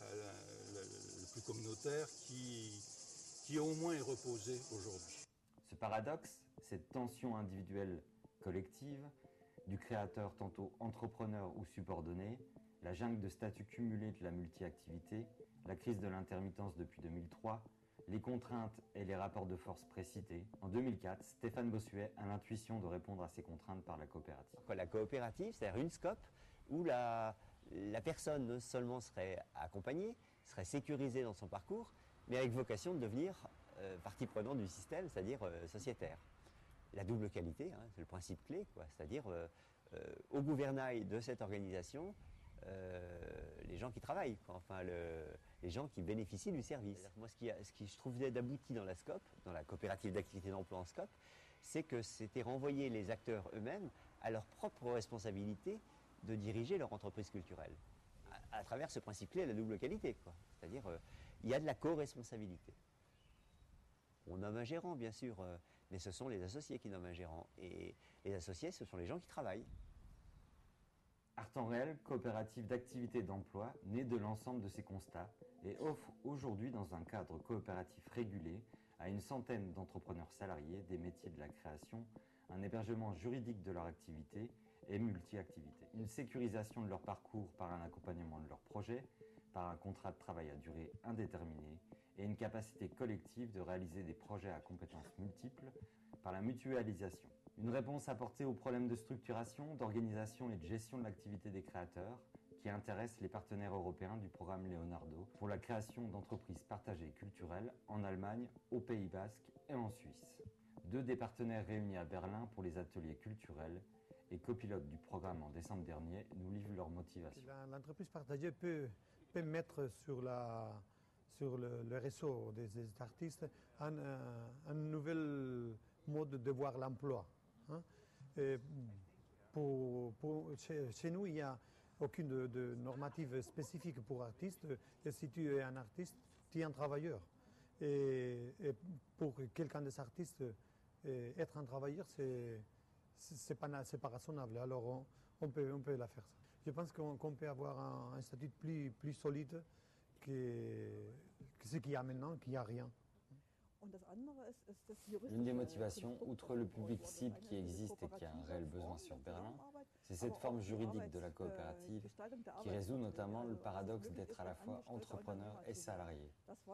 le plus communautaire qui au moins est reposé aujourd'hui. Ce paradoxe, cette tension individuelle collective, du créateur tantôt entrepreneur ou subordonné, la jungle de statuts cumulés de la multi-activité, la crise de l'intermittence depuis 2003, les contraintes et les rapports de force précités. En 2004, Stéphane Bossuet a l'intuition de répondre à ces contraintes par la coopérative. La coopérative, c'est-à-dire une SCOP où la personne non seulement serait accompagnée, serait sécurisée dans son parcours, mais avec vocation de devenir partie prenante du système, c'est-à-dire sociétaire. La double qualité, hein, c'est le principe clé, c'est-à-dire au gouvernail de cette organisation, les gens qui travaillent, enfin les gens qui bénéficient du service. Moi, ce qui je trouvais d'abouti dans la SCOP, dans la coopérative d'activité d'emploi en SCOP, c'est que c'était renvoyer les acteurs eux-mêmes à leur propre responsabilité de diriger leur entreprise culturelle, à travers ce principe clé, la double qualité. C'est-à-dire, il y a de la co-responsabilité. On nomme un gérant, bien sûr, mais ce sont les associés qui nomment un gérant. Et les associés, ce sont les gens qui travaillent. Art en réel, coopérative d'activité d'emploi, naît de l'ensemble de ces constats et offre aujourd'hui dans un cadre coopératif régulé à une centaine d'entrepreneurs salariés des métiers de la création, un hébergement juridique de leur activité et multi-activité. Une sécurisation de leur parcours par un accompagnement de leur projet, par un contrat de travail à durée indéterminée et une capacité collective de réaliser des projets à compétences multiples par la mutualisation. Une réponse apportée aux problèmes de structuration, d'organisation et de gestion de l'activité des créateurs qui intéressent les partenaires européens du programme Leonardo pour la création d'entreprises partagées culturelles en Allemagne, au Pays Basque et en Suisse. 2 des partenaires réunis à Berlin pour les ateliers culturels et copilotes du programme en décembre dernier nous livrent leur motivation. L'entreprise partagée peut mettre sur le réseau des artistes un nouvel mode de voir l'emploi. Hein. Chez nous, il n'y a aucune de normative spécifique pour artistes. Et si tu es un artiste, tu es un travailleur. Et pour quelqu'un des artistes, être un travailleur, c'est pas raisonnable. Alors on peut la faire. Je pense qu'on peut avoir un statut plus solide que ce qu'il y a maintenant, qu'il n'y a rien. L'une des motivations, outre le public cible qui existe et qui a un réel besoin sur Berlin, c'est cette forme juridique de la coopérative qui résout notamment le paradoxe d'être à la fois entrepreneur et salarié.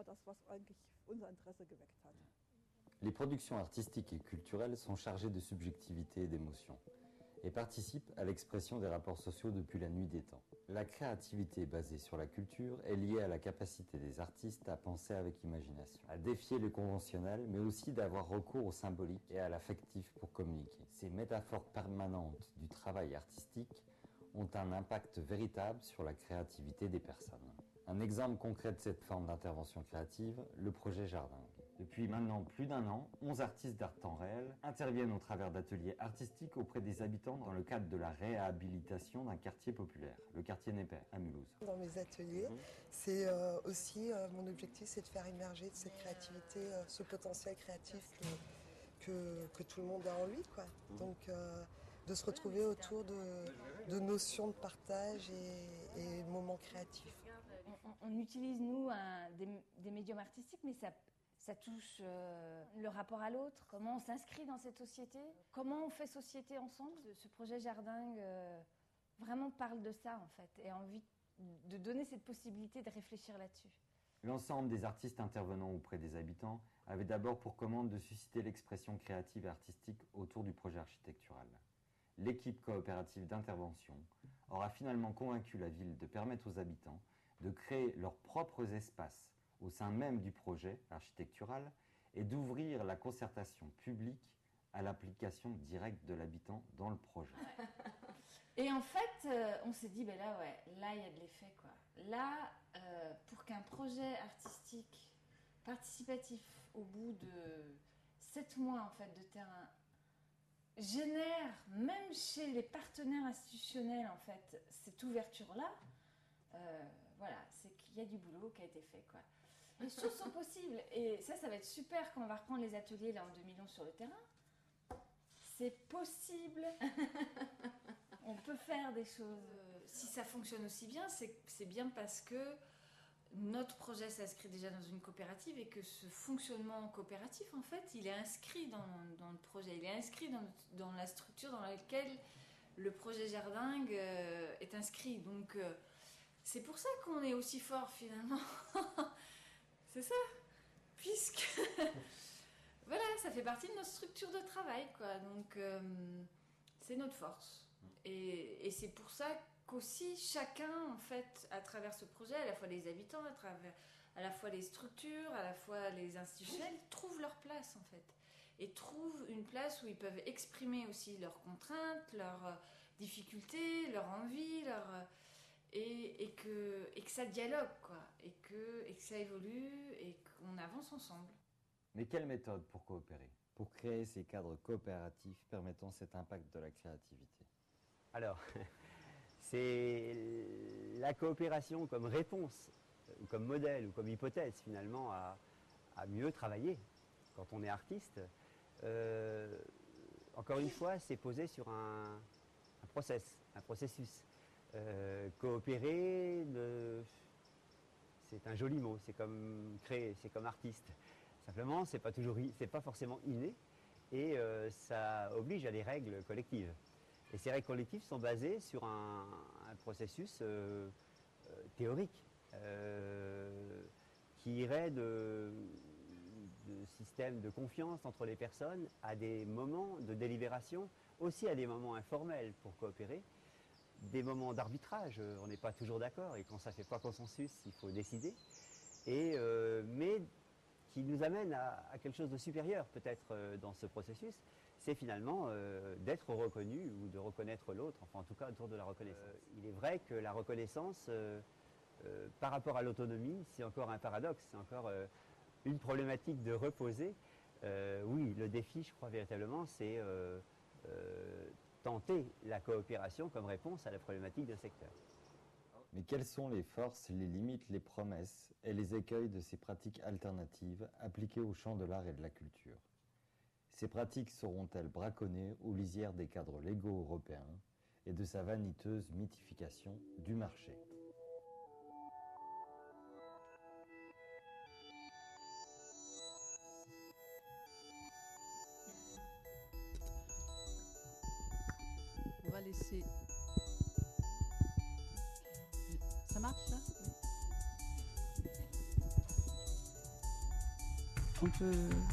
Les productions artistiques et culturelles sont chargées de subjectivité et d'émotion et participent à l'expression des rapports sociaux depuis la nuit des temps. La créativité basée sur la culture est liée à la capacité des artistes à penser avec imagination, à défier le conventionnel, mais aussi d'avoir recours au symbolique et à l'affectif pour communiquer. Ces métaphores permanentes du travail artistique ont un impact véritable sur la créativité des personnes. Un exemple concret de cette forme d'intervention créative, le projet Jardingue. Depuis maintenant plus d'1 an, 11 artistes d'art temps réel interviennent au travers d'ateliers artistiques auprès des habitants dans le cadre de la réhabilitation d'un quartier populaire, le quartier Népais, à Mulhouse. Dans mes ateliers, c'est aussi mon objectif, c'est de faire émerger de cette créativité, ce potentiel créatif que tout le monde a en lui, quoi. Donc de se retrouver autour de notions de partage et moments créatifs. On utilise, nous, des médiums artistiques, mais ça touche le rapport à l'autre, comment on s'inscrit dans cette société, comment on fait société ensemble. Ce projet Jardingue vraiment parle de ça, en fait, et a envie de donner cette possibilité de réfléchir là-dessus. L'ensemble des artistes intervenant auprès des habitants avait d'abord pour commande de susciter l'expression créative et artistique autour du projet architectural. L'équipe coopérative d'intervention aura finalement convaincu la ville de permettre aux habitants de créer leurs propres espaces au sein même du projet architectural et d'ouvrir la concertation publique à l'application directe de l'habitant dans le projet. Et en fait, on s'est dit, ben là, il y a de l'effet, quoi. Là, pour qu'un projet artistique participatif au bout de 7 mois en fait, de terrain génère, même chez les partenaires institutionnels, en fait, cette ouverture-là, voilà, c'est qu'il y a du boulot qui a été fait, quoi. Les choses sont possibles. Et ça va être super quand on va reprendre les ateliers là, en 2011 sur le terrain. C'est possible. On peut faire des choses. Si ça fonctionne aussi bien, c'est bien parce que notre projet s'inscrit déjà dans une coopérative et que ce fonctionnement coopératif, en fait, il est inscrit dans le projet. Il est inscrit dans la structure dans laquelle le projet Jardingue est inscrit. Donc, c'est pour ça qu'on est aussi fort, finalement. C'est ça. Puisque... voilà, ça fait partie de notre structure de travail, quoi. Donc, c'est notre force. Et c'est pour ça qu'aussi chacun, en fait, à travers ce projet, à la fois les habitants, à la fois les structures, à la fois les institutionnels, trouvent leur place, en fait. Et trouvent une place où ils peuvent exprimer aussi leurs contraintes, leurs difficultés, leurs envies, et que ça dialogue, quoi. Et que ça évolue et qu'on avance ensemble. Mais quelle méthode pour coopérer, pour créer ces cadres coopératifs permettant cet impact de la créativité? Alors, c'est la coopération comme réponse, ou comme modèle, ou comme hypothèse finalement à mieux travailler quand on est artiste. Encore une fois, c'est posé sur un processus. Coopérer, c'est un joli mot, c'est comme créer, c'est comme artiste. Simplement, c'est pas forcément inné et ça oblige à des règles collectives. Et ces règles collectives sont basées sur un processus théorique qui irait de système de confiance entre les personnes à des moments de délibération, aussi à des moments informels pour coopérer, des moments d'arbitrage, on n'est pas toujours d'accord et quand ça ne fait pas consensus, il faut décider, mais qui nous amène à quelque chose de supérieur peut-être dans ce processus, c'est finalement d'être reconnu ou de reconnaître l'autre, enfin en tout cas autour de la reconnaissance. Il est vrai que la reconnaissance par rapport à l'autonomie, c'est encore un paradoxe, c'est encore une problématique de reposer. Oui, le défi, je crois véritablement, c'est tenter la coopération comme réponse à la problématique d'un secteur. Mais quelles sont les forces, les limites, les promesses et les écueils de ces pratiques alternatives appliquées au champ de l'art et de la culture? Ces pratiques seront-elles braconnées aux lisières des cadres légaux européens et de sa vaniteuse mythification du marché? On va laisser... Ça marche là? On peut...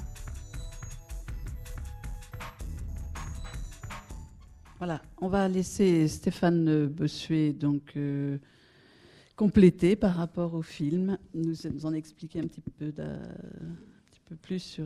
Voilà, on va laisser Stéphane Bossuet donc compléter par rapport au film, nous en expliquer un petit peu plus sur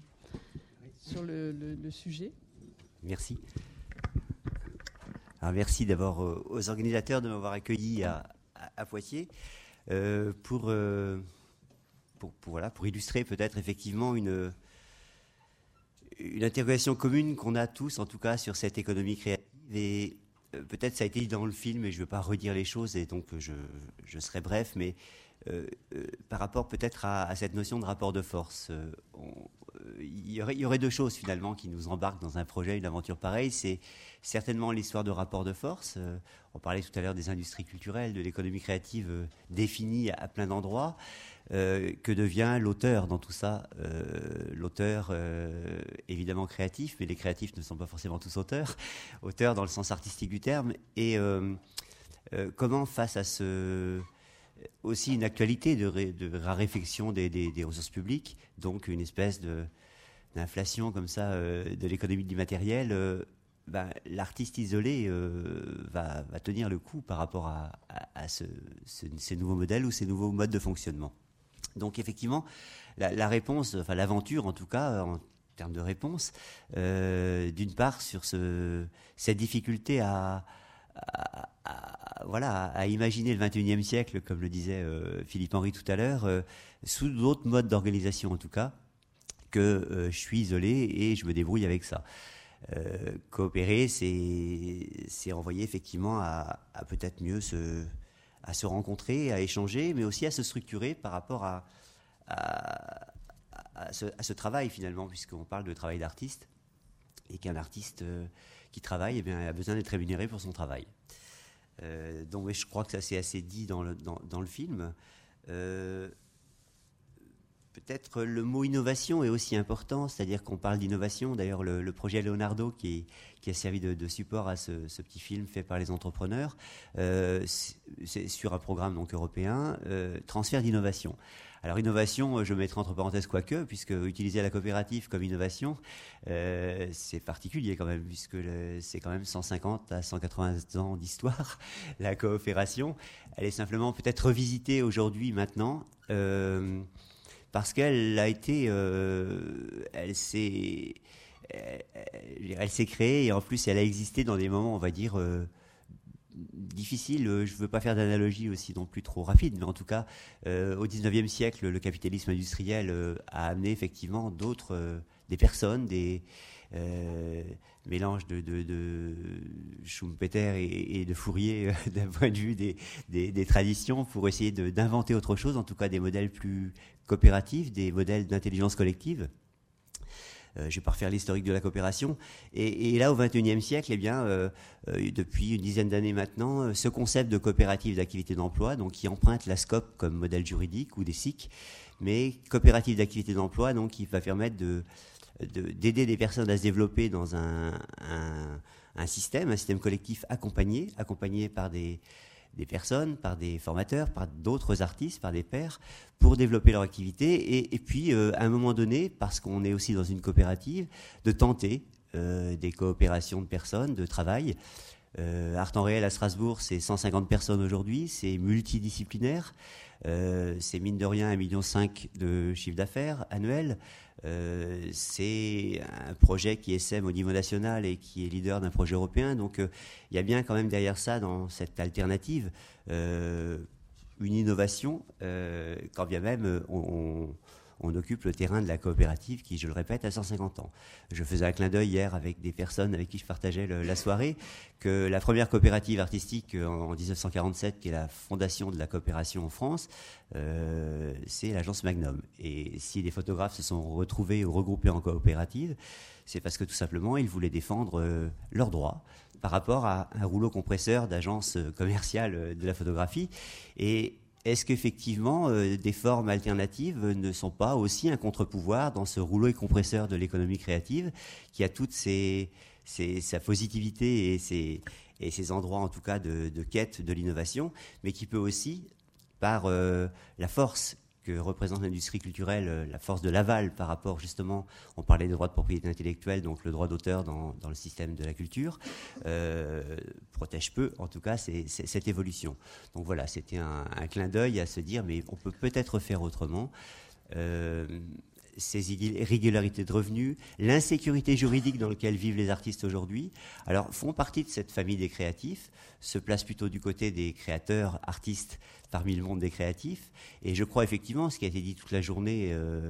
le sujet. Merci. Alors merci d'abord aux organisateurs de m'avoir accueilli à Poitiers pour illustrer peut-être effectivement une interrogation commune qu'on a tous, en tout cas, sur cette économie créative. Et peut-être ça a été dit dans le film, et je ne veux pas redire les choses, et donc je serai bref, mais par rapport peut-être à cette notion de rapport de force. il y aurait deux choses finalement qui nous embarquent dans un projet, une aventure pareille. C'est certainement l'histoire de rapport de force. On parlait tout à l'heure des industries culturelles, de l'économie créative définie à plein d'endroits. Que devient l'auteur dans tout ça? L'auteur, évidemment créatif, mais les créatifs ne sont pas forcément tous auteurs. Auteurs dans le sens artistique du terme. Et comment, face à aussi une actualité de raréfaction des ressources publiques, donc une espèce d'inflation comme ça de l'économie du matériel, l'artiste isolé va tenir le coup par rapport à ces nouveaux modèles ou ces nouveaux modes de fonctionnement. Donc effectivement, la réponse, enfin l'aventure en tout cas, en termes de réponse, d'une part sur cette difficulté à imaginer le XXIe siècle, comme le disait Philippe Henry tout à l'heure, sous d'autres modes d'organisation en tout cas, que je suis isolé et je me débrouille avec ça. Coopérer, c'est envoyer effectivement à peut-être mieux à se rencontrer, à échanger, mais aussi à se structurer par rapport à ce travail finalement, puisqu'on parle de travail d'artiste, et qu'un artiste qui travaille a besoin d'être rémunéré pour son travail. Donc je crois que ça c'est assez dit dans le film. Peut-être le mot innovation est aussi important, c'est-à-dire qu'on parle d'innovation. D'ailleurs, le projet Leonardo qui a servi de support à ce petit film fait par les entrepreneurs, c'est sur un programme donc européen, transfert d'innovation. Alors innovation, je mettrai entre parenthèses quoique, puisque utiliser la coopérative comme innovation, c'est particulier quand même, puisque c'est quand même 150 à 180 ans d'histoire. La coopération, elle est simplement peut-être revisitée aujourd'hui, maintenant, parce qu'elle a été, elle s'est créée et en plus elle a existé dans des moments, on va dire, difficiles. Je ne veux pas faire d'analogie aussi non plus trop rapide, mais en tout cas, au XIXe siècle, le capitalisme industriel a amené effectivement des personnes, des mélanges de Schumpeter et de Fourier d'un point de vue des traditions pour essayer d'inventer autre chose, en tout cas des modèles plus coopératifs, des modèles d'intelligence collective. Je ne vais pas refaire l'historique de la coopération. Et là, au XXIe siècle, depuis une dizaine d'années maintenant, ce concept de coopérative d'activité d'emploi, donc qui emprunte la SCOP comme modèle juridique ou des SIC, mais coopérative d'activité d'emploi, donc qui va permettre d'aider des personnes à se développer dans un système collectif accompagné par des personnes, par des formateurs, par d'autres artistes, par des pairs, pour développer leur activité et puis à un moment donné, parce qu'on est aussi dans une coopérative, de tenter des coopérations de personnes, de travail. Art en réel à Strasbourg, c'est 150 personnes aujourd'hui, c'est multidisciplinaire, c'est mine de rien 1,5 million de chiffre d'affaires annuel. C'est un projet qui essaime au niveau national et qui est leader d'un projet européen. Donc il y a bien quand même derrière ça, dans cette alternative, une innovation, quand bien même on occupe le terrain de la coopérative qui, je le répète, a 150 ans. Je faisais un clin d'œil hier avec des personnes avec qui je partageais la soirée, que la première coopérative artistique en 1947, qui est la fondation de la coopération en France, c'est l'agence Magnum. Et si les photographes se sont retrouvés ou regroupés en coopérative, c'est parce que tout simplement, ils voulaient défendre leurs droits par rapport à un rouleau compresseur d'agence commerciale de la photographie. Et est-ce qu'effectivement, des formes alternatives ne sont pas aussi un contre-pouvoir dans ce rouleau et compresseur de l'économie créative qui a toute sa positivité et ses endroits, en tout cas, de quête de l'innovation, mais qui peut aussi, par la force que représente l'industrie culturelle, la force de l'aval par rapport, justement, on parlait de droit de propriété intellectuelle, donc le droit d'auteur dans le système de la culture, protège peu, en tout cas, cette évolution. Donc voilà, c'était un clin d'œil à se dire, mais on peut peut-être faire autrement. Ces irrégularités de revenus, l'insécurité juridique dans laquelle vivent les artistes aujourd'hui, alors font partie de cette famille des créatifs, se placent plutôt du côté des créateurs, artistes, parmi le monde des créatifs. Et je crois effectivement, ce qui a été dit toute la journée,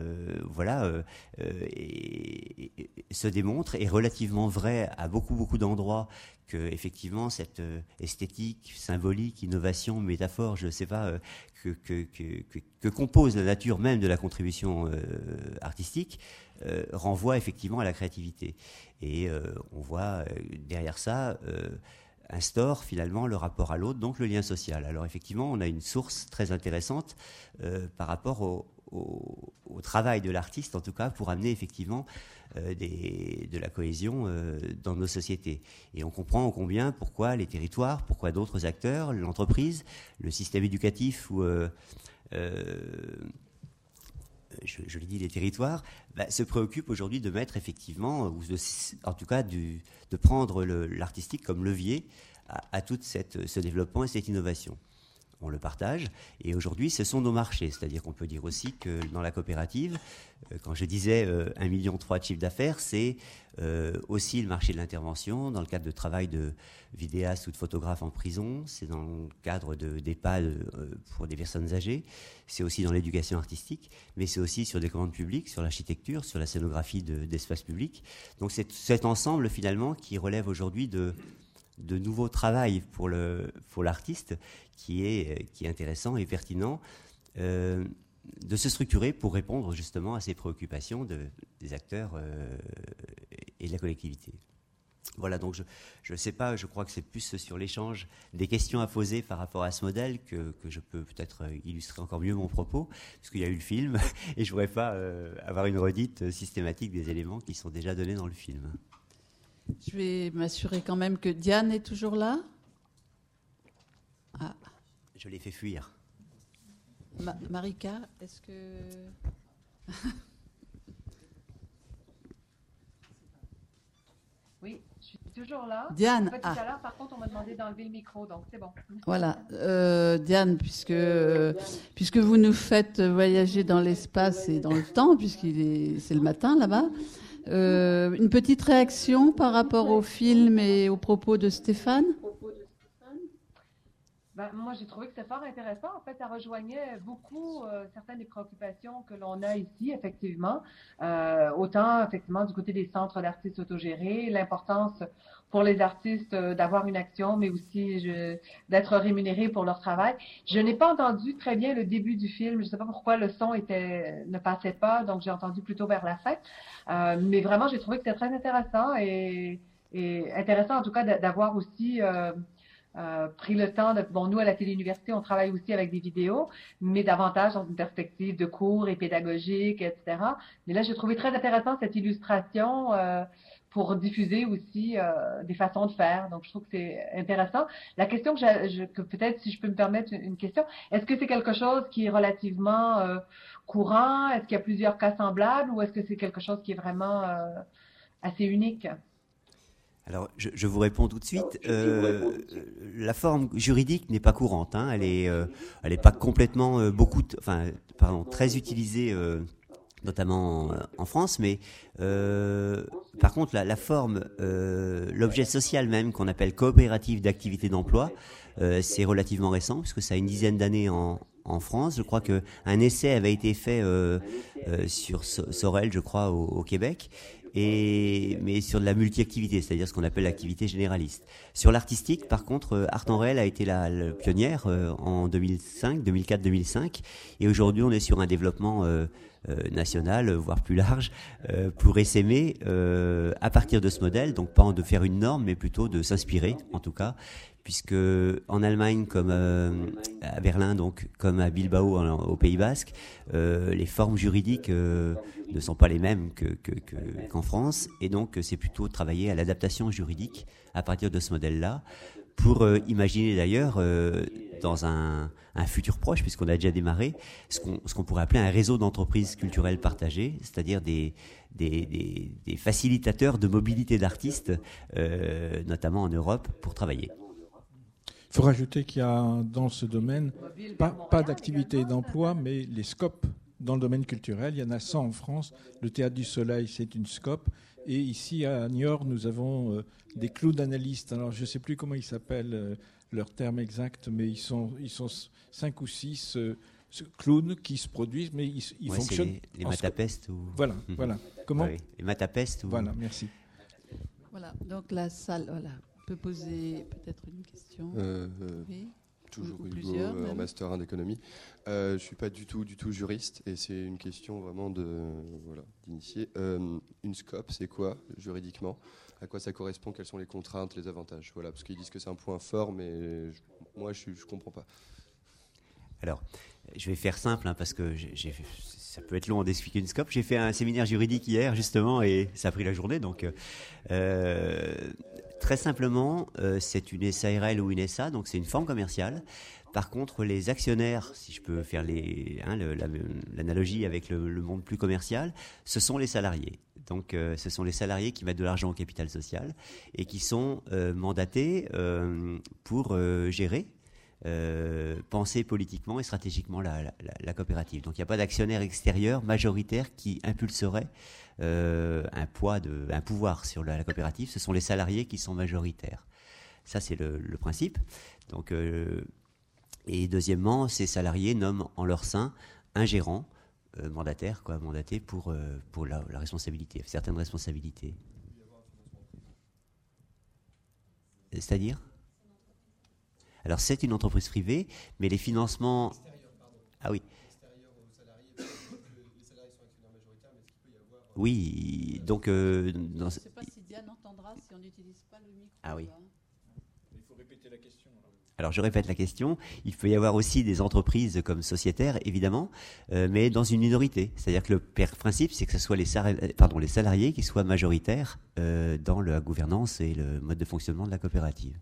se démontre, est relativement vrai à beaucoup d'endroits, que effectivement cette esthétique, symbolique, innovation, métaphore, je ne sais pas, que compose la nature même de la contribution artistique, renvoie effectivement à la créativité. Et on voit derrière ça instaure finalement le rapport à l'autre, donc le lien social. Alors effectivement, on a une source très intéressante par rapport au travail de l'artiste, en tout cas, pour amener effectivement de la cohésion dans nos sociétés. Et on comprend combien, pourquoi les territoires, pourquoi d'autres acteurs, l'entreprise, le système éducatif ou je l'ai dit, les territoires, se préoccupent aujourd'hui de mettre effectivement, ou en tout cas de prendre l'artistique comme levier à tout ce développement et cette innovation. On le partage, et aujourd'hui ce sont nos marchés, c'est-à-dire qu'on peut dire aussi que dans la coopérative, quand je disais 1,3 million de chiffre d'affaires, c'est aussi le marché de l'intervention dans le cadre de travail de vidéastes ou de photographes en prison, c'est dans le cadre d'EHPAD pour des personnes âgées, c'est aussi dans l'éducation artistique, mais c'est aussi sur des commandes publiques, sur l'architecture, sur la scénographie d'espaces publics. Donc c'est cet ensemble finalement qui relève aujourd'hui de nouveaux travail pour l'artiste qui est intéressant et pertinent de se structurer pour répondre justement à ces préoccupations des acteurs et de la collectivité. Voilà, donc je ne sais pas, je crois que c'est plus sur l'échange des questions à poser par rapport à ce modèle que je peux peut-être illustrer encore mieux mon propos, puisqu'il y a eu le film et je ne voudrais pas avoir une redite systématique des éléments qui sont déjà donnés dans le film. Je vais m'assurer quand même que Diane est toujours là. Ah. Je l'ai fait fuir. Marika, est-ce que... Oui, je suis toujours là. Diane, en fait, tout à l'heure, par contre, on m'a demandé d'enlever le micro, donc c'est bon. Voilà, Diane, puisque vous nous faites voyager dans l'espace et dans le temps, c'est le matin là-bas, une petite réaction par rapport au film et aux propos de Stéphane? Moi, j'ai trouvé que c'était fort intéressant. En fait, ça rejoignait beaucoup certaines des préoccupations que l'on a ici, effectivement. Autant, effectivement, du côté des centres d'artistes autogérés, l'importance pour les artistes d'avoir une action, mais aussi d'être rémunérés pour leur travail. Je n'ai pas entendu très bien le début du film. Je ne sais pas pourquoi le son ne passait pas, donc j'ai entendu plutôt vers la fin. Mais vraiment, j'ai trouvé que c'était très intéressant et intéressant, en tout cas, d'avoir aussi... pris le temps nous à la Téléuniversité, on travaille aussi avec des vidéos, mais davantage dans une perspective de cours et pédagogique, etc. Mais là, j'ai trouvé très intéressant cette illustration pour diffuser aussi des façons de faire. Donc, je trouve que c'est intéressant. La question que peut-être, si je peux me permettre une question, est-ce que c'est quelque chose qui est relativement courant? Est-ce qu'il y a plusieurs cas semblables ou est-ce que c'est quelque chose qui est vraiment assez unique? Alors, je vous réponds tout de suite. La forme juridique n'est pas courante. Hein. Elle est pas complètement très utilisée, notamment en France. Mais par contre, la forme, l'objet social même qu'on appelle coopérative d'activité d'emploi, c'est relativement récent puisque ça a une dizaine d'années en France. Je crois qu'un essai avait été fait sur Sorel, je crois, au Québec. Mais sur de la multi-activité, c'est-à-dire ce qu'on appelle l'activité généraliste. Sur l'artistique, par contre, Art en Réel a été la pionnière en 2004, 2005, et aujourd'hui on est sur un développement national, voire plus large, pour essaimer à partir de ce modèle, donc pas de faire une norme, mais plutôt de s'inspirer, en tout cas, puisque en Allemagne, comme à Berlin, donc comme à Bilbao, au Pays Basque, les formes juridiques ne sont pas les mêmes qu'en France, et donc c'est plutôt travailler à l'adaptation juridique à partir de ce modèle-là, pour imaginer d'ailleurs dans un futur proche, puisqu'on a déjà démarré, ce qu'on pourrait appeler un réseau d'entreprises culturelles partagées, c'est-à-dire des facilitateurs de mobilité d'artistes, notamment en Europe, pour travailler. Il faut rajouter qu'il y a dans ce domaine pas d'activité d'emploi, mais les scopes dans le domaine culturel. Il y en a 100 en France. Le Théâtre du Soleil, c'est une scope. Et ici, à Niort, nous avons des clowns analystes. Alors, je ne sais plus comment ils s'appellent, leur terme exact, mais ils sont 5 ou 6 clowns qui se produisent, mais ils fonctionnent. Les matapestes ou... Voilà, voilà. Comment les matapestes ou... Voilà, merci. Voilà, donc la salle, voilà, peut poser peut-être une question. Oui. Toujours ou Hugo, plusieurs, en master 1 d'économie. Je ne suis pas du tout juriste et c'est une question vraiment d'initier. Une SCOP, c'est quoi juridiquement? À quoi ça correspond? Quelles sont les contraintes, les avantages? Voilà, parce qu'ils disent que c'est un point fort, mais moi, je ne comprends pas. Alors, je vais faire simple, parce que ça peut être long d'expliquer une SCOP. J'ai fait un séminaire juridique hier, justement, et ça a pris la journée. Donc, très simplement, c'est une SARL ou une SA, donc c'est une forme commerciale. Par contre, les actionnaires, si je peux faire l'analogie avec le monde plus commercial, ce sont les salariés. Donc, ce sont les salariés qui mettent de l'argent au capital social et qui sont mandatés pour gérer, penser politiquement et stratégiquement la coopérative. Donc il n'y a pas d'actionnaire extérieur majoritaire qui impulserait un pouvoir sur la coopérative. Ce sont les salariés qui sont majoritaires. Ça, c'est le principe. Donc, et deuxièmement, ces salariés nomment en leur sein un gérant mandataire, mandaté pour la responsabilité, certaines responsabilités. C'est-à-dire ? Alors, c'est une entreprise privée, mais les financements... Ah oui. Oui, donc... je ne sais pas si Diane entendra si on n'utilise pas le micro. Ah oui. Il faut répéter la question. Alors, je répète la question. Il peut y avoir aussi des entreprises comme sociétaires, évidemment, mais dans une minorité. C'est-à-dire que le principe, c'est que ce soit les salariés qui soient majoritaires dans la gouvernance et le mode de fonctionnement de la coopérative.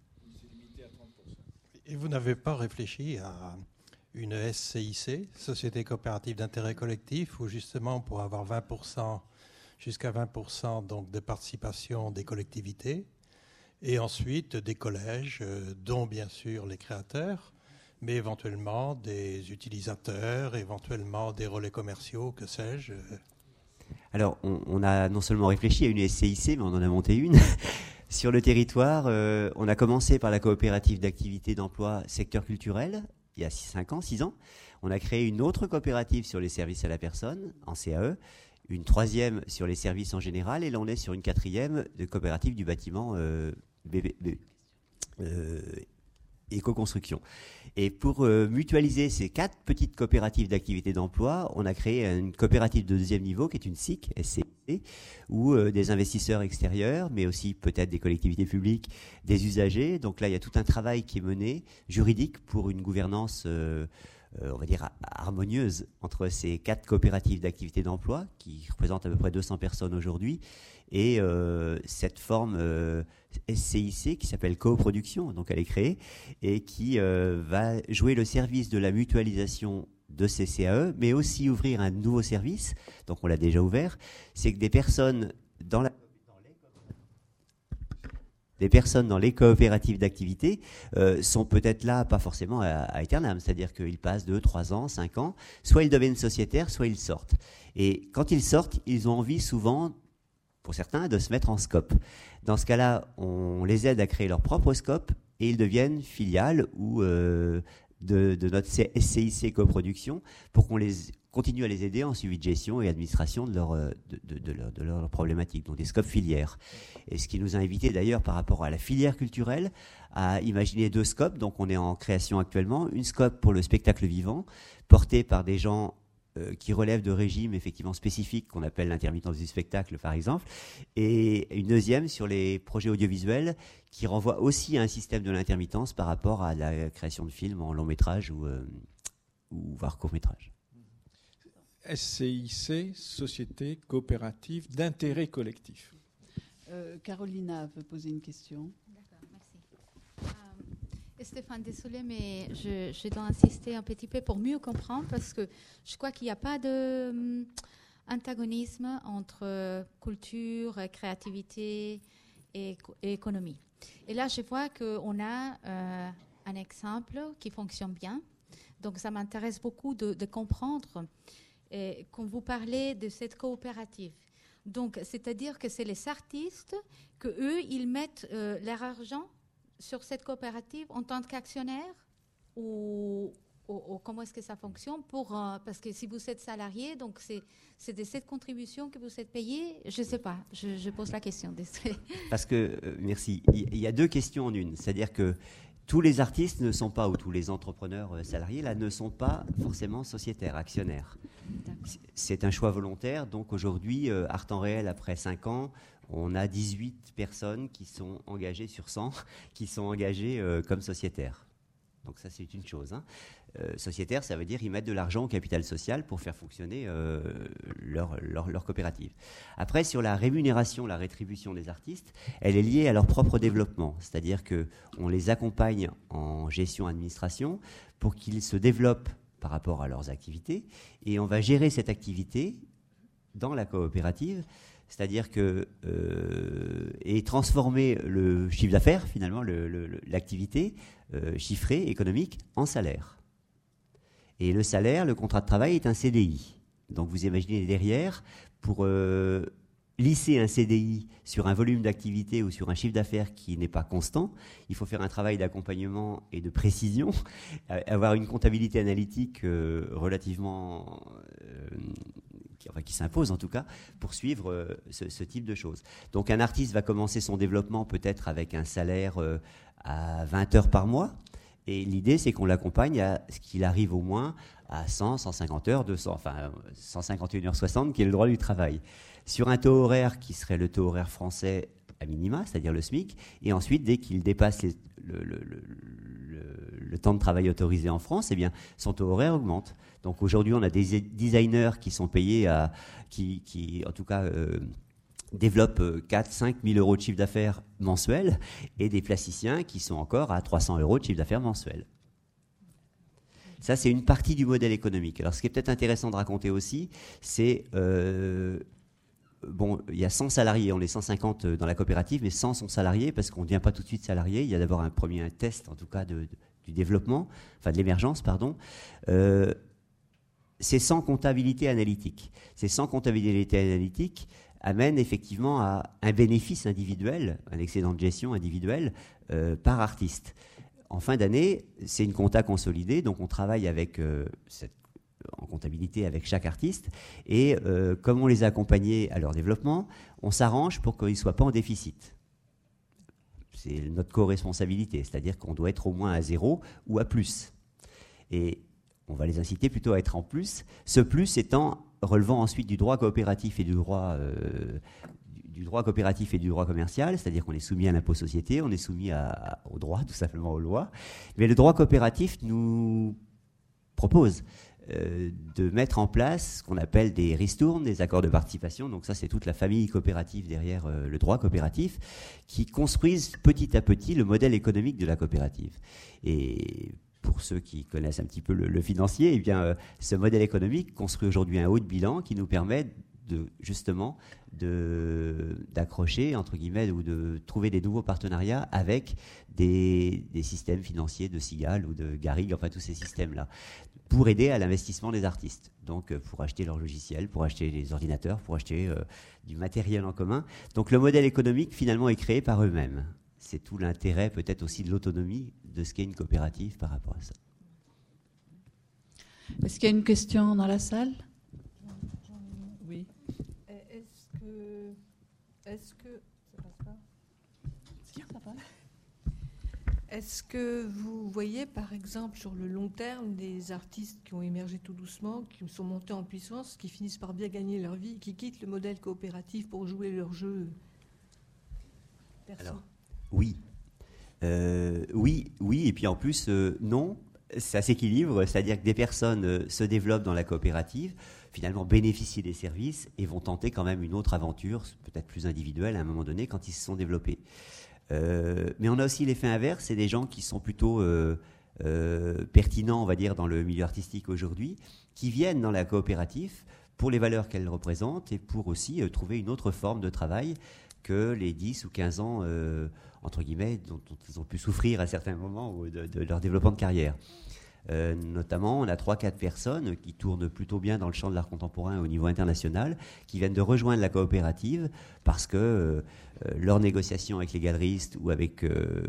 Et vous n'avez pas réfléchi à une SCIC, Société coopérative d'intérêt collectif, où justement pour avoir 20%, jusqu'à 20% donc de participation des collectivités, et ensuite des collèges, dont bien sûr les créateurs, mais éventuellement des utilisateurs, éventuellement des relais commerciaux, que sais-je. Alors, on a non seulement réfléchi à une SCIC, mais on en a monté une. Sur le territoire, on a commencé par la coopérative d'activité d'emploi secteur culturel, il y a 6 ans. On a créé une autre coopérative sur les services à la personne, en CAE, une troisième sur les services en général, et là on est sur une quatrième de coopérative du bâtiment éco-construction. Et pour mutualiser ces 4 petites coopératives d'activité d'emploi, on a créé une coopérative de deuxième niveau qui est une SIC, SCIC, où des investisseurs extérieurs, mais aussi peut-être des collectivités publiques, des usagers. Donc là, il y a tout un travail qui est mené, juridique, pour une gouvernance, on va dire, harmonieuse entre ces 4 coopératives d'activité d'emploi, qui représentent à peu près 200 personnes aujourd'hui, et cette forme SCIC qui s'appelle coproduction, donc elle est créée, et qui va jouer le service de la mutualisation de ces CAE, mais aussi ouvrir un nouveau service, donc on l'a déjà ouvert, c'est que des personnes dans les coopératives d'activité sont peut-être là, pas forcément à éternam, c'est-à-dire qu'ils passent 2, 3 ans, 5 ans, soit ils deviennent sociétaires, soit ils sortent. Et quand ils sortent, ils ont envie souvent, pour certains, de se mettre en SCOP. Dans ce cas-là, on les aide à créer leur propre SCOP et ils deviennent filiales ou de notre SCIC coproduction pour qu'on continue à les aider en suivi de gestion et administration de leur problématique, donc des SCOP filières. Et ce qui nous a invités d'ailleurs par rapport à la filière culturelle à imaginer 2 SCOP, donc on est en création actuellement, une SCOP pour le spectacle vivant, portée par des gens qui relèvent de régimes effectivement spécifiques qu'on appelle l'intermittence du spectacle par exemple, et une deuxième sur les projets audiovisuels qui renvoie aussi à un système de l'intermittence par rapport à la création de films en long métrage ou voire court métrage. SCIC, Société coopérative d'intérêt collectif. Carolina veut poser une question. D'accord, merci. Stéphane, désolé, mais je dois insister un petit peu pour mieux comprendre parce que je crois qu'il n'y a pas d'antagonisme entre culture, créativité et économie. Et là, je vois qu'on a un exemple qui fonctionne bien. Donc, ça m'intéresse beaucoup de comprendre. Et quand vous parlez de cette coopérative, Donc, c'est-à-dire que c'est les artistes que eux, ils mettent leur argent sur cette coopérative en tant qu'actionnaires ou comment est-ce que ça fonctionne parce que si vous êtes salarié, donc c'est de cette contribution que vous êtes payé. Je ne sais pas, je pose la question. Parce que, merci, il y a deux questions en une. C'est-à-dire que tous les artistes ne sont pas, ou tous les entrepreneurs salariés, là, ne sont pas forcément sociétaires, actionnaires. C'est un choix volontaire. Donc aujourd'hui, Art en réel, après 5 ans, on a 18 personnes qui sont engagées sur 100, qui sont engagées comme sociétaires. Donc ça, c'est une chose. Sociétaire, ça veut dire ils mettent de l'argent au capital social pour faire fonctionner leur coopérative. Après, sur la rémunération, la rétribution des artistes, elle est liée à leur propre développement. C'est-à-dire qu'on les accompagne en gestion-administration pour qu'ils se développent par rapport à leurs activités, et on va gérer cette activité dans la coopérative, c'est-à-dire et transformer le chiffre d'affaires, finalement, l'activité chiffrée, économique, en salaire. Et le salaire, le contrat de travail est un CDI. Donc vous imaginez derrière, pour lisser un CDI sur un volume d'activité ou sur un chiffre d'affaires qui n'est pas constant, il faut faire un travail d'accompagnement et de précision, avoir une comptabilité analytique relativement qui s'impose en tout cas, pour suivre ce type de choses. Donc un artiste va commencer son développement peut-être avec un salaire à 20 heures par mois, et l'idée c'est qu'on l'accompagne à ce qu'il arrive au moins à 100, 150 heures, 200, enfin 151h60 qui est le droit du travail. Sur un taux horaire qui serait le taux horaire français à minima, c'est-à-dire le SMIC, et ensuite dès qu'il dépasse le temps de travail autorisé en France, eh bien, son taux horaire augmente. Donc aujourd'hui, on a des designers qui sont payés qui en tout cas développent 4-5 000 euros de chiffre d'affaires mensuel, et des plasticiens qui sont encore à 300 euros de chiffre d'affaires mensuel. Ça, c'est une partie du modèle économique. Alors, ce qui est peut-être intéressant de raconter aussi, c'est il y a 100 salariés, on est 150 dans la coopérative, mais 100 sont salariés parce qu'on ne devient pas tout de suite salarié. Il y a d'abord un test, en tout cas, du développement, enfin de l'émergence, pardon. C'est sans comptabilité analytique. Ces 100 comptabilités analytiques amènent effectivement à un bénéfice individuel, un excédent de gestion individuel par artiste. En fin d'année, c'est une compta consolidée, donc on travaille avec en comptabilité avec chaque artiste, et comme on les a accompagnés à leur développement, on s'arrange pour qu'ils ne soient pas en déficit. C'est notre co-responsabilité, c'est-à-dire qu'on doit être au moins à 0 ou à plus. Et on va les inciter plutôt à être en plus, ce plus étant relevant ensuite du droit coopératif et du droit coopératif et du droit commercial, c'est-à-dire qu'on est soumis à l'impôt société, on est soumis au droit, tout simplement aux lois. Mais le droit coopératif nous propose de mettre en place ce qu'on appelle des ristournes, des accords de participation. Donc ça, c'est toute la famille coopérative derrière le droit coopératif, qui construisent petit à petit le modèle économique de la coopérative. Et pour ceux qui connaissent un petit peu le financier, eh bien, ce modèle économique construit aujourd'hui un haut de bilan qui nous permet justement d'accrocher, entre guillemets, ou de trouver des nouveaux partenariats avec des systèmes financiers de Cigale ou de Garrigue, enfin tous ces systèmes-là, pour aider à l'investissement des artistes. Donc pour acheter leurs logiciels, pour acheter les ordinateurs, pour acheter du matériel en commun. Donc le modèle économique finalement est créé par eux-mêmes. C'est tout l'intérêt peut-être aussi de l'autonomie de ce qu'est une coopérative par rapport à ça. Est-ce qu'il y a une question dans la salle ? Oui. Est-ce que vous voyez, par exemple, sur le long terme, des artistes qui ont émergé tout doucement, qui sont montés en puissance, qui finissent par bien gagner leur vie, qui quittent le modèle coopératif pour jouer leur jeu perso ? Alors, oui. Oui, et puis en plus, non, ça s'équilibre, c'est-à-dire que des personnes se développent dans la coopérative, finalement bénéficient des services et vont tenter quand même une autre aventure, peut-être plus individuelle à un moment donné, quand ils se sont développés. Mais on a aussi l'effet inverse, c'est des gens qui sont plutôt pertinents, on va dire, dans le milieu artistique aujourd'hui, qui viennent dans la coopérative pour les valeurs qu'elle représente et pour aussi trouver une autre forme de travail que les 10 ou 15 ans, entre guillemets, dont ils ont pu souffrir à certains moments de leur développement de carrière. Notamment, on a 3-4 personnes qui tournent plutôt bien dans le champ de l'art contemporain au niveau international, qui viennent de rejoindre la coopérative parce que leur négociation avec les galeristes ou avec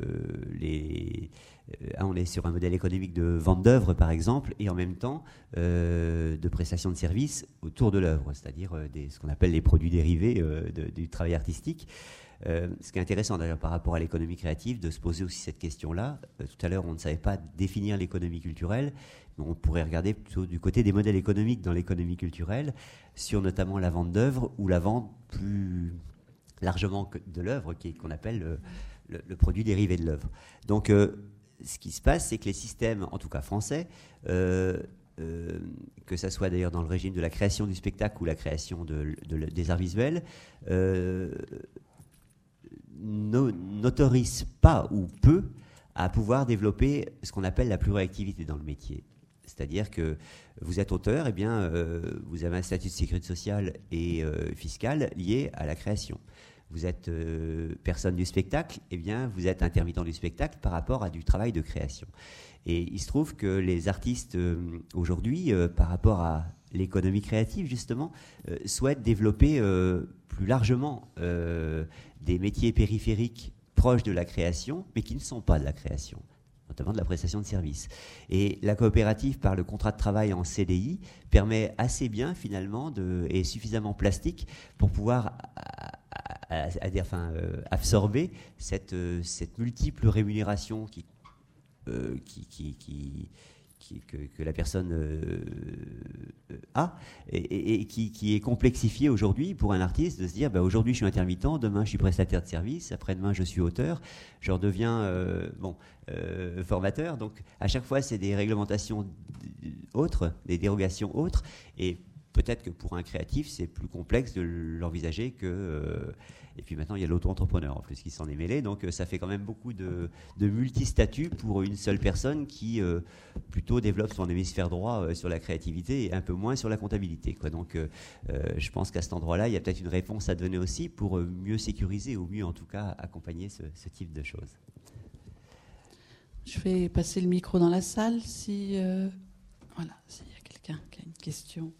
on est sur un modèle économique de vente d'œuvres, par exemple, et en même temps de prestation de services autour de l'œuvre, c'est-à-dire ce qu'on appelle les produits dérivés du travail artistique. Ce qui est intéressant d'ailleurs par rapport à l'économie créative, de se poser aussi cette question-là. Tout à l'heure, on ne savait pas définir l'économie culturelle, mais on pourrait regarder plutôt du côté des modèles économiques dans l'économie culturelle, sur notamment la vente d'œuvres ou la vente plus largement de l'œuvre, qu'on appelle le produit dérivé de l'œuvre. Donc, ce qui se passe, c'est que les systèmes, en tout cas français, que ça soit d'ailleurs dans le régime de la création du spectacle ou la création des arts visuels, n'autorise pas ou peu à pouvoir développer ce qu'on appelle la pluriactivité dans le métier. C'est-à-dire que vous êtes auteur, eh bien, vous avez un statut de sécurité sociale et fiscale lié à la création. Vous êtes personne du spectacle, eh bien, vous êtes intermittent du spectacle par rapport à du travail de création. Et il se trouve que les artistes aujourd'hui, par rapport à l'économie créative justement, souhaitent développer plus largement des métiers périphériques proches de la création, mais qui ne sont pas de la création, notamment de la prestation de services. Et la coopérative, par le contrat de travail en CDI, permet assez bien finalement et suffisamment plastique pour pouvoir absorber cette multiple rémunération que la personne a et qui est complexifiée aujourd'hui pour un artiste de se dire aujourd'hui je suis intermittent, demain je suis prestataire de service, après-demain je suis auteur, je redeviens formateur. Donc à chaque fois c'est des réglementations autres, des dérogations autres, et peut-être que pour un créatif c'est plus complexe de l'envisager que... Et puis maintenant, il y a l'auto-entrepreneur en plus qui s'en est mêlé. Donc ça fait quand même beaucoup de multi-statuts pour une seule personne qui plutôt développe son hémisphère droit sur la créativité et un peu moins sur la comptabilité, quoi. Donc je pense qu'à cet endroit-là, il y a peut-être une réponse à donner aussi pour mieux sécuriser ou mieux en tout cas accompagner ce type de choses. Je vais passer le micro dans la salle s'il y a quelqu'un qui a une question.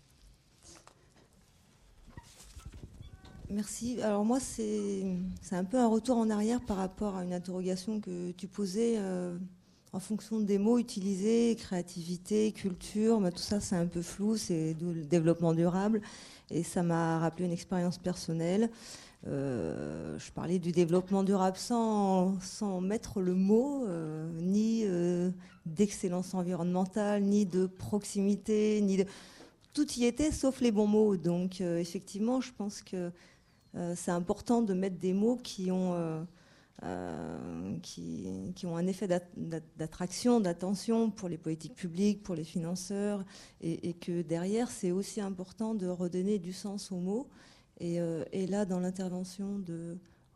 Merci. Alors moi, c'est un peu un retour en arrière par rapport à une interrogation que tu posais en fonction des mots utilisés, créativité, culture, tout ça c'est un peu flou, c'est le développement durable, et ça m'a rappelé une expérience personnelle. Je parlais du développement durable sans mettre le mot, ni d'excellence environnementale, ni de proximité, tout y était sauf les bons mots. Donc effectivement, je pense que c'est important de mettre des mots qui ont un effet d'attraction, d'attention pour les politiques publiques, pour les financeurs, et que derrière, c'est aussi important de redonner du sens aux mots. Et là, dans l'intervention de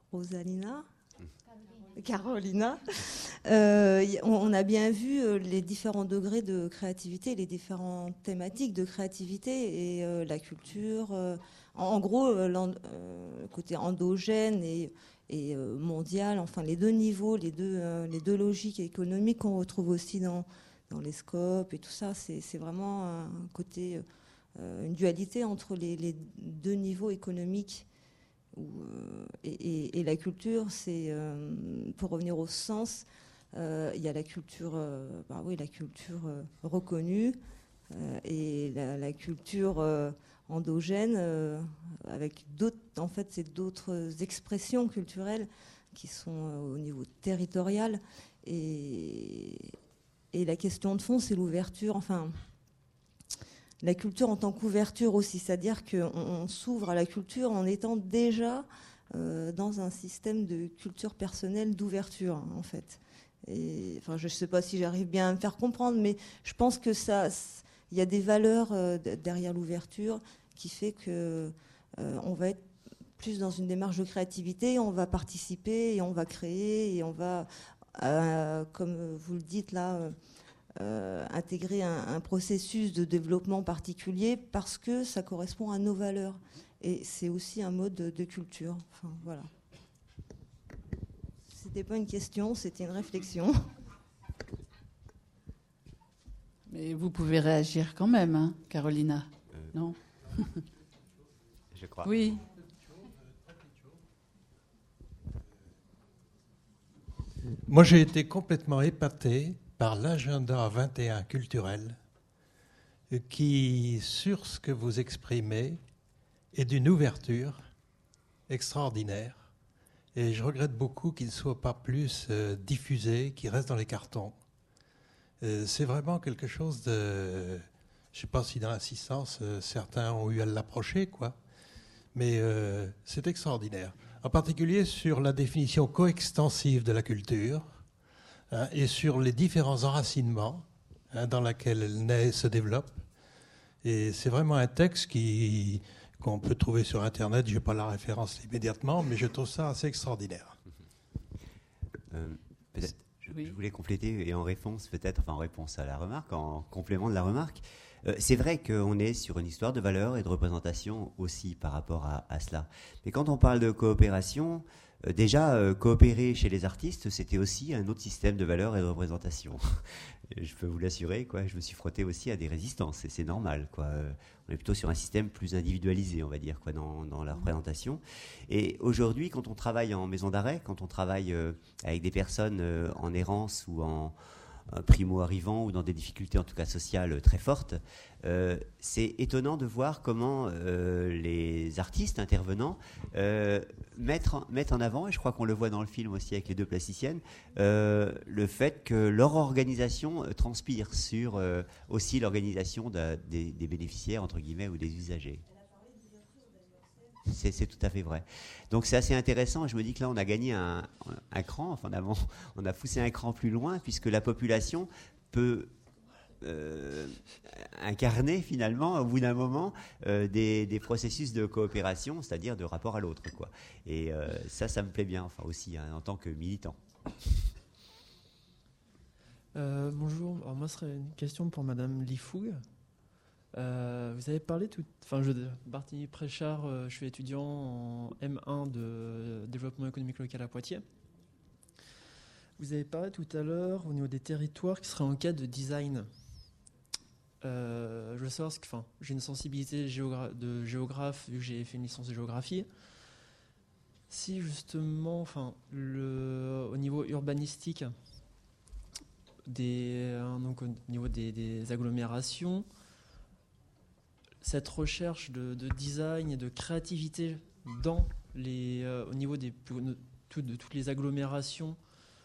Carolina, on a bien vu les différents degrés de créativité, les différentes thématiques de créativité, et la culture... En gros, le côté endogène et mondial, enfin les deux niveaux, les deux logiques économiques qu'on retrouve aussi dans les scopes et tout ça, c'est vraiment un côté, une dualité entre les deux niveaux économiques. Et la culture, c'est, pour revenir au sens, il y a la culture, la culture reconnue et la culture endogène, avec d'autres, en fait, c'est d'autres expressions culturelles qui sont au niveau territorial. Et la question de fond, c'est l'ouverture, enfin, la culture en tant qu'ouverture aussi, c'est-à-dire qu'on s'ouvre à la culture en étant déjà dans un système de culture personnelle d'ouverture, en fait. Et, enfin, je ne sais pas si j'arrive bien à me faire comprendre, mais je pense que il y a des valeurs derrière l'ouverture qui fait que on va être plus dans une démarche de créativité, on va participer et on va créer et on va, comme vous le dites là, intégrer un processus de développement particulier parce que ça correspond à nos valeurs. Et c'est aussi un mode de culture. Enfin, voilà. C'était pas une question, c'était une réflexion. Mais vous pouvez réagir quand même, hein, Carolina. Non? Je crois. Oui. Moi, j'ai été complètement épaté par l'agenda 21 culturel qui, sur ce que vous exprimez, est d'une ouverture extraordinaire. Et je regrette beaucoup qu'il ne soit pas plus diffusé, qu'il reste dans les cartons. C'est vraiment quelque chose de... Je ne sais pas si dans l'assistance, certains ont eu à l'approcher, quoi. Mais c'est extraordinaire. En particulier sur la définition coextensive de la culture, hein, et sur les différents enracinements, hein, dans lesquels elle naît et se développe. Et c'est vraiment un texte qu'on peut trouver sur Internet. Je n'ai pas la référence immédiatement, mais je trouve ça assez extraordinaire. Peut-être, je voulais compléter, et en réponse à la remarque, en complément de la remarque, c'est vrai qu'on est sur une histoire de valeurs et de représentation aussi par rapport à cela. Mais quand on parle de coopération, déjà, coopérer chez les artistes, c'était aussi un autre système de valeurs et de représentation. Je peux vous l'assurer, quoi. Je me suis frotté aussi à des résistances, et c'est normal, quoi. On est plutôt sur un système plus individualisé, on va dire, quoi, dans la représentation. Et aujourd'hui, quand on travaille en maison d'arrêt, quand on travaille avec des personnes en errance ou en primo-arrivants ou dans des difficultés en tout cas sociales très fortes, c'est étonnant de voir comment les artistes intervenants mettent en avant, et je crois qu'on le voit dans le film aussi avec les deux plasticiennes, le fait que leur organisation transpire sur aussi l'organisation des bénéficiaires entre guillemets ou des usagers. C'est tout à fait vrai. Donc c'est assez intéressant. Je me dis que là, on a gagné un cran. Enfin, on a poussé un cran plus loin, puisque la population peut incarner finalement, au bout d'un moment, des processus de coopération, c'est-à-dire de rapport à l'autre, quoi. Et ça me plaît bien, enfin aussi, hein, en tant que militant. Bonjour. Alors moi, ce serait une question pour Madame Lifoug. Vous avez parlé Barthélémy Préchard, je suis étudiant en M1 de développement économique local à Poitiers. Vous avez parlé tout à l'heure au niveau des territoires qui seraient en cas de design. Je veux savoir, j'ai une sensibilité de géographe vu que j'ai fait une licence de géographie. Si justement, au niveau urbanistique, donc au niveau des agglomérations, cette recherche de design et de créativité au niveau de toutes les agglomérations,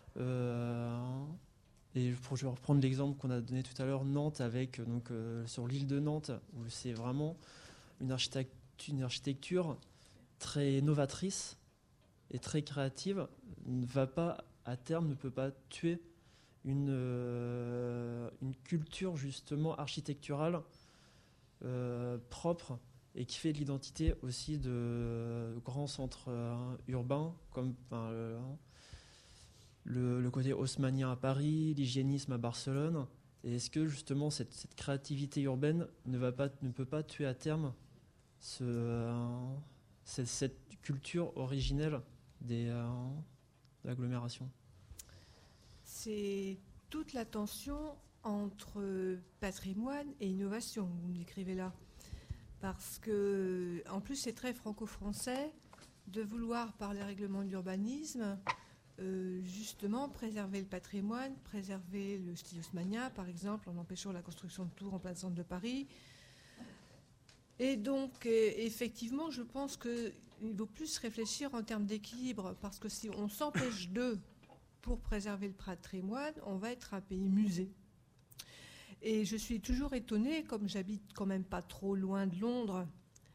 et je vais reprendre l'exemple qu'on a donné tout à l'heure, Nantes, avec sur l'île de Nantes, où c'est vraiment une architecture très novatrice et très créative, ne peut pas tuer une culture justement architecturale propre et qui fait de l'identité aussi de grands centres urbains comme le côté haussmannien à Paris, l'hygiénisme à Barcelone. Et est-ce que justement cette créativité urbaine ne peut pas tuer à terme cette culture originelle des agglomérations? C'est toute la tension entre patrimoine et innovation, vous me décrivez là. Parce que, en plus, c'est très franco-français de vouloir, par les règlements de l'urbanisme, justement préserver le patrimoine, préserver le style haussmannien, par exemple, en empêchant la construction de tours en plein centre de Paris. Et donc, effectivement, je pense qu'il vaut plus réfléchir en termes d'équilibre, parce que si on s'empêche d'eux pour préserver le patrimoine, on va être un pays musée. Et je suis toujours étonnée, comme j'habite quand même pas trop loin de Londres,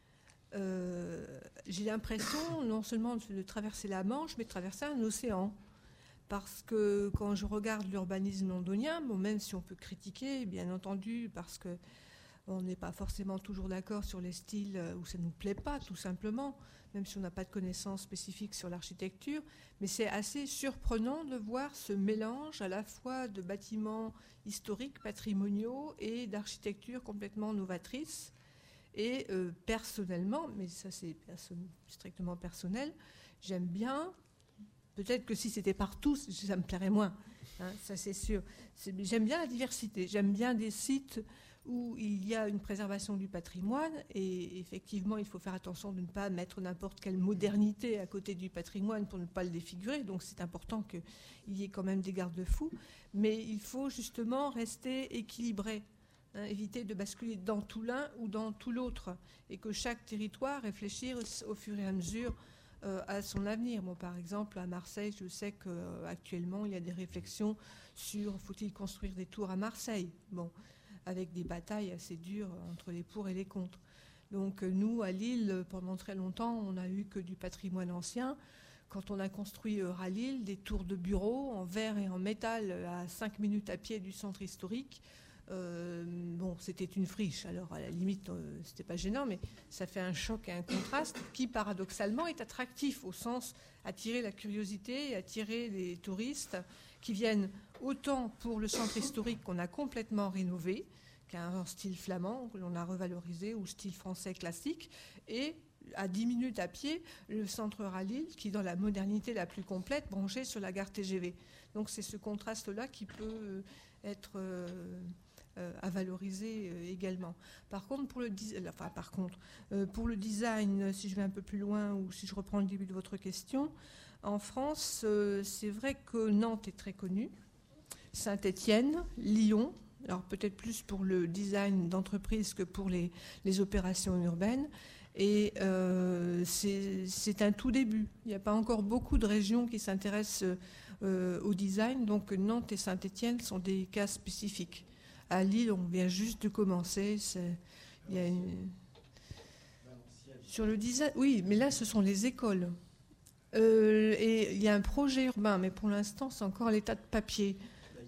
j'ai l'impression non seulement de traverser la Manche, mais de traverser un océan. Parce que quand je regarde l'urbanisme londonien, même si on peut critiquer, bien entendu, parce qu'on n'est pas forcément toujours d'accord sur les styles où ça ne nous plaît pas, tout simplement, même si on n'a pas de connaissances spécifiques sur l'architecture, mais c'est assez surprenant de voir ce mélange à la fois de bâtiments historiques, patrimoniaux et d'architecture complètement novatrice. Et personnellement, mais ça c'est strictement personnel, j'aime bien, peut-être que si c'était partout, ça me plairait moins, hein, ça c'est sûr. J'aime bien la diversité, j'aime bien des sites où il y a une préservation du patrimoine, et effectivement, il faut faire attention de ne pas mettre n'importe quelle modernité à côté du patrimoine pour ne pas le défigurer, donc c'est important qu'il y ait quand même des garde-fous, mais il faut justement rester équilibré, hein, éviter de basculer dans tout l'un ou dans tout l'autre, et que chaque territoire réfléchisse au fur et à mesure à son avenir. Moi, par exemple, à Marseille, je sais qu'actuellement, il y a des réflexions sur faut-il construire des tours à Marseille, bon, avec des batailles assez dures entre les pour et les contre. Donc nous, à Lille, pendant très longtemps, on n'a eu que du patrimoine ancien. Quand on a construit à Lille des tours de bureaux en verre et en métal à 5 minutes à pied du centre historique, bon, c'était une friche. Alors à la limite, c'était pas gênant, mais ça fait un choc et un contraste qui, paradoxalement, est attractif au sens attirer la curiosité, attirer les touristes qui viennent autant pour le centre historique qu'on a complètement rénové, qui a un style flamand que l'on a revalorisé, ou style français classique, et à 10 minutes à pied, le centre Rallye, qui est dans la modernité la plus complète, branché sur la gare TGV. Donc c'est ce contraste-là qui peut être à valoriser également. Par contre, pour le design, si je vais un peu plus loin, ou si je reprends le début de votre question, en France, c'est vrai que Nantes est très connue, Saint-Étienne, Lyon, alors peut-être plus pour le design d'entreprise que pour les opérations urbaines. Et c'est un tout début. Il n'y a pas encore beaucoup de régions qui s'intéressent au design. Donc Nantes et Saint-Étienne sont des cas spécifiques. À Lille, on vient juste de commencer. Sur le design, oui, mais là, ce sont les écoles. Et il y a un projet urbain, mais pour l'instant, c'est encore à l'état de papier.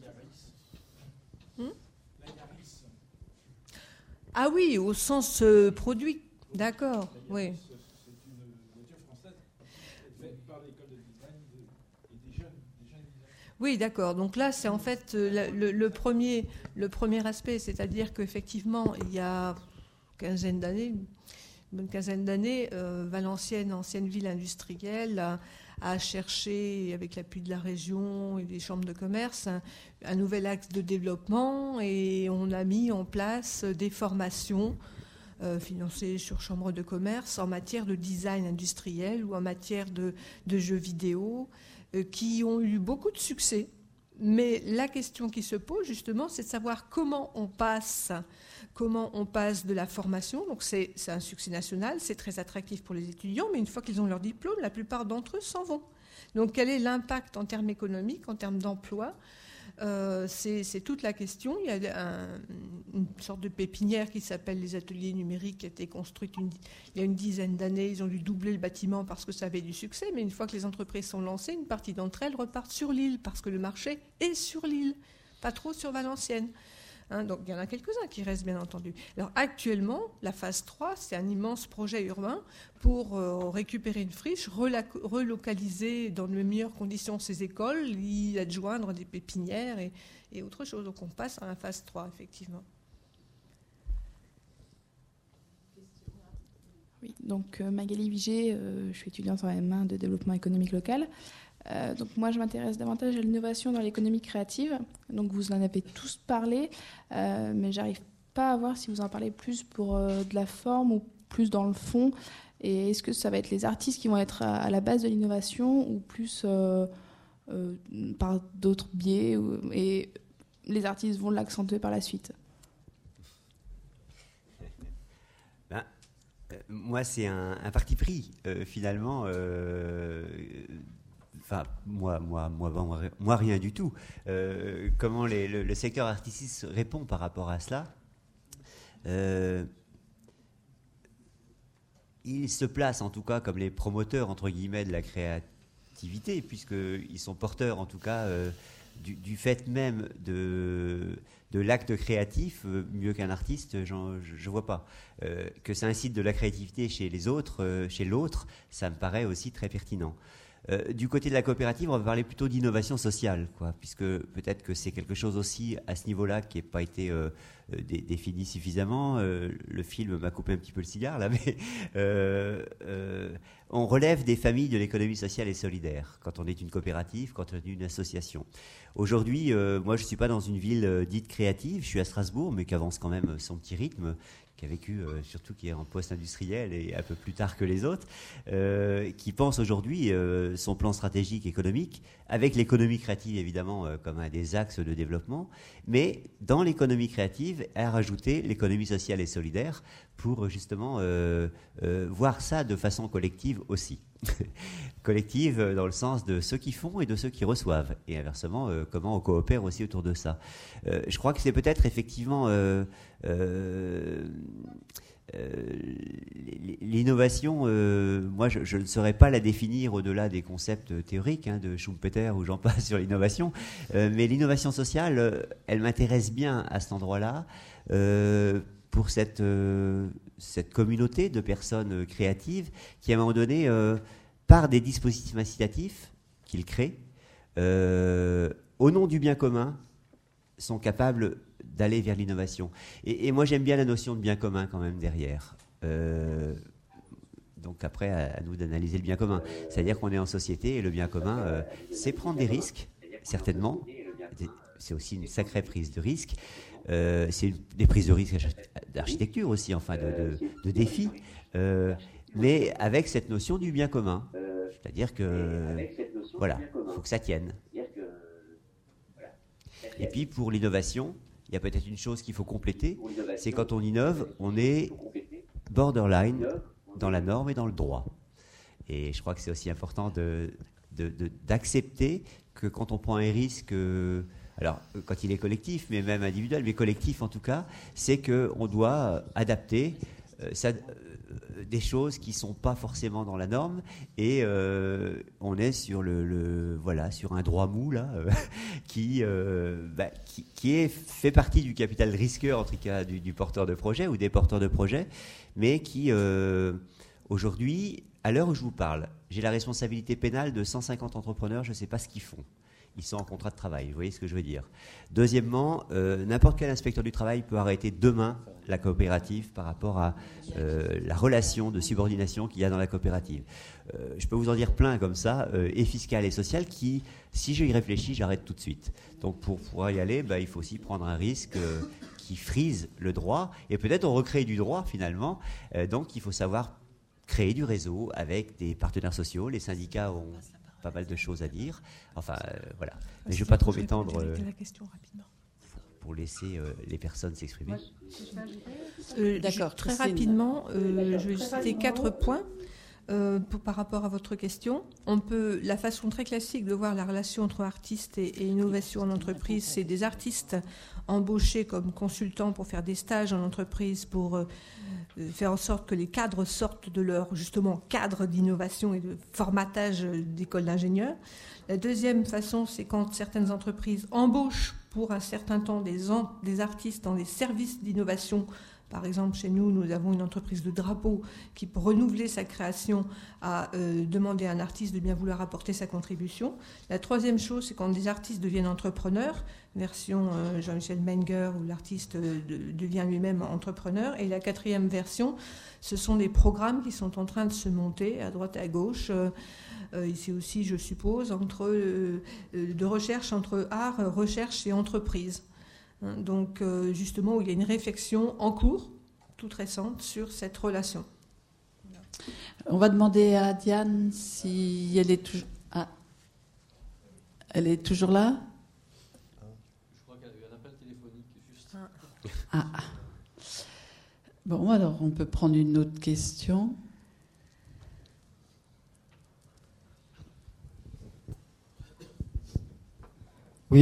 Ah oui, au sens produit, d'accord, oui. C'est une voiture française faite par l'école de design et des jeunes designers. Oui, d'accord. Donc là, c'est en fait le premier aspect, c'est-à-dire qu'effectivement, il y a une bonne quinzaine d'années, Valenciennes, ancienne ville industrielle, a cherché, avec l'appui de la région et des chambres de commerce, un nouvel axe de développement, et on a mis en place des formations financées sur chambres de commerce en matière de design industriel ou en matière de jeux vidéo, qui ont eu beaucoup de succès. Mais la question qui se pose justement, c'est de savoir comment on passe de la formation. Donc c'est un succès national, c'est très attractif pour les étudiants, mais une fois qu'ils ont leur diplôme, la plupart d'entre eux s'en vont. Donc quel est l'impact en termes économiques, en termes d'emploi ? C'est toute la question. Il y a une sorte de pépinière qui s'appelle les ateliers numériques, qui a été construite il y a une dizaine d'années. Ils ont dû doubler le bâtiment parce que ça avait du succès, mais une fois que les entreprises sont lancées, une partie d'entre elles repartent sur l'île parce que le marché est sur l'île, pas trop sur Valenciennes. Hein, donc il y en a quelques-uns qui restent, bien entendu. Alors actuellement, la phase 3, c'est un immense projet urbain pour récupérer une friche, relocaliser dans les meilleures conditions ces écoles, y adjoindre des pépinières et autre chose. Donc on passe à la phase 3, effectivement. Oui, donc Magali Vigé, je suis étudiante en M1 de développement économique local. Donc moi, je m'intéresse davantage à l'innovation dans l'économie créative. Donc vous en avez tous parlé, mais j'arrive pas à voir si vous en parlez plus pour de la forme ou plus dans le fond. Et est-ce que ça va être les artistes qui vont être à la base de l'innovation ou plus par d'autres biais et les artistes vont l'accentuer par la suite? Moi, c'est un parti pris, finalement. Enfin, moi, rien du tout. Comment le secteur artistique répond par rapport à cela? Il se place, en tout cas, comme les promoteurs, entre guillemets, de la créativité, puisqu'ils sont porteurs, en tout cas, du fait même de l'acte créatif, mieux qu'un artiste, je ne vois pas. Que ça incite de la créativité chez les autres, chez l'autre, ça me paraît aussi très pertinent. Du côté de la coopérative, on va parler plutôt d'innovation sociale, quoi, puisque peut-être que c'est quelque chose aussi à ce niveau-là qui n'a pas été défini suffisamment. Le film m'a coupé un petit peu le cigare, là, mais on relève des familles de l'économie sociale et solidaire quand on est une coopérative, quand on est une association. Aujourd'hui, moi, je ne suis pas dans une ville dite créative, je suis à Strasbourg, mais qui avance quand même son petit rythme, qui a vécu, surtout qui est en post-industriel et un peu plus tard que les autres, qui pense aujourd'hui son plan stratégique économique, avec l'économie créative évidemment comme un des axes de développement, mais dans l'économie créative, à rajouter l'économie sociale et solidaire pour justement voir ça de façon collective aussi. Collective dans le sens de ceux qui font et de ceux qui reçoivent, et inversement, comment on coopère aussi autour de ça. Je crois que c'est peut-être effectivement l'innovation, moi je ne saurais pas la définir au-delà des concepts théoriques de Schumpeter ou j'en passe sur l'innovation, mais l'innovation sociale, elle m'intéresse bien à cet endroit-là, pour cette communauté de personnes créatives qui à un moment donné, par des dispositifs incitatifs qu'ils créent, au nom du bien commun, sont capables d'aller vers l'innovation. Et moi, j'aime bien la notion de bien commun quand même derrière. Donc après, à nous d'analyser le bien commun. C'est-à-dire qu'on est en société et le bien commun, c'est prendre des risques, certainement. C'est aussi une sacrée prise de risque. C'est des prises de risque d'architecture aussi, enfin de défis. Mais avec cette notion du bien commun. C'est-à-dire que, voilà, il faut que ça tienne. Et puis pour l'innovation, il y a peut-être une chose qu'il faut compléter, c'est quand on innove, on est borderline dans la norme et dans le droit. Et je crois que c'est aussi important d'accepter que quand on prend un risque, alors quand il est collectif, mais même individuel, mais collectif en tout cas, c'est qu'on doit adapter des choses qui ne sont pas forcément dans la norme, et on est sur sur un droit mou là, qui fait partie du capital risqueur, en tout cas du porteur de projet ou des porteurs de projet, mais qui aujourd'hui, à l'heure où je vous parle, j'ai la responsabilité pénale de 150 entrepreneurs, je ne sais pas ce qu'ils font. Ils sont en contrat de travail, vous voyez ce que je veux dire. Deuxièmement, n'importe quel inspecteur du travail peut arrêter demain la coopérative par rapport à la relation de subordination qu'il y a dans la coopérative. Je peux vous en dire plein comme ça, et fiscal et social, qui, si je y réfléchis, j'arrête tout de suite. Donc pour pouvoir y aller, il faut aussi prendre un risque qui frise le droit, et peut-être on recrée du droit finalement. Donc il faut savoir créer du réseau avec des partenaires sociaux. Les syndicats ont pas mal de choses à dire. Enfin, voilà. Mais je ne vais pas trop m'étendre pour laisser les personnes s'exprimer. D'accord. Très rapidement, je vais citer 4 points par rapport à votre question. La façon très classique de voir la relation entre artistes et innovation en entreprise, c'est des artistes embauchés comme consultants pour faire des stages en entreprise, pour faire en sorte que les cadres sortent de leur, justement, cadre d'innovation et de formatage d'école d'ingénieurs. La deuxième façon, c'est quand certaines entreprises embauchent pour un certain temps des artistes dans des services d'innovation. Par exemple, chez nous, nous avons une entreprise de drapeaux qui, pour renouveler sa création, a demandé à un artiste de bien vouloir apporter sa contribution. La troisième chose, c'est quand des artistes deviennent entrepreneurs, version Jean-Michel Menger, où l'artiste devient lui-même entrepreneur. Et la quatrième version, ce sont des programmes qui sont en train de se monter à droite et à gauche. Ici aussi, je suppose, de recherche entre art, recherche et entreprise. Donc, justement, où il y a une réflexion en cours, toute récente, sur cette relation. On va demander à Diane si elle est toujours... Ah. Elle est toujours là ? Je crois qu'il y a eu un appel téléphonique juste. Ah. Bon, alors, on peut prendre une autre question. Oui,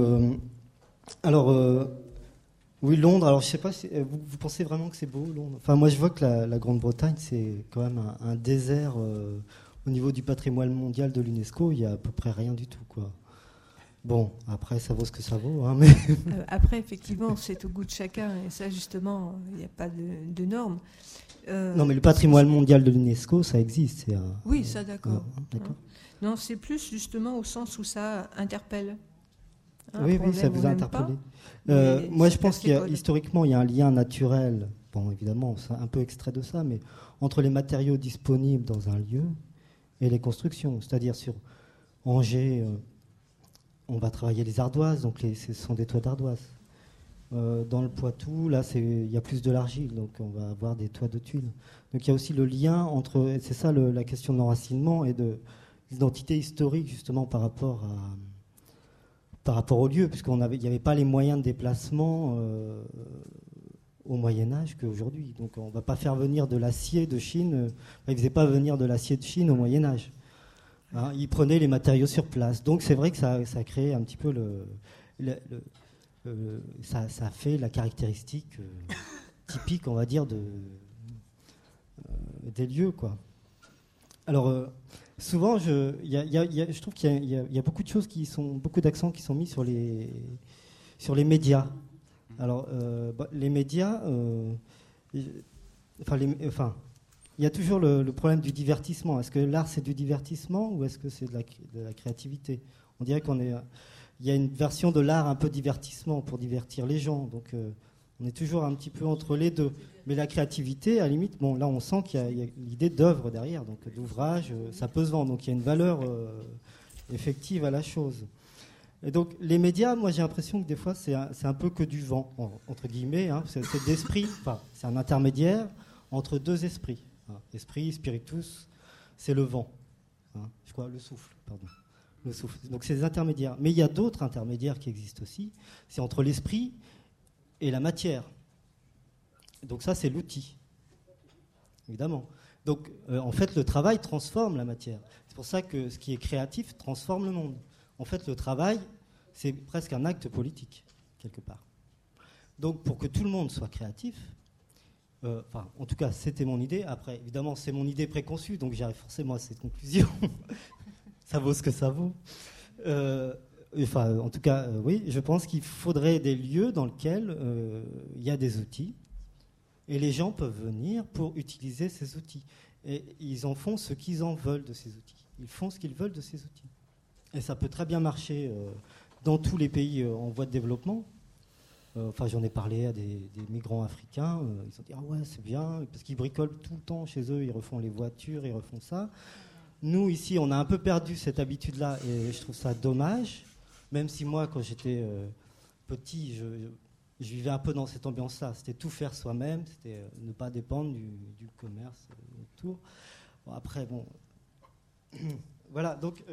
alors, oui, Londres, alors je sais pas, vous pensez vraiment que c'est beau, Londres ? Enfin, moi je vois que la Grande-Bretagne, c'est quand même un désert au niveau du patrimoine mondial de l'UNESCO, il y a à peu près rien du tout, quoi. Bon, après, ça vaut ce que ça vaut. Hein, mais après, effectivement, c'est au goût de chacun. Et ça, justement, il n'y a pas de normes. Non, mais le patrimoine mondial de l'UNESCO, ça existe. Oui, ça, d'accord. D'accord. Non, c'est plus justement au sens où ça interpelle. Oui, ça vous a interpellé. Moi, je pense qu'historiquement, il y a un lien naturel, bon, évidemment, c'est un peu extrait de ça, mais entre les matériaux disponibles dans un lieu et les constructions. C'est-à-dire sur Angers, on va travailler les ardoises, donc ce sont des toits d'ardoise. Dans le Poitou, là, il y a plus de l'argile, donc on va avoir des toits de tuiles. Donc il y a aussi le lien entre, c'est ça la question de l'enracinement et de l'identité historique, justement, par rapport au lieu, puisqu'il n'y avait pas les moyens de déplacement au Moyen-Âge qu'aujourd'hui. Donc on ne va pas faire venir de l'acier de Chine, ils ne faisaient pas venir de l'acier de Chine au Moyen-Âge. Hein, ils prenaient les matériaux sur place. Donc c'est vrai que ça a créé un petit peu ça fait la caractéristique typique, on va dire, des lieux, quoi. Alors, souvent, je trouve qu'il y a beaucoup de choses beaucoup d'accents qui sont mis sur les médias. Alors, les médias, il y a toujours le problème du divertissement. Est-ce que l'art, c'est du divertissement ou est-ce que c'est de la créativité? On dirait il y a une version de l'art un peu divertissement pour divertir les gens. Donc, on est toujours un petit peu entre les deux. Mais la créativité, à la limite, bon, là, on sent qu'il y a l'idée d'œuvre derrière, donc d'ouvrage, ça peut se vendre. Donc, il y a une valeur effective à la chose. Et donc, les médias, moi, j'ai l'impression que des fois, c'est un peu que du vent, entre guillemets. Hein, c'est d'esprit, c'est un intermédiaire entre deux esprits. Hein, esprit, spiritus, c'est le vent. Hein, je crois, le souffle, pardon. Le souffle. Donc, c'est des intermédiaires. Mais il y a d'autres intermédiaires qui existent aussi. C'est entre l'esprit et la matière. Donc ça, c'est l'outil, évidemment. Donc, en fait, le travail transforme la matière. C'est pour ça que ce qui est créatif transforme le monde. En fait, le travail, c'est presque un acte politique, quelque part. Donc, pour que tout le monde soit créatif, en tout cas, c'était mon idée. Après, évidemment, c'est mon idée préconçue, donc j'arrive forcément à cette conclusion. Ça vaut ce que ça vaut. En tout cas, oui, je pense qu'il faudrait des lieux dans lesquels il y a des outils et les gens peuvent venir pour utiliser ces outils. Et ils en font ce qu'ils en veulent de ces outils. Ils font ce qu'ils veulent de ces outils. Et ça peut très bien marcher dans tous les pays en voie de développement. J'en ai parlé à des migrants africains. Ils ont dit « Ah ouais, c'est bien », parce qu'ils bricolent tout le temps chez eux. Ils refont les voitures, ils refont ça. Nous, ici, on a un peu perdu cette habitude-là et je trouve ça dommage. Même si moi, quand j'étais petit, je vivais un peu dans cette ambiance-là. C'était tout faire soi-même, c'était ne pas dépendre du commerce autour. Bon, après, bon... voilà, donc,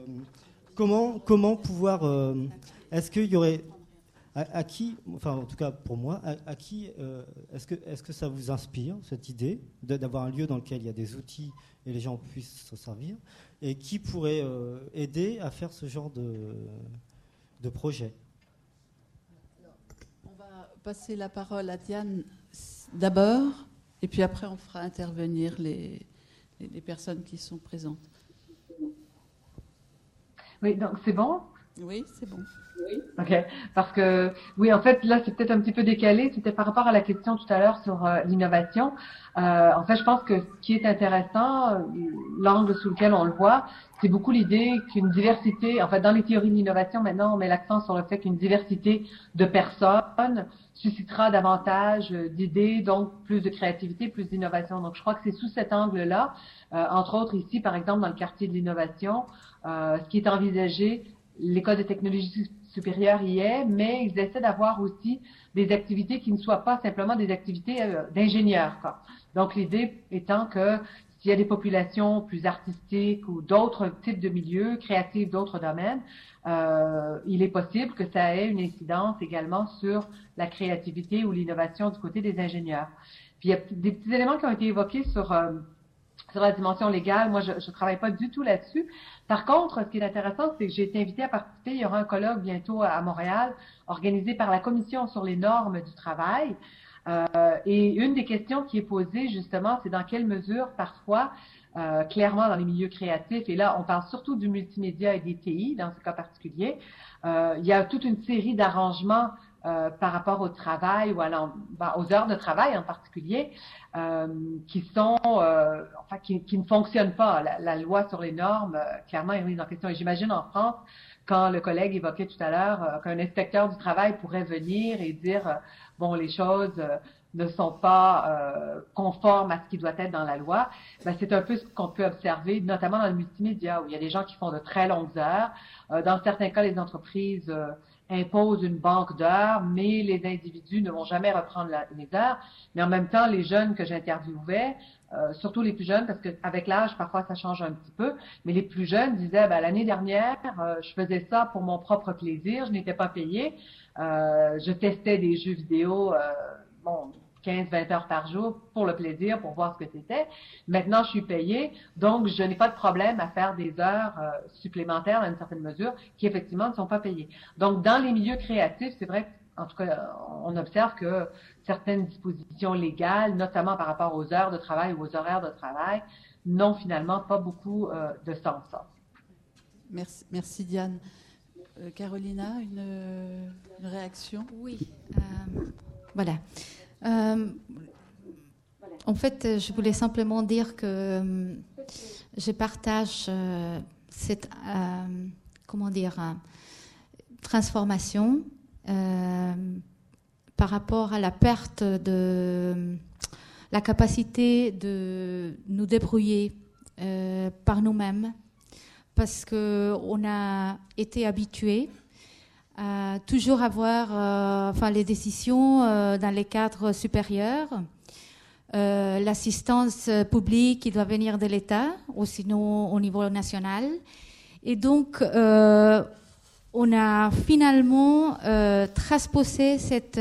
comment pouvoir... est-ce qu'il y aurait... À qui, enfin en tout cas pour moi, à qui est-ce que ça vous inspire, cette idée d'avoir un lieu dans lequel il y a des outils et les gens puissent s'en servir, et qui pourrait aider à faire ce genre de projet? On va passer la parole à Diane d'abord, et puis après on fera intervenir les personnes qui sont présentes. Oui, donc c'est bon? Oui, c'est bon. Oui. OK. Parce que, oui, en fait, là, c'est peut-être un petit peu décalé. C'était par rapport à la question tout à l'heure sur l'innovation. En fait, je pense que ce qui est intéressant, l'angle sous lequel on le voit, c'est beaucoup l'idée qu'une diversité, en fait, dans les théories de l'innovation, maintenant, on met l'accent sur le fait qu'une diversité de personnes suscitera davantage d'idées, donc plus de créativité, plus d'innovation. Donc, je crois que c'est sous cet angle-là, entre autres ici, par exemple, dans le quartier de l'innovation, ce qui est envisagé, l'école de technologie supérieure y est, mais ils essaient d'avoir aussi des activités qui ne soient pas simplement des activités d'ingénieurs, quoi. Donc, l'idée étant que s'il y a des populations plus artistiques ou d'autres types de milieux créatifs, d'autres domaines, il est possible que ça ait une incidence également sur la créativité ou l'innovation du côté des ingénieurs. Puis, il y a des petits éléments qui ont été évoqués sur la dimension légale. Moi, je ne travaille pas du tout là-dessus. Par contre, ce qui est intéressant, c'est que j'ai été invitée à participer. Il y aura un colloque bientôt à Montréal, organisé par la Commission sur les normes du travail, Et une des questions qui est posée, justement, c'est dans quelle mesure, parfois, clairement dans les milieux créatifs, et là, on parle surtout du multimédia et des TI, dans ce cas particulier, il y a toute une série d'arrangements par rapport au travail ou aux heures de travail en particulier, qui ne fonctionnent pas. La loi sur les normes, clairement, est remise en question. Et j'imagine en France, quand le collègue évoquait tout à l'heure qu'un inspecteur du travail pourrait venir et dire bon, les choses ne sont pas conformes à ce qui doit être dans la loi, ben, c'est un peu ce qu'on peut observer, notamment dans le multimédia, où il y a des gens qui font de très longues heures. Dans certains cas, les entreprises imposent une banque d'heures, mais les individus ne vont jamais reprendre les heures. Mais en même temps, les jeunes que j'interviewais, surtout les plus jeunes, parce qu'avec l'âge, parfois, ça change un petit peu, mais les plus jeunes disaient, ben, l'année dernière, je faisais ça pour mon propre plaisir, je n'étais pas payé, je testais des jeux vidéo, 15-20 heures par jour pour le plaisir, pour voir ce que c'était. Maintenant, je suis payée, donc je n'ai pas de problème à faire des heures supplémentaires dans une certaine mesure qui, effectivement, ne sont pas payées. Donc, dans les milieux créatifs, c'est vrai qu'en tout cas, on observe que certaines dispositions légales, notamment par rapport aux heures de travail ou aux horaires de travail, n'ont finalement pas beaucoup de sens. Merci Diane. Carolina, une réaction? Oui, voilà. En fait, je voulais simplement dire que je partage cette transformation par rapport à la perte de la capacité de nous débrouiller par nous-mêmes, parce qu'on a été habitués à toujours avoir les décisions dans les cadres supérieurs, l'assistance publique qui doit venir de l'État, ou sinon au niveau national. Et donc, on a finalement transposé cette,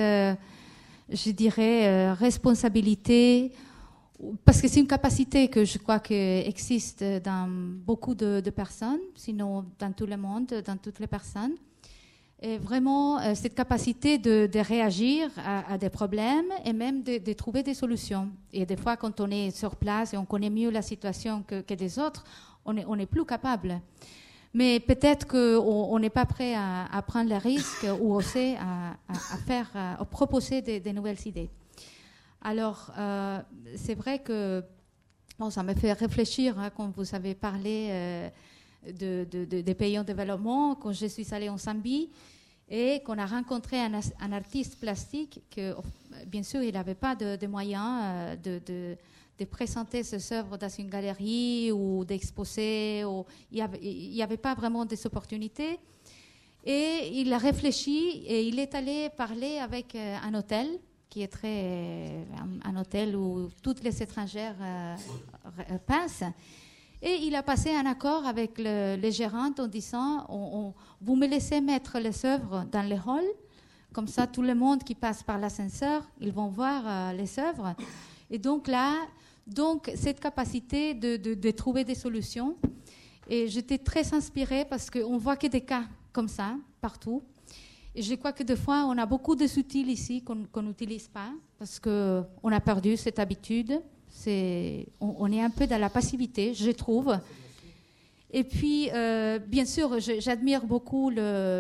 responsabilité, parce que c'est une capacité que je crois que existe dans beaucoup de personnes, sinon dans tout le monde, dans toutes les personnes. Et vraiment, cette capacité de réagir à des problèmes et même de trouver des solutions. Et des fois, quand on est sur place et on connaît mieux la situation que des autres, on est plus capable. Mais peut-être qu'on n'est pas prêt à prendre le risque ou oser à proposer des nouvelles idées. Alors, c'est vrai que ça me fait réfléchir quand vous avez parlé des pays en développement, quand je suis allée en Zambie et qu'on a rencontré un artiste plastique que, bien sûr, il n'avait pas de moyens de présenter ses œuvres dans une galerie ou d'exposer. Il n'y avait pas vraiment des opportunités. Et il a réfléchi et il est allé parler avec un hôtel qui est un hôtel où toutes les étrangères passent. Et il a passé un accord avec le gérant en disant vous me laissez mettre les œuvres dans les halls, comme ça tout le monde qui passe par l'ascenseur, ils vont voir les œuvres. Et donc cette capacité de trouver des solutions. Et j'étais très inspirée parce qu'on voit que des cas comme ça partout. Et je crois que des fois, on a beaucoup de outils ici qu'on n'utilise pas parce qu'on a perdu cette habitude. On est un peu dans la passivité, je trouve. Et puis, bien sûr, j'admire beaucoup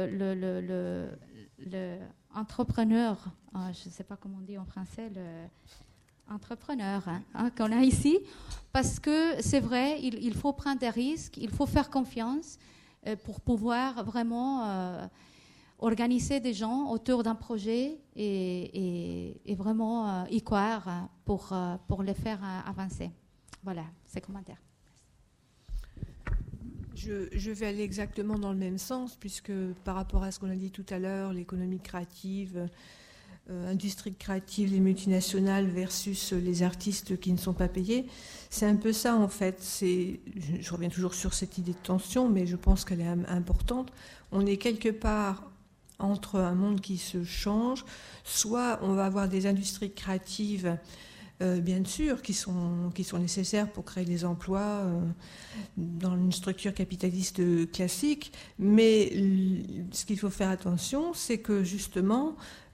l'entrepreneur, je ne sais pas comment on dit en français, l'entrepreneur qu'on a ici, parce que c'est vrai, il faut prendre des risques, il faut faire confiance pour pouvoir vraiment organiser des gens autour d'un projet et vraiment y croire pour les faire avancer. Voilà, c'est commentaire. Je vais aller exactement dans le même sens, puisque par rapport à ce qu'on a dit tout à l'heure, l'économie créative, industrie créative, les multinationales versus les artistes qui ne sont pas payés, c'est un peu ça en fait. Je reviens toujours sur cette idée de tension, mais je pense qu'elle est importante. On est quelque part entre un monde qui se change, soit on va avoir des industries créatives, bien sûr, qui sont nécessaires pour créer des emplois dans une structure capitaliste classique, mais ce qu'il faut faire attention, c'est que justement,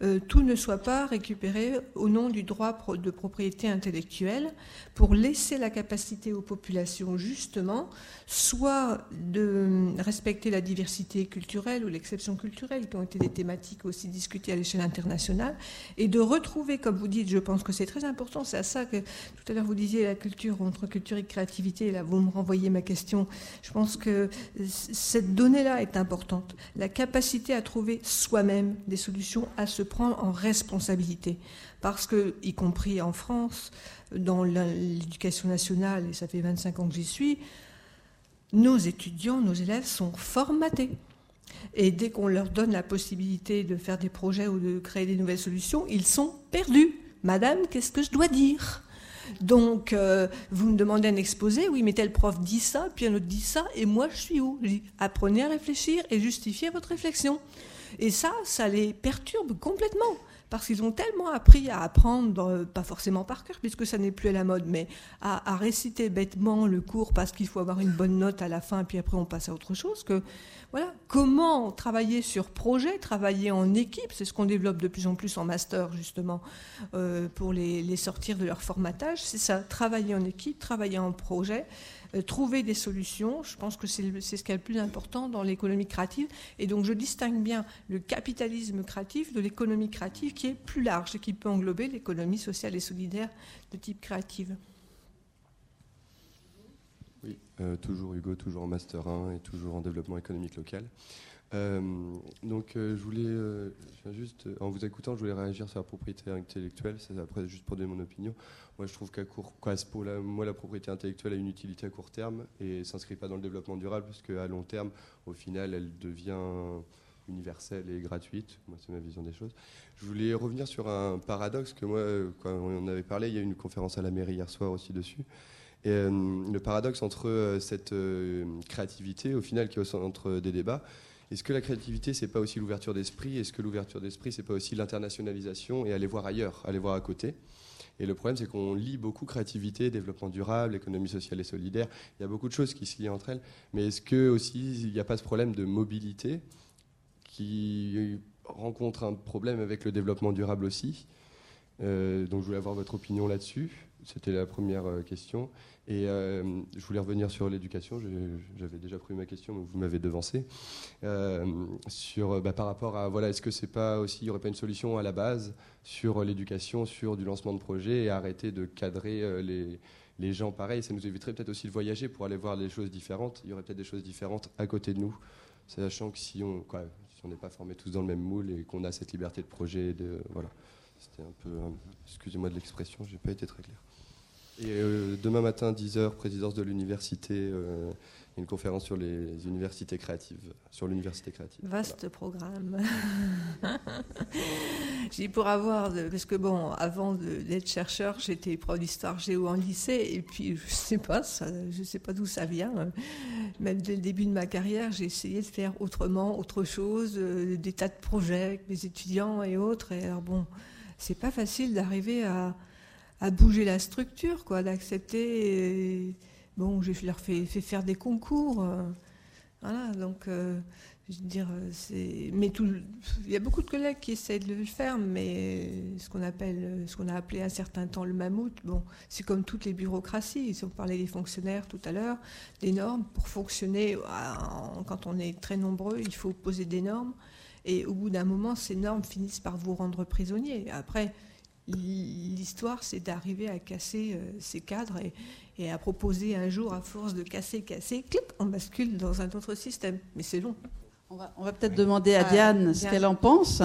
tout ne soit pas récupéré au nom du droit de propriété intellectuelle, pour laisser la capacité aux populations, justement, soit de respecter la diversité culturelle ou l'exception culturelle, qui ont été des thématiques aussi discutées à l'échelle internationale, et de retrouver, comme vous dites, je pense que c'est très important, c'est à ça que tout à l'heure vous disiez la culture entre culture et créativité, là vous me renvoyez ma question, je pense que cette donnée-là est importante, la capacité à trouver soi-même des solutions, à se prendre en responsabilité, parce que, y compris en France, dans l'éducation nationale, et ça fait 25 ans que j'y suis, nos étudiants, nos élèves sont formatés. Et dès qu'on leur donne la possibilité de faire des projets ou de créer des nouvelles solutions, ils sont perdus. Madame, qu'est-ce que je dois dire ? Donc, vous me demandez un exposé, oui, mais tel prof dit ça, puis un autre dit ça, et moi, je suis où ? Je dis, apprenez à réfléchir et justifiez votre réflexion. Et ça les perturbe complètement. Parce qu'ils ont tellement appris à apprendre, pas forcément par cœur, puisque ça n'est plus à la mode, mais à réciter bêtement le cours parce qu'il faut avoir une bonne note à la fin, puis après on passe à autre chose, que voilà, comment travailler sur projet, travailler en équipe, c'est ce qu'on développe de plus en plus en master, justement, pour les sortir de leur formatage, c'est ça, travailler en équipe, travailler en projet, trouver des solutions, je pense que c'est ce qui est le plus important dans l'économie créative, et donc je distingue bien le capitalisme créatif de l'économie créative qui est plus large et qui peut englober l'économie sociale et solidaire de type créative. Oui, toujours Hugo, toujours en Master 1 et toujours en développement économique local. Je voulais, juste, en vous écoutant, je voulais réagir sur la propriété intellectuelle, c'est après juste pour donner mon opinion. Moi, je trouve la propriété intellectuelle a une utilité à court terme et ne s'inscrit pas dans le développement durable, parce qu'à long terme, au final, elle devient universelle et gratuite. Moi, c'est ma vision des choses. Je voulais revenir sur un paradoxe que moi, quand on en avait parlé, il y a eu une conférence à la mairie hier soir aussi dessus. Et le paradoxe entre cette créativité, au final, qui est au centre des débats. Est-ce que la créativité, c'est pas aussi l'ouverture d'esprit ? Est-ce que l'ouverture d'esprit, c'est pas aussi l'internationalisation et aller voir ailleurs, aller voir à côté ? Et le problème, c'est qu'on lie beaucoup créativité, développement durable, économie sociale et solidaire. Il y a beaucoup de choses qui se lient entre elles. Mais est-ce que aussi, il n'y a pas ce problème de mobilité qui rencontre un problème avec le développement durable aussi ? Donc, je voulais avoir votre opinion là-dessus. C'était la première question. Et je voulais revenir sur l'éducation. J'avais déjà pris ma question, mais vous m'avez devancé. Par rapport à, est-ce que c'est pas aussi, il n'y aurait pas une solution à la base sur l'éducation, sur du lancement de projet, et arrêter de cadrer les gens pareil. Ça nous éviterait peut-être aussi de voyager pour aller voir des choses différentes. Il y aurait peut-être des choses différentes à côté de nous, sachant que si on n'est pas formés tous dans le même moule et qu'on a cette liberté de projet, voilà. C'était un peu, excusez-moi de l'expression, j'ai pas été très clair. Et demain matin, 10h, présidence de l'université, une conférence sur les universités créatives, sur l'université créative. Vaste programme. J'ai pour avoir, parce que bon, avant d'être chercheur, j'étais prof d'histoire géo en lycée, et puis je sais pas d'où ça vient. Même dès le début de ma carrière, j'ai essayé de faire autrement, autre chose, des tas de projets avec mes étudiants et autres. Et alors bon, c'est pas facile d'arriver à bouger la structure, quoi, d'accepter. Bon, je leur fais faire des concours, voilà. Donc, je veux dire, mais il y a beaucoup de collègues qui essayent de le faire, mais ce qu'on a appelé un certain temps le mammouth. Bon, c'est comme toutes les bureaucraties. Si on parlait des fonctionnaires tout à l'heure, des normes pour fonctionner. Quand on est très nombreux, il faut poser des normes, et au bout d'un moment, ces normes finissent par vous rendre prisonnier. Après, l'histoire, c'est d'arriver à casser ces cadres et à proposer un jour, à force de casser, clic, on bascule dans un autre système. Mais c'est long. On va peut-être demander à Diane ce qu'elle en pense.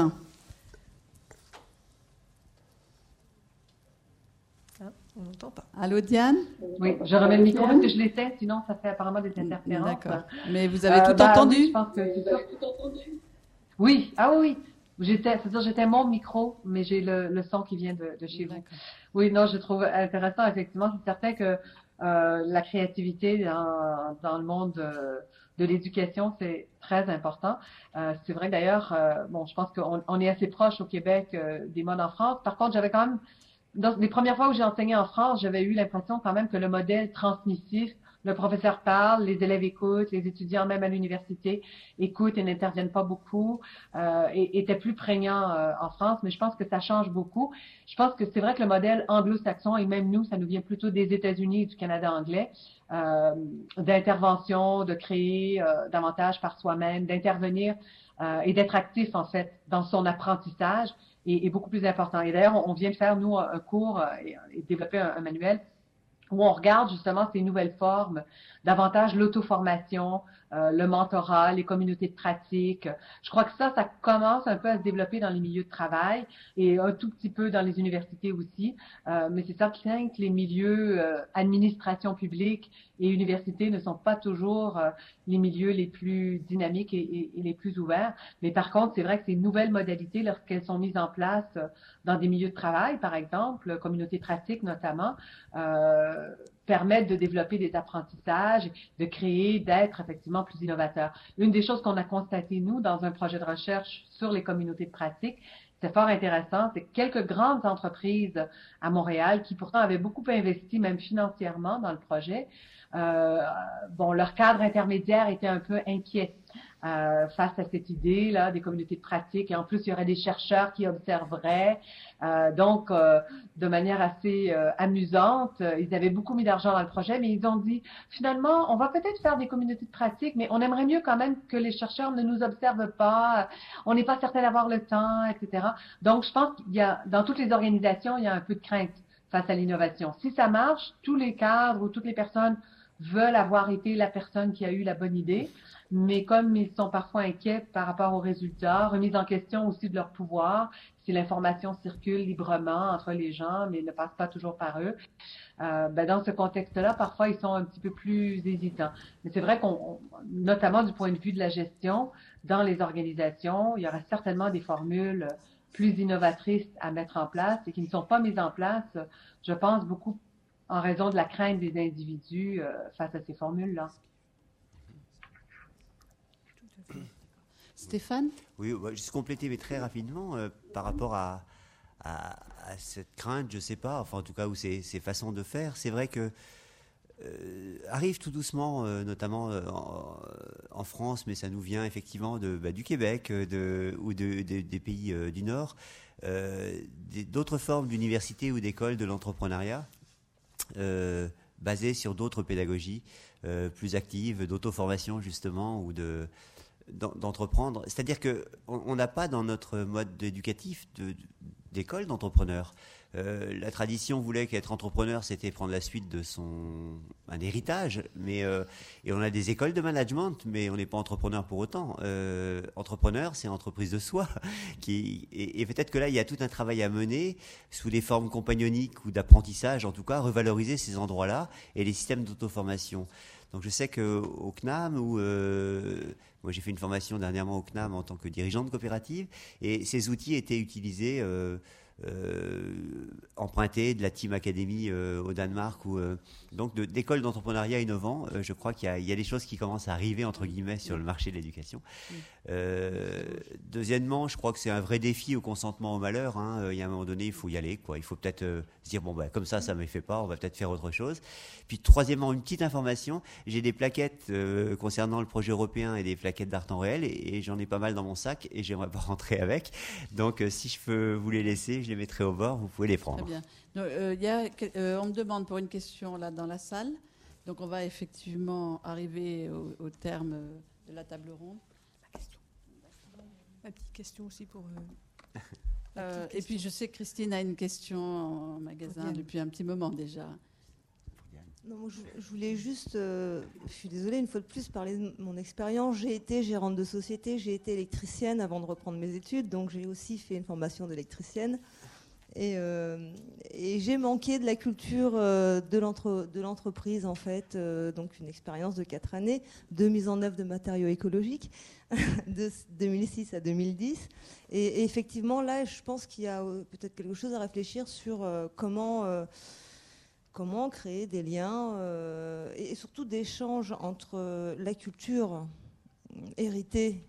On n'entend pas. Allô, Diane ? Oui, je remets le micro parce que je l'étais, sinon ça fait apparemment des interférences. D'accord. Mais vous avez tout entendu ? Oui, je pense que c'est ça. Oui, oui. J'étais mon micro, mais j'ai le son qui vient de chez vous. Oui, non, je trouve intéressant, effectivement. C'est certain que la créativité dans le monde de l'éducation, c'est très important. C'est vrai d'ailleurs, je pense qu'on est assez proche au Québec des modes en France. Par contre, j'avais quand même, dans les premières fois où j'ai enseigné en France, j'avais eu l'impression quand même que le modèle transmissif le professeur parle, les élèves écoutent, les étudiants même à l'université écoutent et n'interviennent pas beaucoup, et étaient plus prégnants en France, mais je pense que ça change beaucoup. Je pense que c'est vrai que le modèle anglo-saxon, et même nous, ça nous vient plutôt des États-Unis et du Canada anglais, d'intervention, de créer davantage par soi-même, d'intervenir et d'être actif en fait dans son apprentissage est beaucoup plus important. Et d'ailleurs, on vient de faire, nous, un cours et développer un manuel où on regarde justement ces nouvelles formes, davantage l'auto-formation, le mentorat, les communautés de pratique. Je crois que ça commence un peu à se développer dans les milieux de travail et un tout petit peu dans les universités aussi. Mais c'est certain que les milieux administration publique et universités ne sont pas toujours les milieux les plus dynamiques et les plus ouverts. Mais par contre, c'est vrai que ces nouvelles modalités, lorsqu'elles sont mises en place dans des milieux de travail, par exemple, communautés de pratique notamment, permettent de développer des apprentissages, de créer, d'être effectivement plus innovateurs. Une des choses qu'on a constatées, nous, dans un projet de recherche sur les communautés de pratique, c'est fort intéressant, c'est que quelques grandes entreprises à Montréal qui pourtant avaient beaucoup investi, même financièrement, dans le projet, leur cadre intermédiaire était un peu inquiet face à cette idée-là des communautés de pratique. Et en plus, il y aurait des chercheurs qui observeraient. Donc, de manière assez amusante, ils avaient beaucoup mis d'argent dans le projet, mais ils ont dit, finalement, on va peut-être faire des communautés de pratique, mais on aimerait mieux quand même que les chercheurs ne nous observent pas. On n'est pas certain d'avoir le temps, etc. Donc, je pense qu'il y a, dans toutes les organisations, il y a un peu de crainte face à l'innovation. Si ça marche, tous les cadres ou toutes les personnes veulent avoir été la personne qui a eu la bonne idée, mais comme ils sont parfois inquiets par rapport aux résultats, remise en question aussi de leur pouvoir, si l'information circule librement entre les gens, mais ne passe pas toujours par eux, dans ce contexte-là, parfois, ils sont un petit peu plus hésitants. Mais c'est vrai notamment du point de vue de la gestion, dans les organisations, il y aura certainement des formules plus innovatrices à mettre en place et qui ne sont pas mises en place, je pense, beaucoup en raison de la crainte des individus face à ces formules-là. Stéphane ? Oui, juste compléter, mais très rapidement, par rapport à cette crainte, je ne sais pas, enfin en tout cas, ou ces façons de faire, c'est vrai que arrive tout doucement, notamment en France, mais ça nous vient effectivement du Québec ou des pays du Nord, d'autres formes d'universités ou d'écoles de l'entrepreneuriat basées sur d'autres pédagogies plus actives, d'auto-formation justement, ou d'entreprendre. C'est-à-dire qu'on n'a pas dans notre mode éducatif d'école d'entrepreneurs. La tradition voulait qu'être entrepreneur, c'était prendre la suite de un héritage, et on a des écoles de management, mais on n'est pas entrepreneur pour autant. Entrepreneur, c'est entreprise de soi. Et peut-être que là, il y a tout un travail à mener sous des formes compagnoniques ou d'apprentissage, en tout cas, revaloriser ces endroits-là et les systèmes d'auto-formation. Donc je sais qu'au CNAM, moi j'ai fait une formation dernièrement au CNAM en tant que dirigeant de coopérative, et ces outils étaient utilisés, empruntés de la Team Academy au Danemark, donc d'écoles d'entrepreneuriat innovant. Je crois qu'il y a des choses qui commencent à arriver entre guillemets sur le marché de l'éducation. Deuxièmement, je crois que c'est un vrai défi au consentement au malheur. Il y a un moment donné, il faut y aller, quoi. Il faut peut-être se dire comme ça ne me fait pas, on va peut-être faire autre chose. Puis troisièmement, une petite information, j'ai des plaquettes concernant le projet européen et des plaquettes d'art en réel, et j'en ai pas mal dans mon sac et j'aimerais pas rentrer avec. Donc si je peux vous les laisser, je les mettrai au bord, vous pouvez les prendre. Très bien. On me demande pour une question là dans la salle, donc on va effectivement arriver au terme de la table ronde. Ma petite question aussi pour... et puis je sais que Christine a une question en magasin depuis un petit moment déjà. Non, moi, je voulais juste, je suis désolée, une fois de plus, parler de mon expérience. J'ai été gérante de société, j'ai été électricienne avant de reprendre mes études, donc j'ai aussi fait une formation d'électricienne. Et j'ai manqué de la culture de l'entreprise, en fait, donc une expérience de 4 années de mise en œuvre de matériaux écologiques, de 2006 à 2010. Et effectivement, là, je pense qu'il y a peut-être quelque chose à réfléchir sur comment créer des liens et surtout d'échanges entre la culture héritée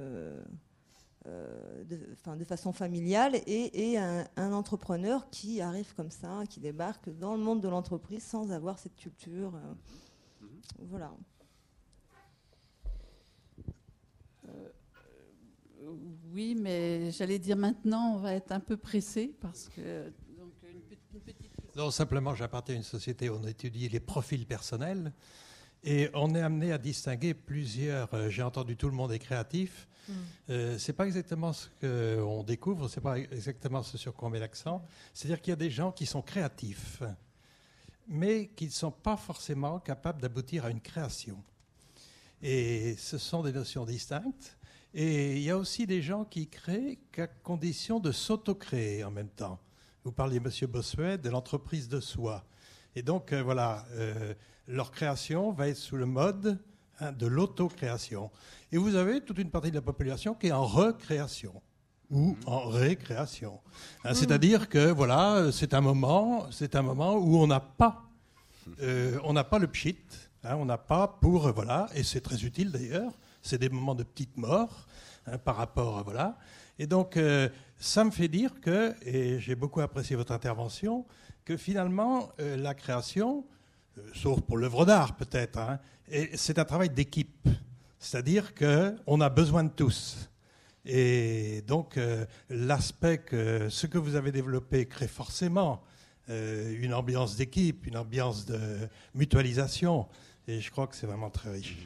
de façon familiale et un entrepreneur qui arrive comme ça, qui débarque dans le monde de l'entreprise sans avoir cette culture. Voilà. Oui, mais j'allais dire maintenant, on va être un peu pressé parce que... Donc, une petite question. Non, simplement, j'appartiens à une société où on étudie les profils personnels et on est amené à distinguer plusieurs... j'ai entendu tout le monde est créatif. C'est pas exactement ce qu'on découvre, c'est pas exactement ce sur quoi on met l'accent. C'est-à-dire qu'il y a des gens qui sont créatifs, mais qui ne sont pas forcément capables d'aboutir à une création. Et ce sont des notions distinctes. Et il y a aussi des gens qui créent qu'à condition de s'auto-créer en même temps. Vous parliez, M. Bossuet, de l'entreprise de soi. Et donc, leur création va être sous le mode de l'auto-création. Et vous avez toute une partie de la population qui est en recréation ou en récréation. C'est-à-dire que, voilà, c'est un moment où on n'a pas le pchit, on n'a pas pour, voilà, et c'est très utile d'ailleurs. C'est des moments de petite mort par rapport à... Voilà. Et donc, ça me fait dire que, et j'ai beaucoup apprécié votre intervention, que finalement, la création, sauf pour l'œuvre d'art peut-être, c'est un travail d'équipe. C'est-à-dire qu'on a besoin de tous. Et donc, l'aspect que ce que vous avez développé crée forcément une ambiance d'équipe, une ambiance de mutualisation. Et je crois que c'est vraiment très riche.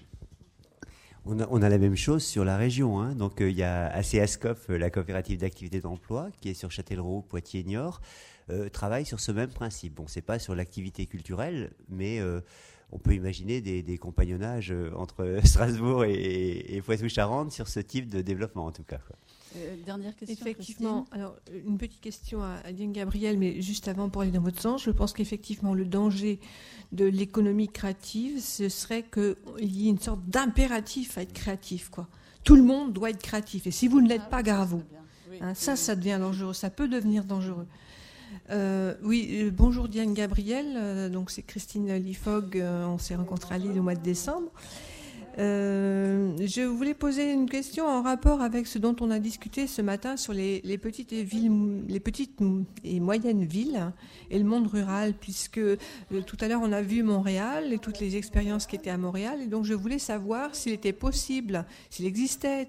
On a la même chose sur la région. Hein. Donc, il y a ACASCOP, la coopérative d'activité d'emploi, qui est sur Châtellerault, Poitiers-Niort, travaille sur ce même principe. Bon, c'est pas sur l'activité culturelle, mais on peut imaginer des compagnonnages entre Strasbourg et Poitou-Charentes sur ce type de développement, en tout cas. Quoi. Dernière question. Effectivement. Alors, une petite question à Diane Gabriel, mais juste avant pour aller dans votre sens, je pense qu'effectivement le danger de l'économie créative, ce serait qu'il y ait une sorte d'impératif à être créatif, quoi. Tout le monde doit être créatif, et si vous ne l'êtes pas, gare à vous. Ça devient dangereux, ça peut devenir dangereux. Bonjour Diane Gabriel, donc c'est Christine Lifog, on s'est rencontrés à Lille au mois de décembre. Je voulais poser une question en rapport avec ce dont on a discuté ce matin sur les petites et moyennes villes et le monde rural, puisque tout à l'heure on a vu Montréal et toutes les expériences qui étaient à Montréal, et donc je voulais savoir s'il était possible, s'il existait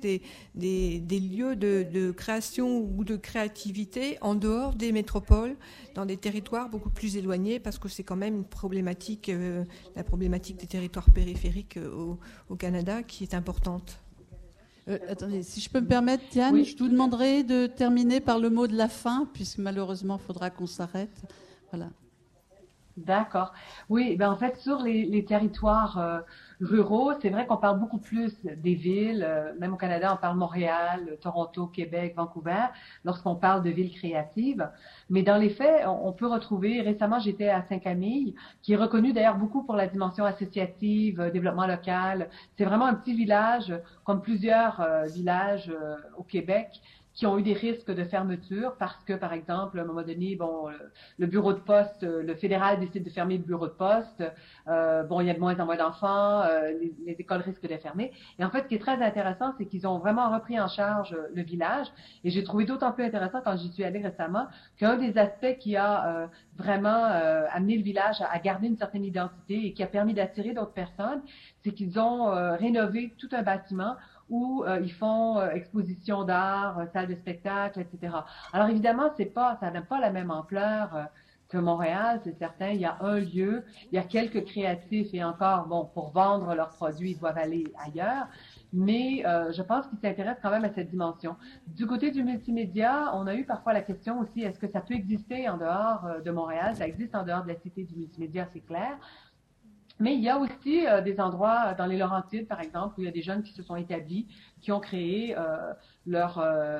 des lieux de création ou de créativité en dehors des métropoles, dans des territoires beaucoup plus éloignés, parce que c'est quand même une problématique, la problématique des territoires périphériques au Canada, qui est importante. Attendez, si je peux me permettre, Diane, je vous demanderai de terminer par le mot de la fin, puisque malheureusement, il faudra qu'on s'arrête. Voilà. D'accord. Oui, en fait, sur les territoires ruraux, c'est vrai qu'on parle beaucoup plus des villes. Même au Canada, on parle Montréal, Toronto, Québec, Vancouver, lorsqu'on parle de villes créatives. Mais dans les faits, on peut retrouver... Récemment, j'étais à Saint-Camille, qui est reconnu d'ailleurs beaucoup pour la dimension associative, développement local. C'est vraiment un petit village, comme plusieurs villages au Québec, qui ont eu des risques de fermeture parce que, par exemple, à un moment donné, le bureau de poste, le fédéral décide de fermer le bureau de poste. Il y a de moins en moins d'enfants, les écoles risquent de fermer. Et en fait, ce qui est très intéressant, c'est qu'ils ont vraiment repris en charge le village. Et j'ai trouvé d'autant plus intéressant quand j'y suis allée récemment qu'un des aspects qui a vraiment amené le village à garder une certaine identité et qui a permis d'attirer d'autres personnes, c'est qu'ils ont rénové tout un bâtiment où ils font exposition d'art, salle de spectacle, etc. Alors évidemment, ça n'a pas la même ampleur que Montréal, c'est certain. Il y a un lieu, il y a quelques créatifs et encore, pour vendre leurs produits, ils doivent aller ailleurs. Mais je pense qu'ils s'intéressent quand même à cette dimension. Du côté du multimédia, on a eu parfois la question aussi, est-ce que ça peut exister en dehors de Montréal? Ça existe en dehors de la cité du multimédia, c'est clair. Mais il y a aussi des endroits dans les Laurentides, par exemple, où il y a des jeunes qui se sont établis, qui ont créé leur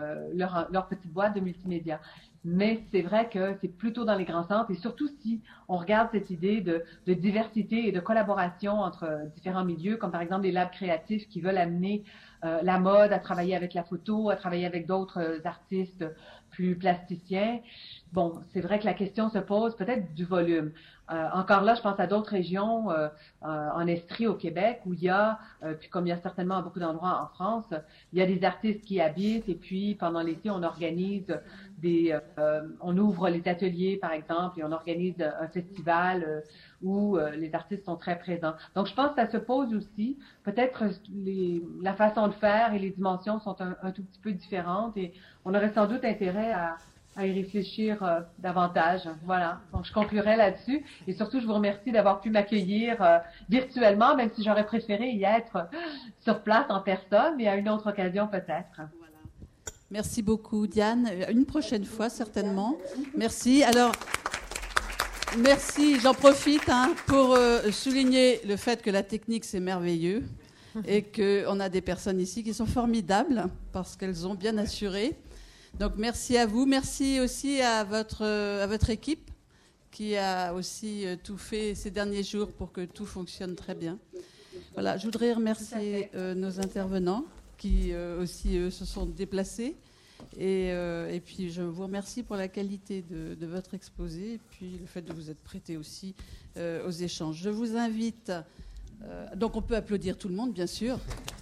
petite boîte de multimédia. Mais c'est vrai que c'est plutôt dans les grands centres, et surtout si on regarde cette idée de diversité et de collaboration entre différents milieux, comme par exemple les labs créatifs qui veulent amener la mode à travailler avec la photo, à travailler avec d'autres artistes, plus plasticiens. Bon, c'est vrai que la question se pose peut-être du volume. Encore là, je pense à d'autres régions en Estrie au Québec où il y a, puis comme il y a certainement à beaucoup d'endroits en France, il y a des artistes qui habitent et puis pendant l'été, on organise on ouvre les ateliers par exemple et on organise un festival où les artistes sont très présents. Donc je pense que ça se pose aussi. Peut-être la façon de faire et les dimensions sont un tout petit peu différentes et on aurait sans doute intérêt à y réfléchir davantage. Voilà. Donc, je conclurai là-dessus. Et surtout, je vous remercie d'avoir pu m'accueillir virtuellement, même si j'aurais préféré y être sur place en personne, mais à une autre occasion peut-être. Voilà. Merci beaucoup, Diane. Une prochaine fois, certainement. Merci. Alors, merci. J'en profite pour souligner le fait que la technique, c'est merveilleux et qu'on a des personnes ici qui sont formidables parce qu'elles ont bien assuré. Donc merci à vous, merci aussi à votre équipe qui a aussi tout fait ces derniers jours pour que tout fonctionne très bien. Voilà, je voudrais remercier nos intervenants qui aussi se sont déplacés et puis je vous remercie pour la qualité de votre exposé et puis le fait de vous être prêté aussi aux échanges. Je vous invite, donc on peut applaudir tout le monde bien sûr.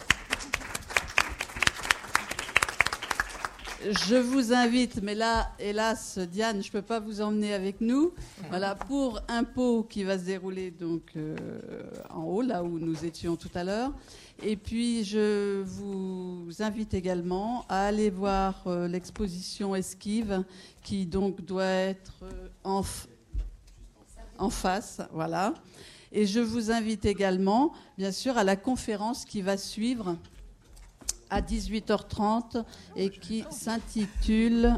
Je vous invite, mais là, hélas, Diane, je ne peux pas vous emmener avec nous. Voilà, pour un pot qui va se dérouler donc en haut, là où nous étions tout à l'heure. Et puis, je vous invite également à aller voir l'exposition Esquive, qui donc doit être en face, voilà. Et je vous invite également, bien sûr, à la conférence qui va suivre à 18h30 et qui s'intitule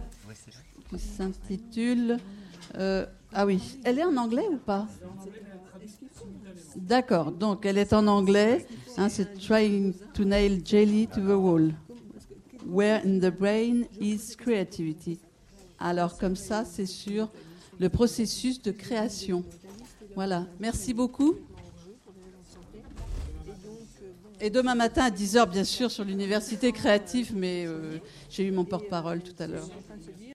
ah oui, elle est en anglais ou pas? D'accord, donc elle est en anglais, c'est Trying to Nail Jelly to the Wall, Where in the Brain is Creativity. Alors comme ça, c'est sur le processus de création. Voilà, merci beaucoup. Et demain matin à 10h, bien sûr, sur l'université créative, mais j'ai eu mon porte-parole tout à l'heure.